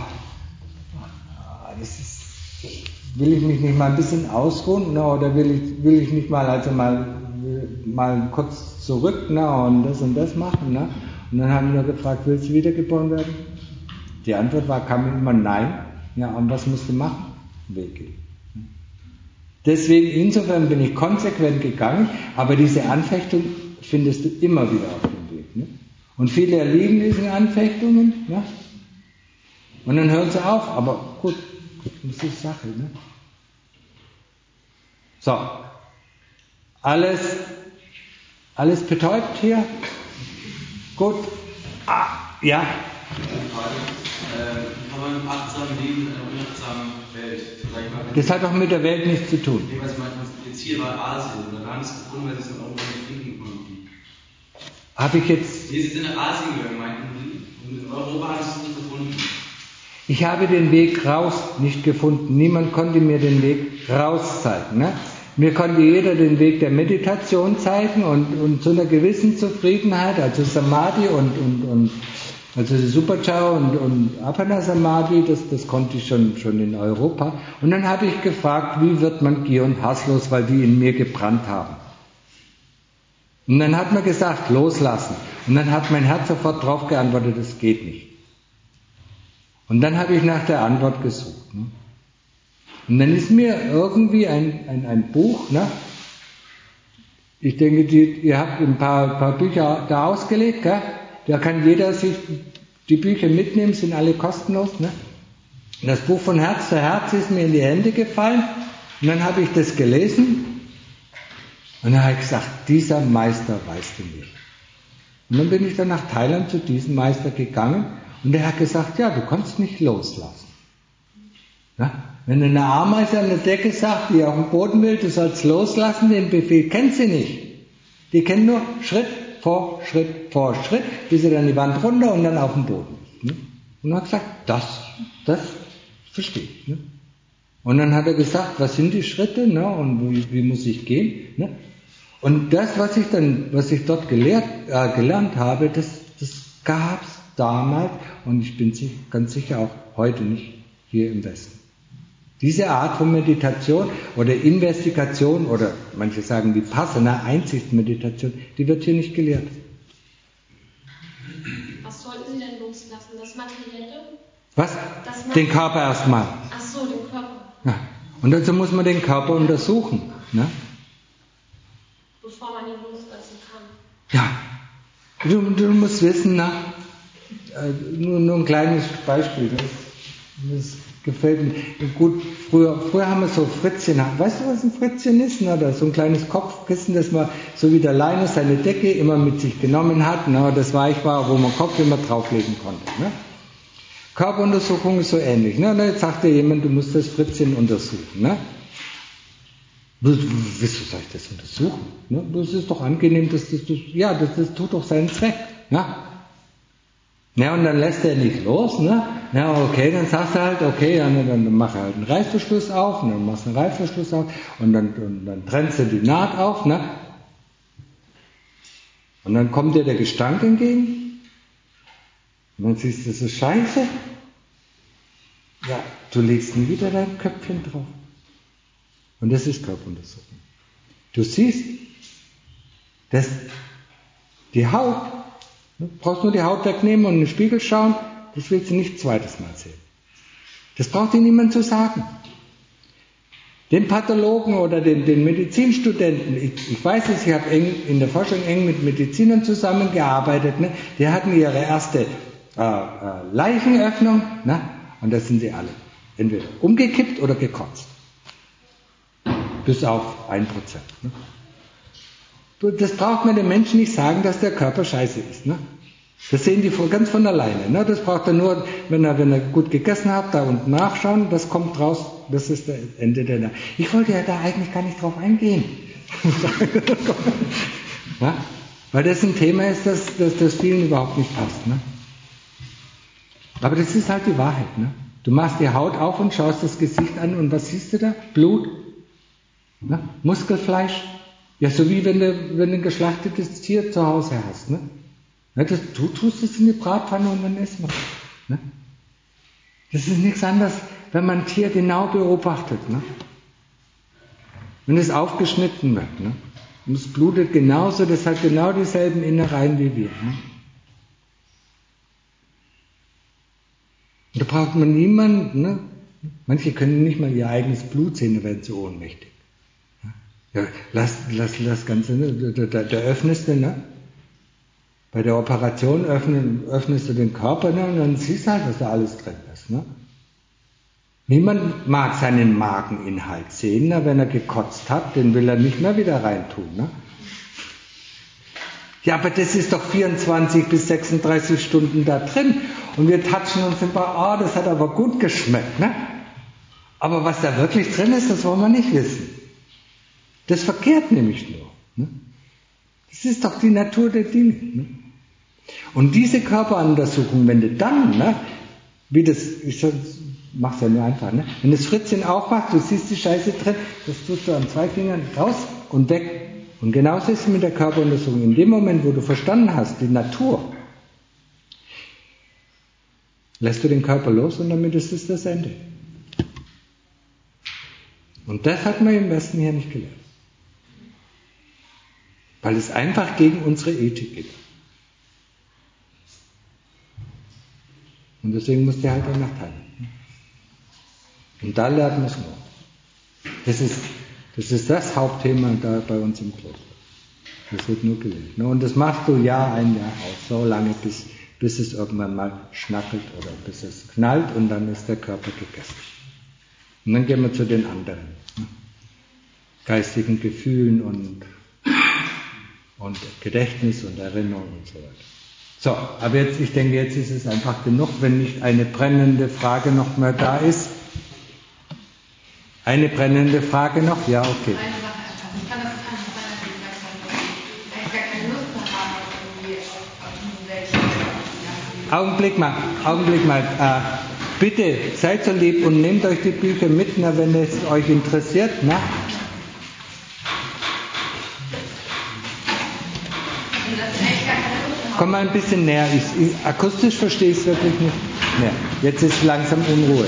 will ich mich nicht mal ein bisschen ausruhen, ne? Oder will ich nicht mal mal kurz zurück, ne? Und das machen, ne? Und dann haben wir gefragt, willst du wiedergeboren werden? Die Antwort kam immer nein. Ja, und was musst du machen? Weg gehen. Deswegen, insofern bin ich konsequent gegangen, aber diese Anfechtung findest du immer wieder auf dem Weg. Ne? Und viele erliegen diesen Anfechtungen, ne? Und dann hören sie auf, aber gut, das ist Sache. Ne? So, alles betäubt hier? Gut. Ja? Kann man im achtsamen Leben in einer unachtsamen Welt? Das hat doch mit der Welt nichts zu tun. Nee, was jetzt hier war Asien, oder da haben sie es gefunden, weil sie es in Europa nicht finden konnten. Habe ich jetzt... Nee, sie sind nach Asien gegangen, meinten sie, und in Europa haben sie es nicht gefunden. Ich habe den Weg raus nicht gefunden. Niemand konnte mir den Weg raus zeigen. Ne? Mir konnte jeder den Weg der Meditation zeigen und zu einer gewissen Zufriedenheit, also Samadhi und also die Supachara und Apana Samadhi, das konnte ich schon in Europa. Und dann habe ich gefragt, wie wird man Gier und Hass los, weil die in mir gebrannt haben. Und dann hat man gesagt, loslassen. Und dann hat mein Herz sofort darauf geantwortet, das geht nicht. Und dann habe ich nach der Antwort gesucht. Ne? Und dann ist mir irgendwie ein Buch, ne? Ich denke, ihr habt ein paar Bücher da ausgelegt, gell? Da kann jeder sich die Bücher mitnehmen, sind alle kostenlos. Ne? Das Buch von Herz zu Herz ist mir in die Hände gefallen und dann habe ich das gelesen und dann habe ich gesagt, dieser Meister weiß den Weg. Und dann bin ich dann nach Thailand zu diesem Meister gegangen und der hat gesagt, ja, du kannst nicht loslassen. Ja? Wenn eine Ameise an der Decke sagt, die auf dem Boden will, du sollst loslassen, den Befehl kennt sie nicht. Die kennt nur Schritt vor Schritt, bis sie dann die Wand runter und dann auf dem Boden ist. Ne? Und er hat gesagt, das verstehe ich. Ne? Und dann hat er gesagt, was sind die Schritte, ne? Und wie muss ich gehen? Ne? Und das, was ich dort gelernt habe, das gab es damals und ich bin ganz sicher auch heute nicht hier im Westen. Diese Art von Meditation oder Investigation oder manche sagen Vipassana, Einsichtsmeditation, die wird hier nicht gelehrt. Was sollten Sie denn loslassen? Das Materielle? Was? Den Körper erstmal. Ach so, den Körper. Ja. Und dazu muss man den Körper untersuchen. Ne? Bevor man ihn loslassen kann. Ja. Du musst wissen, nur ein kleines Beispiel. Das gefällt mir. Gut, früher haben wir so Fritzchen. Weißt du, was ein Fritzchen ist? Na, so ein kleines Kopfkissen, das man so wie der Linus seine Decke immer mit sich genommen hat. Na, das weich war, wo man Kopf immer drauflegen konnte. Ne? Körperuntersuchung ist so ähnlich. Ne? Und jetzt sagt dir jemand, du musst das Fritzchen untersuchen. Ne? Wieso soll ich das untersuchen? Ne? Das ist doch angenehm, das tut doch seinen Zweck. Ne? Ja, und dann lässt er nicht los, ne? Ja, okay, dann sagst du halt, okay, dann mach halt einen Reißverschluss auf, und dann machst du einen Reißverschluss auf, und dann trennst du die Naht auf, ne? Und dann kommt dir der Gestank entgegen, und dann siehst du, das ist scheiße. Ja, du legst nie wieder dein Köpfchen drauf. Und das ist Körperuntersuchung. Du siehst, dass die Haut, du brauchst nur die Haut wegnehmen und in den Spiegel schauen, das willst du nicht zweites Mal sehen. Das braucht dir niemand zu sagen. Den Pathologen oder den Medizinstudenten, ich weiß es, ich habe in der Forschung eng mit Medizinern zusammengearbeitet, ne? Die hatten ihre erste Leichenöffnung, ne? Und da sind sie alle entweder umgekippt oder gekotzt. Bis auf 1%. Ne? Das braucht man den Menschen nicht sagen, dass der Körper scheiße ist. Ne? Das sehen die ganz von alleine. Ne? Das braucht er nur, wenn er gut gegessen hat, da unten nachschauen, das kommt raus, das ist das Ende der Nacht. Ich wollte ja da eigentlich gar nicht drauf eingehen. Ja? Weil das ein Thema ist, das vielen überhaupt nicht passt. Ne? Aber das ist halt die Wahrheit. Ne? Du machst die Haut auf und schaust das Gesicht an und was siehst du da? Blut, ne? Muskelfleisch. Ja, so wie wenn du ein geschlachtetes Tier zu Hause hast. Ne? Du tust es in die Bratpfanne und dann isst man. Ne? Das ist nichts anderes, wenn man ein Tier genau beobachtet. Ne? Wenn es aufgeschnitten wird. Ne? Und es blutet genauso, das hat genau dieselben Innereien wie wir. Ne? Da braucht man niemanden. Ne? Manche können nicht mal ihr eigenes Blut sehen, da werden sie ohnmächtig. Ja, lass Ganze, ne? Da öffnest du, ne? Bei der Operation öffnest du den Körper, ne? Und dann siehst du halt, was da alles drin ist. Ne? Niemand mag seinen Mageninhalt sehen, ne? Wenn er gekotzt hat, den will er nicht mehr wieder reintun. Ne? Ja, aber das ist doch 24 bis 36 Stunden da drin. Und wir touchen uns immer, das hat aber gut geschmeckt. Ne? Aber was da wirklich drin ist, das wollen wir nicht wissen. Das verkehrt nämlich nur. Ne? Das ist doch die Natur der Dinge. Ne? Und diese Körperuntersuchung, wenn du dann, ne, wie das, ich mach's ja nur einfach, ne? Wenn das Fritzchen aufmacht, du siehst die Scheiße drin, das tust du an 2 Fingern raus und weg. Und genauso ist es mit der Körperuntersuchung. In dem Moment, wo du verstanden hast, die Natur, lässt du den Körper los und damit ist es das Ende. Und das hat man im Westen hier nicht gelernt. Weil es einfach gegen unsere Ethik geht. Und deswegen muss der halt auch nach Thailand. Und da lernt man es nur. Das ist das Hauptthema da bei uns im Kloster. Das wird nur gelehrt. Und das machst du Jahr ein, Jahr aus, so lange, bis es irgendwann mal schnackelt oder bis es knallt und dann ist der Körper gegessen. Und dann gehen wir zu den anderen. Geistigen Gefühlen und Gedächtnis und Erinnerung und so weiter. So, aber jetzt, ich denke, jetzt ist es einfach genug, wenn nicht eine brennende Frage noch mehr da ist. Eine brennende Frage noch? Ja, okay. Eine Sache einfach. Ich kann das nicht sein, dass ich eigentlich gar keine Lust mehr habe, irgendwie auf diese Welt. Augenblick mal. Bitte, seid so lieb und nehmt euch die Bücher mit, wenn es euch interessiert. Na? Komm mal ein bisschen näher. Akustisch verstehe ich es wirklich nicht mehr. Jetzt ist langsam Unruhe.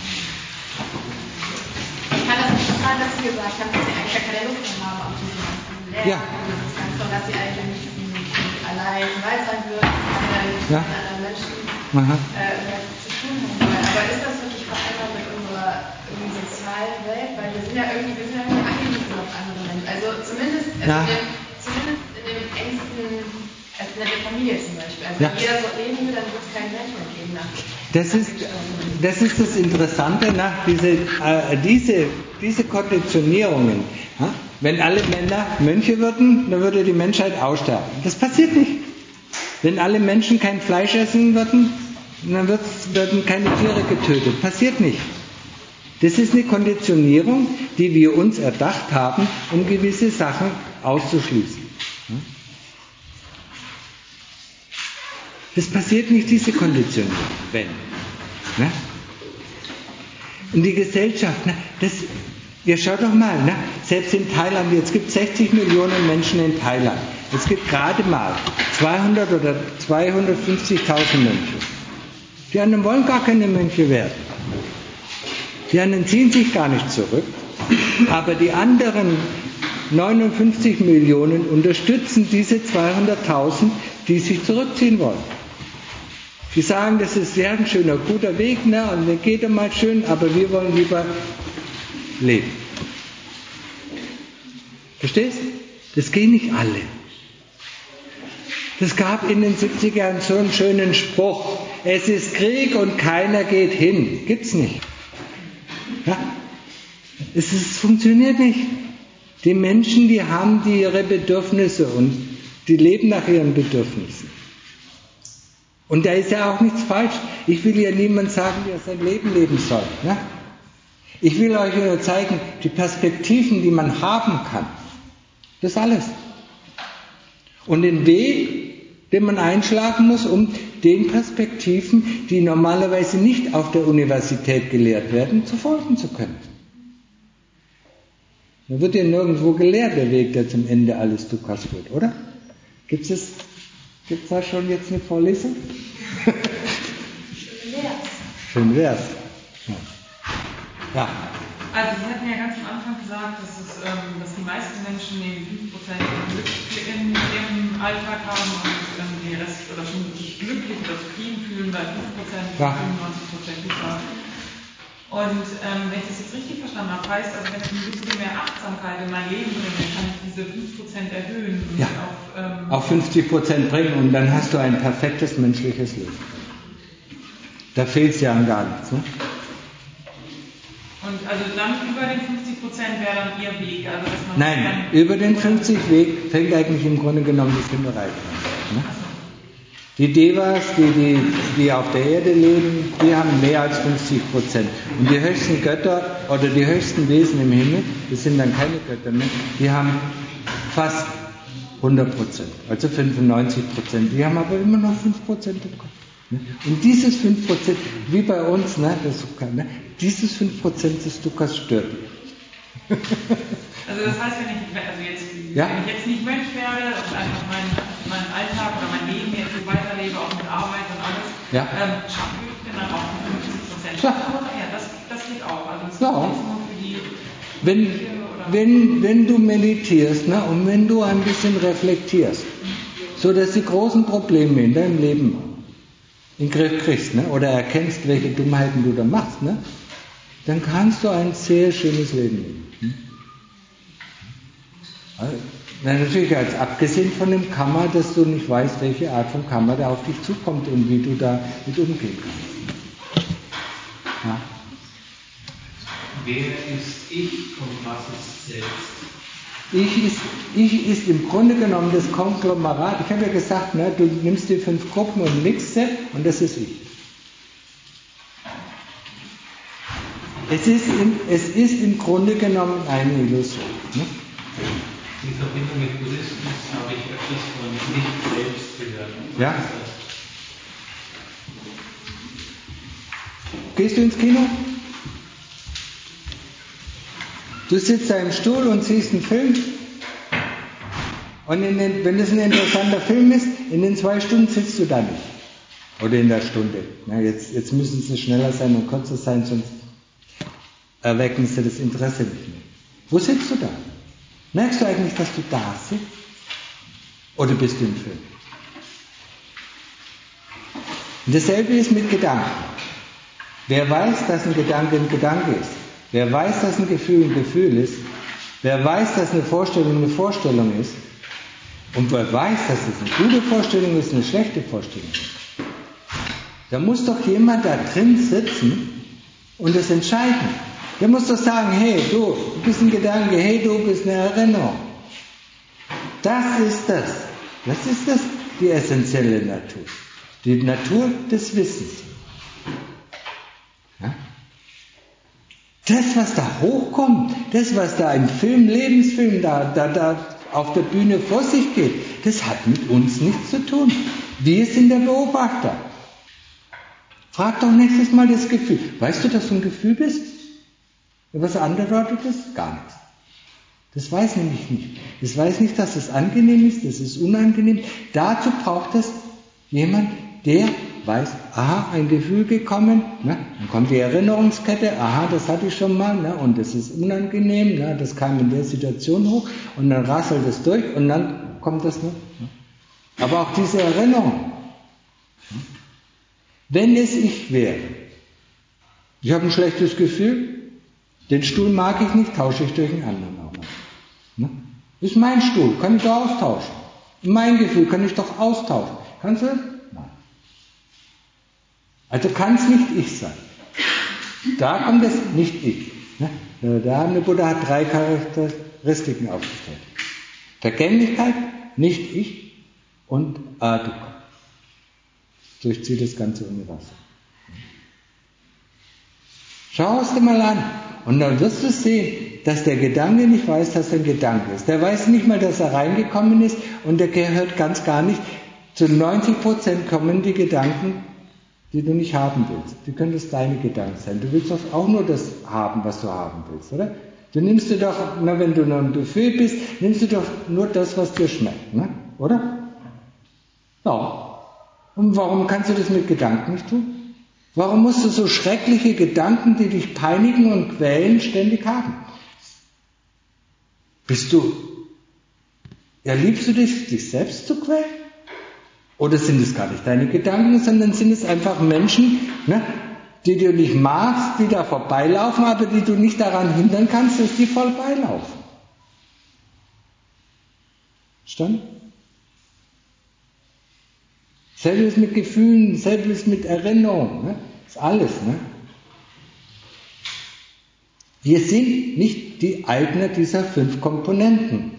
Ich kann das nicht total, dass Sie gesagt haben, dass Sie eigentlich gar keine Lust mehr haben auf diesen Lernen. Ja. Und dass Sie eigentlich allein im Wald sein würden, mit anderen Menschen zu tun haben wollen. Aber ist das wirklich vereinbar mit unserer sozialen Welt? Weil wir sind ja irgendwie angewiesen auf andere Menschen. Also zumindest in dem engsten, also in der Familie zum Beispiel. Also wenn jeder so leben will, dann wird es keinen Menschen geben. Das ist das Interessante, diese Konditionierungen. Wenn alle Männer Mönche würden, dann würde die Menschheit aussterben. Das passiert nicht. Wenn alle Menschen kein Fleisch essen würden, dann werden keine Tiere getötet. Passiert nicht. Das ist eine Konditionierung, die wir uns erdacht haben, um gewisse Sachen auszuschließen. Das passiert nicht, diese Konditionierung. Wenn. Ne? Und die Gesellschaft, ihr schaut doch mal, selbst in Thailand, jetzt gibt es 60 Millionen Menschen in Thailand. Es gibt gerade mal 200 oder 250.000 Mönche. Die anderen wollen gar keine Mönche werden. Die anderen ziehen sich gar nicht zurück, aber die anderen 59 Millionen unterstützen diese 200.000, die sich zurückziehen wollen. Die sagen, das ist ja ein schöner, guter Weg, ne? Und der geht ja mal schön, aber wir wollen lieber leben. Verstehst? Das gehen nicht alle. Es gab in den 70ern so einen schönen Spruch, es ist Krieg und keiner geht hin. Gibt's nicht. Ja? Es funktioniert nicht. Die Menschen, die haben ihre Bedürfnisse und die leben nach ihren Bedürfnissen. Und da ist ja auch nichts falsch. Ich will ja niemand sagen, wie er sein Leben leben soll. Ne? Ich will euch nur zeigen, die Perspektiven, die man haben kann. Das ist alles. Und den Weg, den man einschlagen muss, um den Perspektiven, die normalerweise nicht auf der Universität gelehrt werden, zu folgen zu können. Da wird ja nirgendwo gelehrt, der Weg, der zum Ende alles Dukkhas führt, oder? Gibt's da schon jetzt eine Vorlesung? Schön wär's. Ja. Also Sie hatten ja ganz am Anfang gesagt, dass die meisten Menschen eben 5% Glück in ihrem Alltag haben und die Rest oder schon sich glücklich oder zufrieden fühlen bei 5%, 95% Glück. Und wenn ich das jetzt richtig verstanden habe, heißt also, wenn ich ein bisschen mehr Achtsamkeit in mein Leben bringe, kann ich diese 5% erhöhen und auf 50% bringen und dann hast du ein perfektes menschliches Leben. Da fehlt es ja an gar nichts. Ne? Und also dann über den 50% wäre dann Ihr Weg? Also dass man Nein, über den 50 Weg fängt eigentlich im Grunde genommen die Finderei an. Ne? Die Devas, die auf der Erde leben, die haben mehr als 50%. Und die höchsten Götter oder die höchsten Wesen im Himmel, das sind dann keine Götter mehr, die haben fast 100%, also 95%. Die haben aber immer noch 5% im Kopf. Ne? Und dieses 5%, wie bei uns, ne, dieses 5% des Dukkhas stört mich. Also das heißt, wenn ich jetzt nicht Mönch werde und einfach meinen Alltag oder mein Leben jetzt so weiterlebe, auch mit Arbeit und alles, schaffe ich dann auch die 50%. Ja, das geht auch. Also das ist nur für die wenn du meditierst, ne, und wenn du ein bisschen reflektierst, so dass die großen Probleme in deinem Leben in den Griff kriegst, ne, oder erkennst, welche Dummheiten du da machst, ne, dann kannst du ein sehr schönes Leben leben. Also, natürlich als abgesehen von dem Karma, dass du nicht weißt, welche Art von Karma da auf dich zukommt und wie du da mit umgehen kannst. Ja. Wer ist ich und was ist selbst? Ich ist im Grunde genommen das Konglomerat. Ich habe ja gesagt, ne, du nimmst die 5 Gruppen und mixt sie und das ist ich. Es ist im Grunde genommen eine Illusion. Ne? In Verbindung mit Buddhismus habe ich öfters von nicht selbst gehört. Ja? Gehst du ins Kino? Du sitzt da im Stuhl und siehst einen Film und wenn das ein interessanter Film ist, in den 2 Stunden sitzt du da nicht. Oder in der Stunde. Na, jetzt müssen sie schneller sein und kürzer sein, sonst erwecken sie das Interesse nicht mehr. Wo sitzt du da? Merkst du eigentlich, dass du da sitzt? Oder bist du im Film? Und dasselbe ist mit Gedanken. Wer weiß, dass ein Gedanke ist, wer weiß, dass ein Gefühl ist, wer weiß, dass eine Vorstellung ist, und wer weiß, dass es eine gute Vorstellung ist, eine schlechte Vorstellung ist, da muss doch jemand da drin sitzen und das entscheiden. Der muss doch sagen, hey, du bist ein Gedanke, hey, du bist eine Erinnerung. Das ist das, die essentielle Natur. Die Natur des Wissens. Ja? Das, was da hochkommt, das, was da im Lebensfilm da auf der Bühne vor sich geht, das hat mit uns nichts zu tun. Wir sind der Beobachter. Frag doch nächstes Mal das Gefühl. Weißt du, dass du ein Gefühl bist? Was antwortet das? Gar nichts. Das weiß nämlich nicht. Das weiß nicht, dass es angenehm ist, dass es unangenehm ist. Dazu braucht es jemand, der weiß, aha, ein Gefühl gekommen, ne? Dann kommt die Erinnerungskette, aha, das hatte ich schon mal, ne? Und das ist unangenehm, ne? Das kam in der Situation hoch und dann rasselt es durch und dann kommt das noch. Ne? Aber auch diese Erinnerung, wenn es ich wäre, ich habe ein schlechtes Gefühl, den Stuhl mag ich nicht, tausche ich durch einen anderen auch mal. Ne? Ist mein Stuhl, kann ich doch austauschen. Mein Gefühl kann ich doch austauschen. Kannst du das? Nein. Also kann es nicht ich sein. Da kommt es nicht ich. Ne? Der Buddha hat 3 Charakteristiken aufgestellt. Vergänglichkeit, nicht ich und Dukkha. Durchzieht das ganze Universum. Schau es dir mal an. Und dann wirst du sehen, dass der Gedanke nicht weiß, dass er ein Gedanke ist. Der weiß nicht mal, dass er reingekommen ist und der gehört ganz gar nicht. Zu 90% kommen die Gedanken, die du nicht haben willst. Die können das deine Gedanken sein. Du willst doch auch nur das haben, was du haben willst, oder? Du nimmst dir doch, wenn du in einem Buffet bist, nimmst du doch nur das, was dir schmeckt, ne? Oder? Ja. Und warum kannst du das mit Gedanken nicht tun? Warum musst du so schreckliche Gedanken, die dich peinigen und quälen, ständig haben? Liebst du dich selbst zu quälen? Oder sind es gar nicht deine Gedanken, sondern sind es einfach Menschen, ne, die du nicht magst, die da vorbeilaufen, aber die du nicht daran hindern kannst, dass die vorbeilaufen? Verstanden? Selbes mit Gefühlen, selbes mit Erinnerungen, ne? Ist alles, ne? Wir sind nicht die Eigner dieser 5 Komponenten.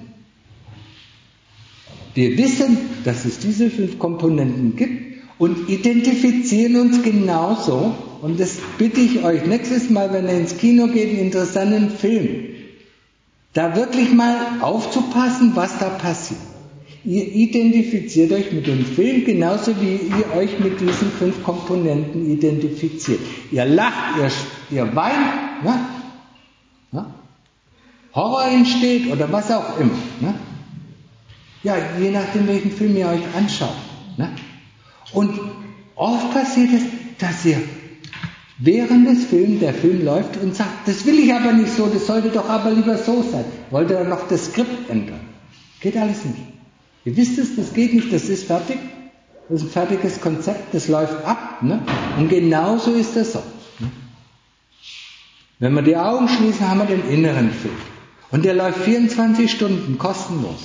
Wir wissen, dass es diese 5 Komponenten gibt und identifizieren uns genauso. Und das bitte ich euch, nächstes Mal, wenn ihr ins Kino geht, einen interessanten Film, da wirklich mal aufzupassen, was da passiert. Ihr identifiziert euch mit dem Film genauso, wie ihr euch mit diesen 5 Komponenten identifiziert. Ihr lacht, ihr weint, ne? Ne? Horror entsteht oder was auch immer. Ne? Ja, je nachdem, welchen Film ihr euch anschaut. Ne? Und oft passiert es, dass ihr während des Films, der Film läuft und sagt, das will ich aber nicht so, das sollte doch aber lieber so sein. Wollt ihr noch das Skript ändern? Geht alles nicht. Ihr wisst es, das geht nicht, das ist fertig. Das ist ein fertiges Konzept, das läuft ab. Ne? Und genauso ist das so. Ne? Wenn wir die Augen schließen, haben wir den inneren Film. Und der läuft 24 Stunden, kostenlos.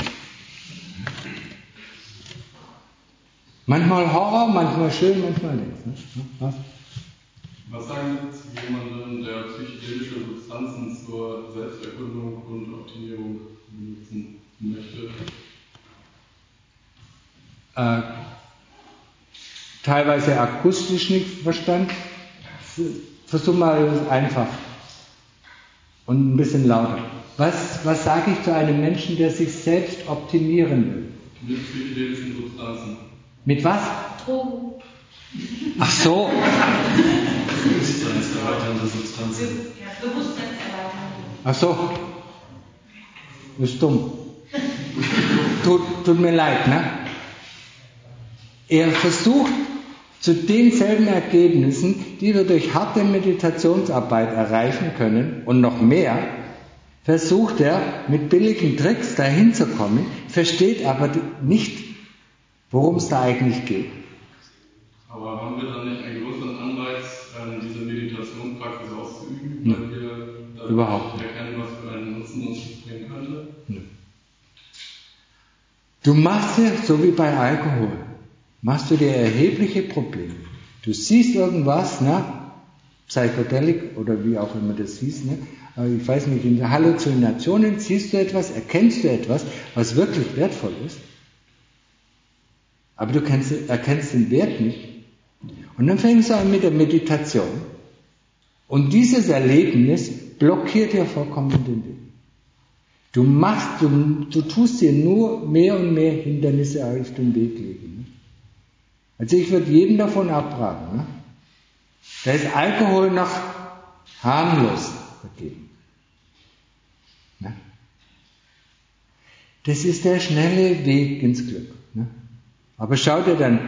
Manchmal Horror, manchmal schön, manchmal nichts. Ne? Was sagen Sie zu jemandem, der psychedelische Substanzen zur Selbsterkundung und Optimierung benutzen möchte? Teilweise akustisch nicht verstanden. Versuch mal einfach und ein bisschen lauter. Was sage ich zu einem Menschen, der sich selbst optimieren will? Mit psychedelischen Substanzen. Mit was? Drogen. Ach so. Bewusstseinserweiternde Substanzen. Bewusstseinserweiternde. Ach so. Das ist dumm. Tut mir leid, ne? Er versucht zu denselben Ergebnissen, die wir durch harte Meditationsarbeit erreichen können und noch mehr, versucht er mit billigen Tricks dahin zu kommen, versteht aber nicht, worum es da eigentlich geht. Aber haben wir dann nicht einen größeren Anreiz, diese Meditationspraxis auszuüben, weil wir überhaupt erkennen, was für einen Nutzen uns bringen könnte? Du machst dir, so wie bei Alkohol, machst du dir erhebliche Probleme. Du siehst irgendwas, ne? Psychedelic oder wie auch immer das hieß, ne? Ich weiß nicht, in der Halluzinationen siehst du etwas, erkennst du etwas, was wirklich wertvoll ist, aber du erkennst den Wert nicht. Und dann fängst du an mit der Meditation und dieses Erlebnis blockiert dir vollkommen den Weg. Du tust dir nur mehr und mehr Hindernisse auf den Weg legen. Ne? Also ich würde jedem davon abraten. Ne? Da ist Alkohol noch harmlos dagegen. Ne? Das ist der schnelle Weg ins Glück. Ne? Aber schau dir dann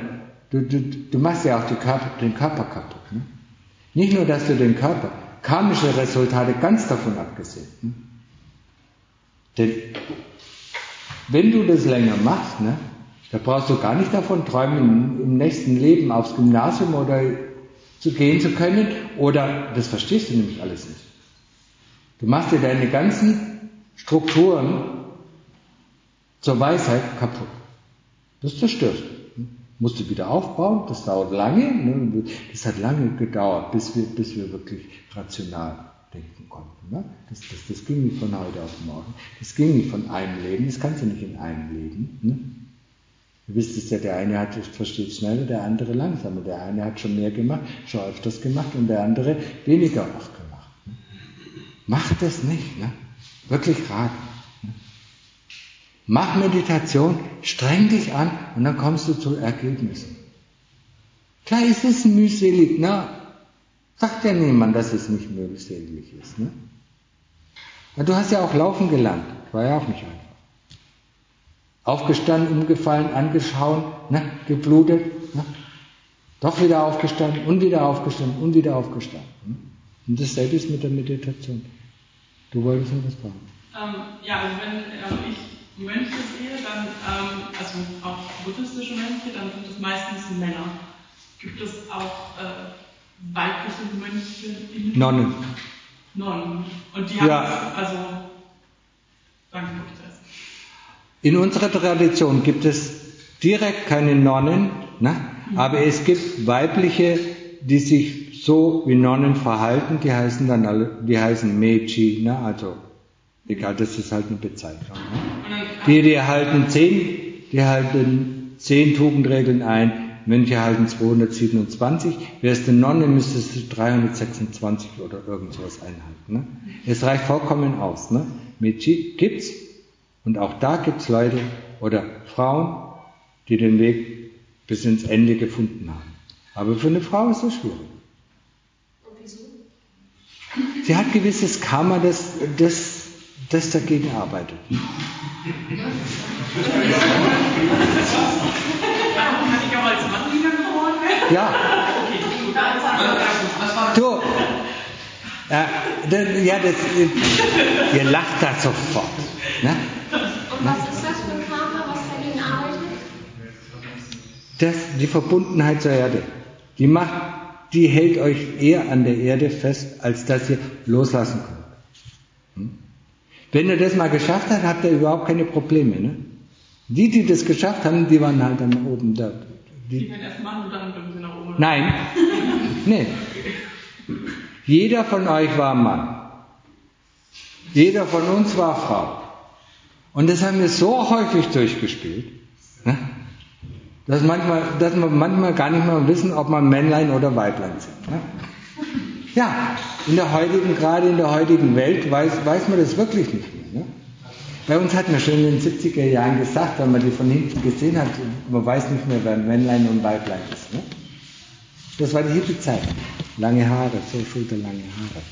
du machst ja auch den Körper kaputt. Ne? Nicht nur, dass du den Körper, karmische Resultate ganz davon abgesehen. Ne? Denn wenn du das länger machst, ne, da brauchst du gar nicht davon träumen, im nächsten Leben aufs Gymnasium oder gehen zu können, oder das verstehst du nämlich alles nicht. Du machst dir deine ganzen Strukturen zur Weisheit kaputt. Das zerstörst du. Musst du wieder aufbauen, das dauert lange. Ne? Das hat lange gedauert, bis wir wirklich rational denken konnten. Ne? Das ging nicht von heute auf morgen. Das ging nicht von einem Leben, das kannst du nicht in einem Leben. Ne? Ihr wisst es ja, der eine versteht schneller, der andere langsamer. Der eine hat schon mehr gemacht, schon öfters gemacht und der andere weniger oft gemacht. Ne? Mach das nicht. Ne? Wirklich raten. Ne? Mach Meditation, streng dich an und dann kommst du zu Ergebnissen. Klar ist es mühselig, ne? Sagt ja niemand, dass es nicht mühselig ist. Ne? Du hast ja auch laufen gelernt, war ja auch nicht einfach. Aufgestanden, umgefallen, angeschaut, ne? Geblutet, ne? Doch wieder aufgestanden und wieder aufgestanden und wieder aufgestanden. Ne? Und dasselbe ist mit der Meditation. Du wolltest noch was fragen? Ja, also wenn ich Mönche sehe, dann, also auch buddhistische Mönche, dann sind es meistens Männer. Gibt es auch weibliche Mönche? Nonnen. Und die haben also, danke, Buddhismus. In unserer Tradition gibt es direkt keine Nonnen, ne? Aber es gibt weibliche, die sich so wie Nonnen verhalten, die heißen Meiji, ne? Also egal, das ist halt eine Bezeichnung. Ne? Die halten 10 Tugendregeln ein, Mönche halten 227, wer ist eine Nonne, müsste es 326 oder irgend sowas einhalten. Ne? Es reicht vollkommen aus. Ne? Meiji gibt's, und auch da gibt's Leute oder Frauen, die den Weg bis ins Ende gefunden haben. Aber für eine Frau ist es schwierig. Und wieso? Sie hat gewisses Karma, das dagegen arbeitet. Kann ich auch als Mann wieder geboren werden? Ja. Ihr lacht da sofort. Ne? Und was ist das für ein Karma, was dagegen arbeitet? Die Verbundenheit zur Erde. Die hält euch eher an der Erde fest, als dass ihr loslassen könnt. Wenn ihr das mal geschafft habt, habt ihr überhaupt keine Probleme. Ne? Die das geschafft haben, die waren halt dann oben da. Die werden erst Mann und dann irgendwie nach oben. Nein. Nee. Jeder von euch war Mann. Jeder von uns war Frau. Und das haben wir so häufig durchgespielt, ne? dass wir manchmal gar nicht mehr wissen, ob man Männlein oder Weiblein sind. Ne? Ja, gerade in der heutigen Welt weiß man das wirklich nicht mehr. Ne? Bei uns hat man schon in den 70er Jahren gesagt, wenn man die von hinten gesehen hat, man weiß nicht mehr, wer Männlein und Weiblein ist. Ne? Das war die Hippie-Zeit. Lange Haare, so schulterlange Haare.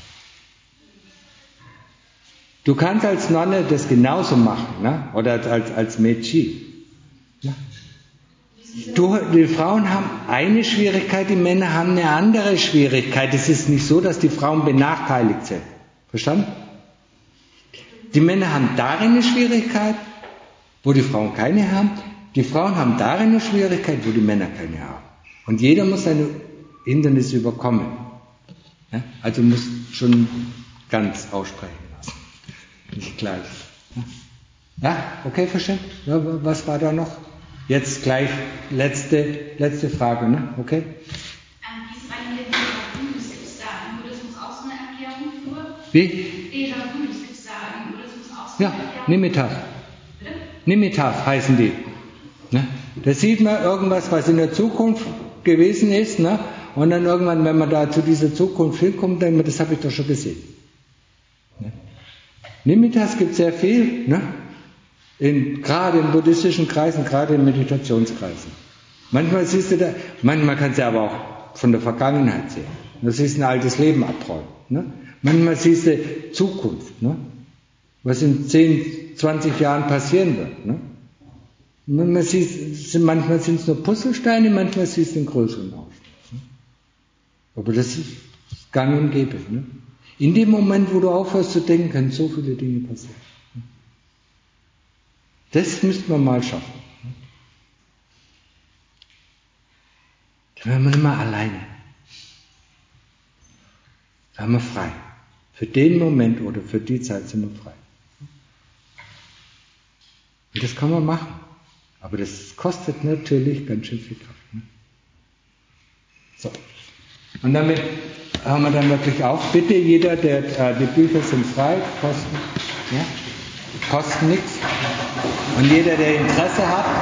Du kannst als Nonne das genauso machen, ne? Oder als Meiji. Ja. Die Frauen haben eine Schwierigkeit, die Männer haben eine andere Schwierigkeit. Es ist nicht so, dass die Frauen benachteiligt sind. Verstanden? Die Männer haben darin eine Schwierigkeit, wo die Frauen keine haben. Die Frauen haben darin eine Schwierigkeit, wo die Männer keine haben. Und jeder muss seine Hindernisse überkommen. Ja? Also muss schon ganz aussprechen lassen. Nicht gleich. Ja, okay, verstanden? Ja, was war da noch? Jetzt gleich letzte Frage, ne? Okay? Wie ist es eigentlich mit Déjà-vus? Gibt es da im Buddhismus auch so eine Erklärung für? Wie? Déjà-vus, gibt es da im Buddhismus auch so eine Erklärung? Ja, Nimittaf. Bitte? Nimittaf heißen die. Ne? Da sieht man irgendwas, was in der Zukunft gewesen ist, ne? Und dann irgendwann, wenn man da zu dieser Zukunft hinkommt, denkt man, das habe ich doch schon gesehen. Ne? Nimittas gibt es sehr viel, ne? Gerade in buddhistischen Kreisen, gerade in Meditationskreisen. Manchmal kannst du aber auch von der Vergangenheit sehen. Das ist ein altes Leben abträumen. Ne? Manchmal siehst du Zukunft, ne? Was in 10, 20 Jahren passieren wird. Ne? Manchmal sind es nur Puzzlesteine, manchmal siehst du einen größeren Aufschluss. Aber das ist gang und gäbe. Ne? In dem Moment, wo du aufhörst zu denken, können so viele Dinge passieren. Das müsste man mal schaffen. Dann wären wir nicht mehr alleine. Dann sind wir frei. Für den Moment oder für die Zeit sind wir frei. Und das kann man machen. Aber das kostet natürlich ganz schön viel Kraft. Ne? So. Und damit haben wir dann wirklich auch, bitte jeder, die Bücher sind frei, kosten nichts. Und jeder, der Interesse hat,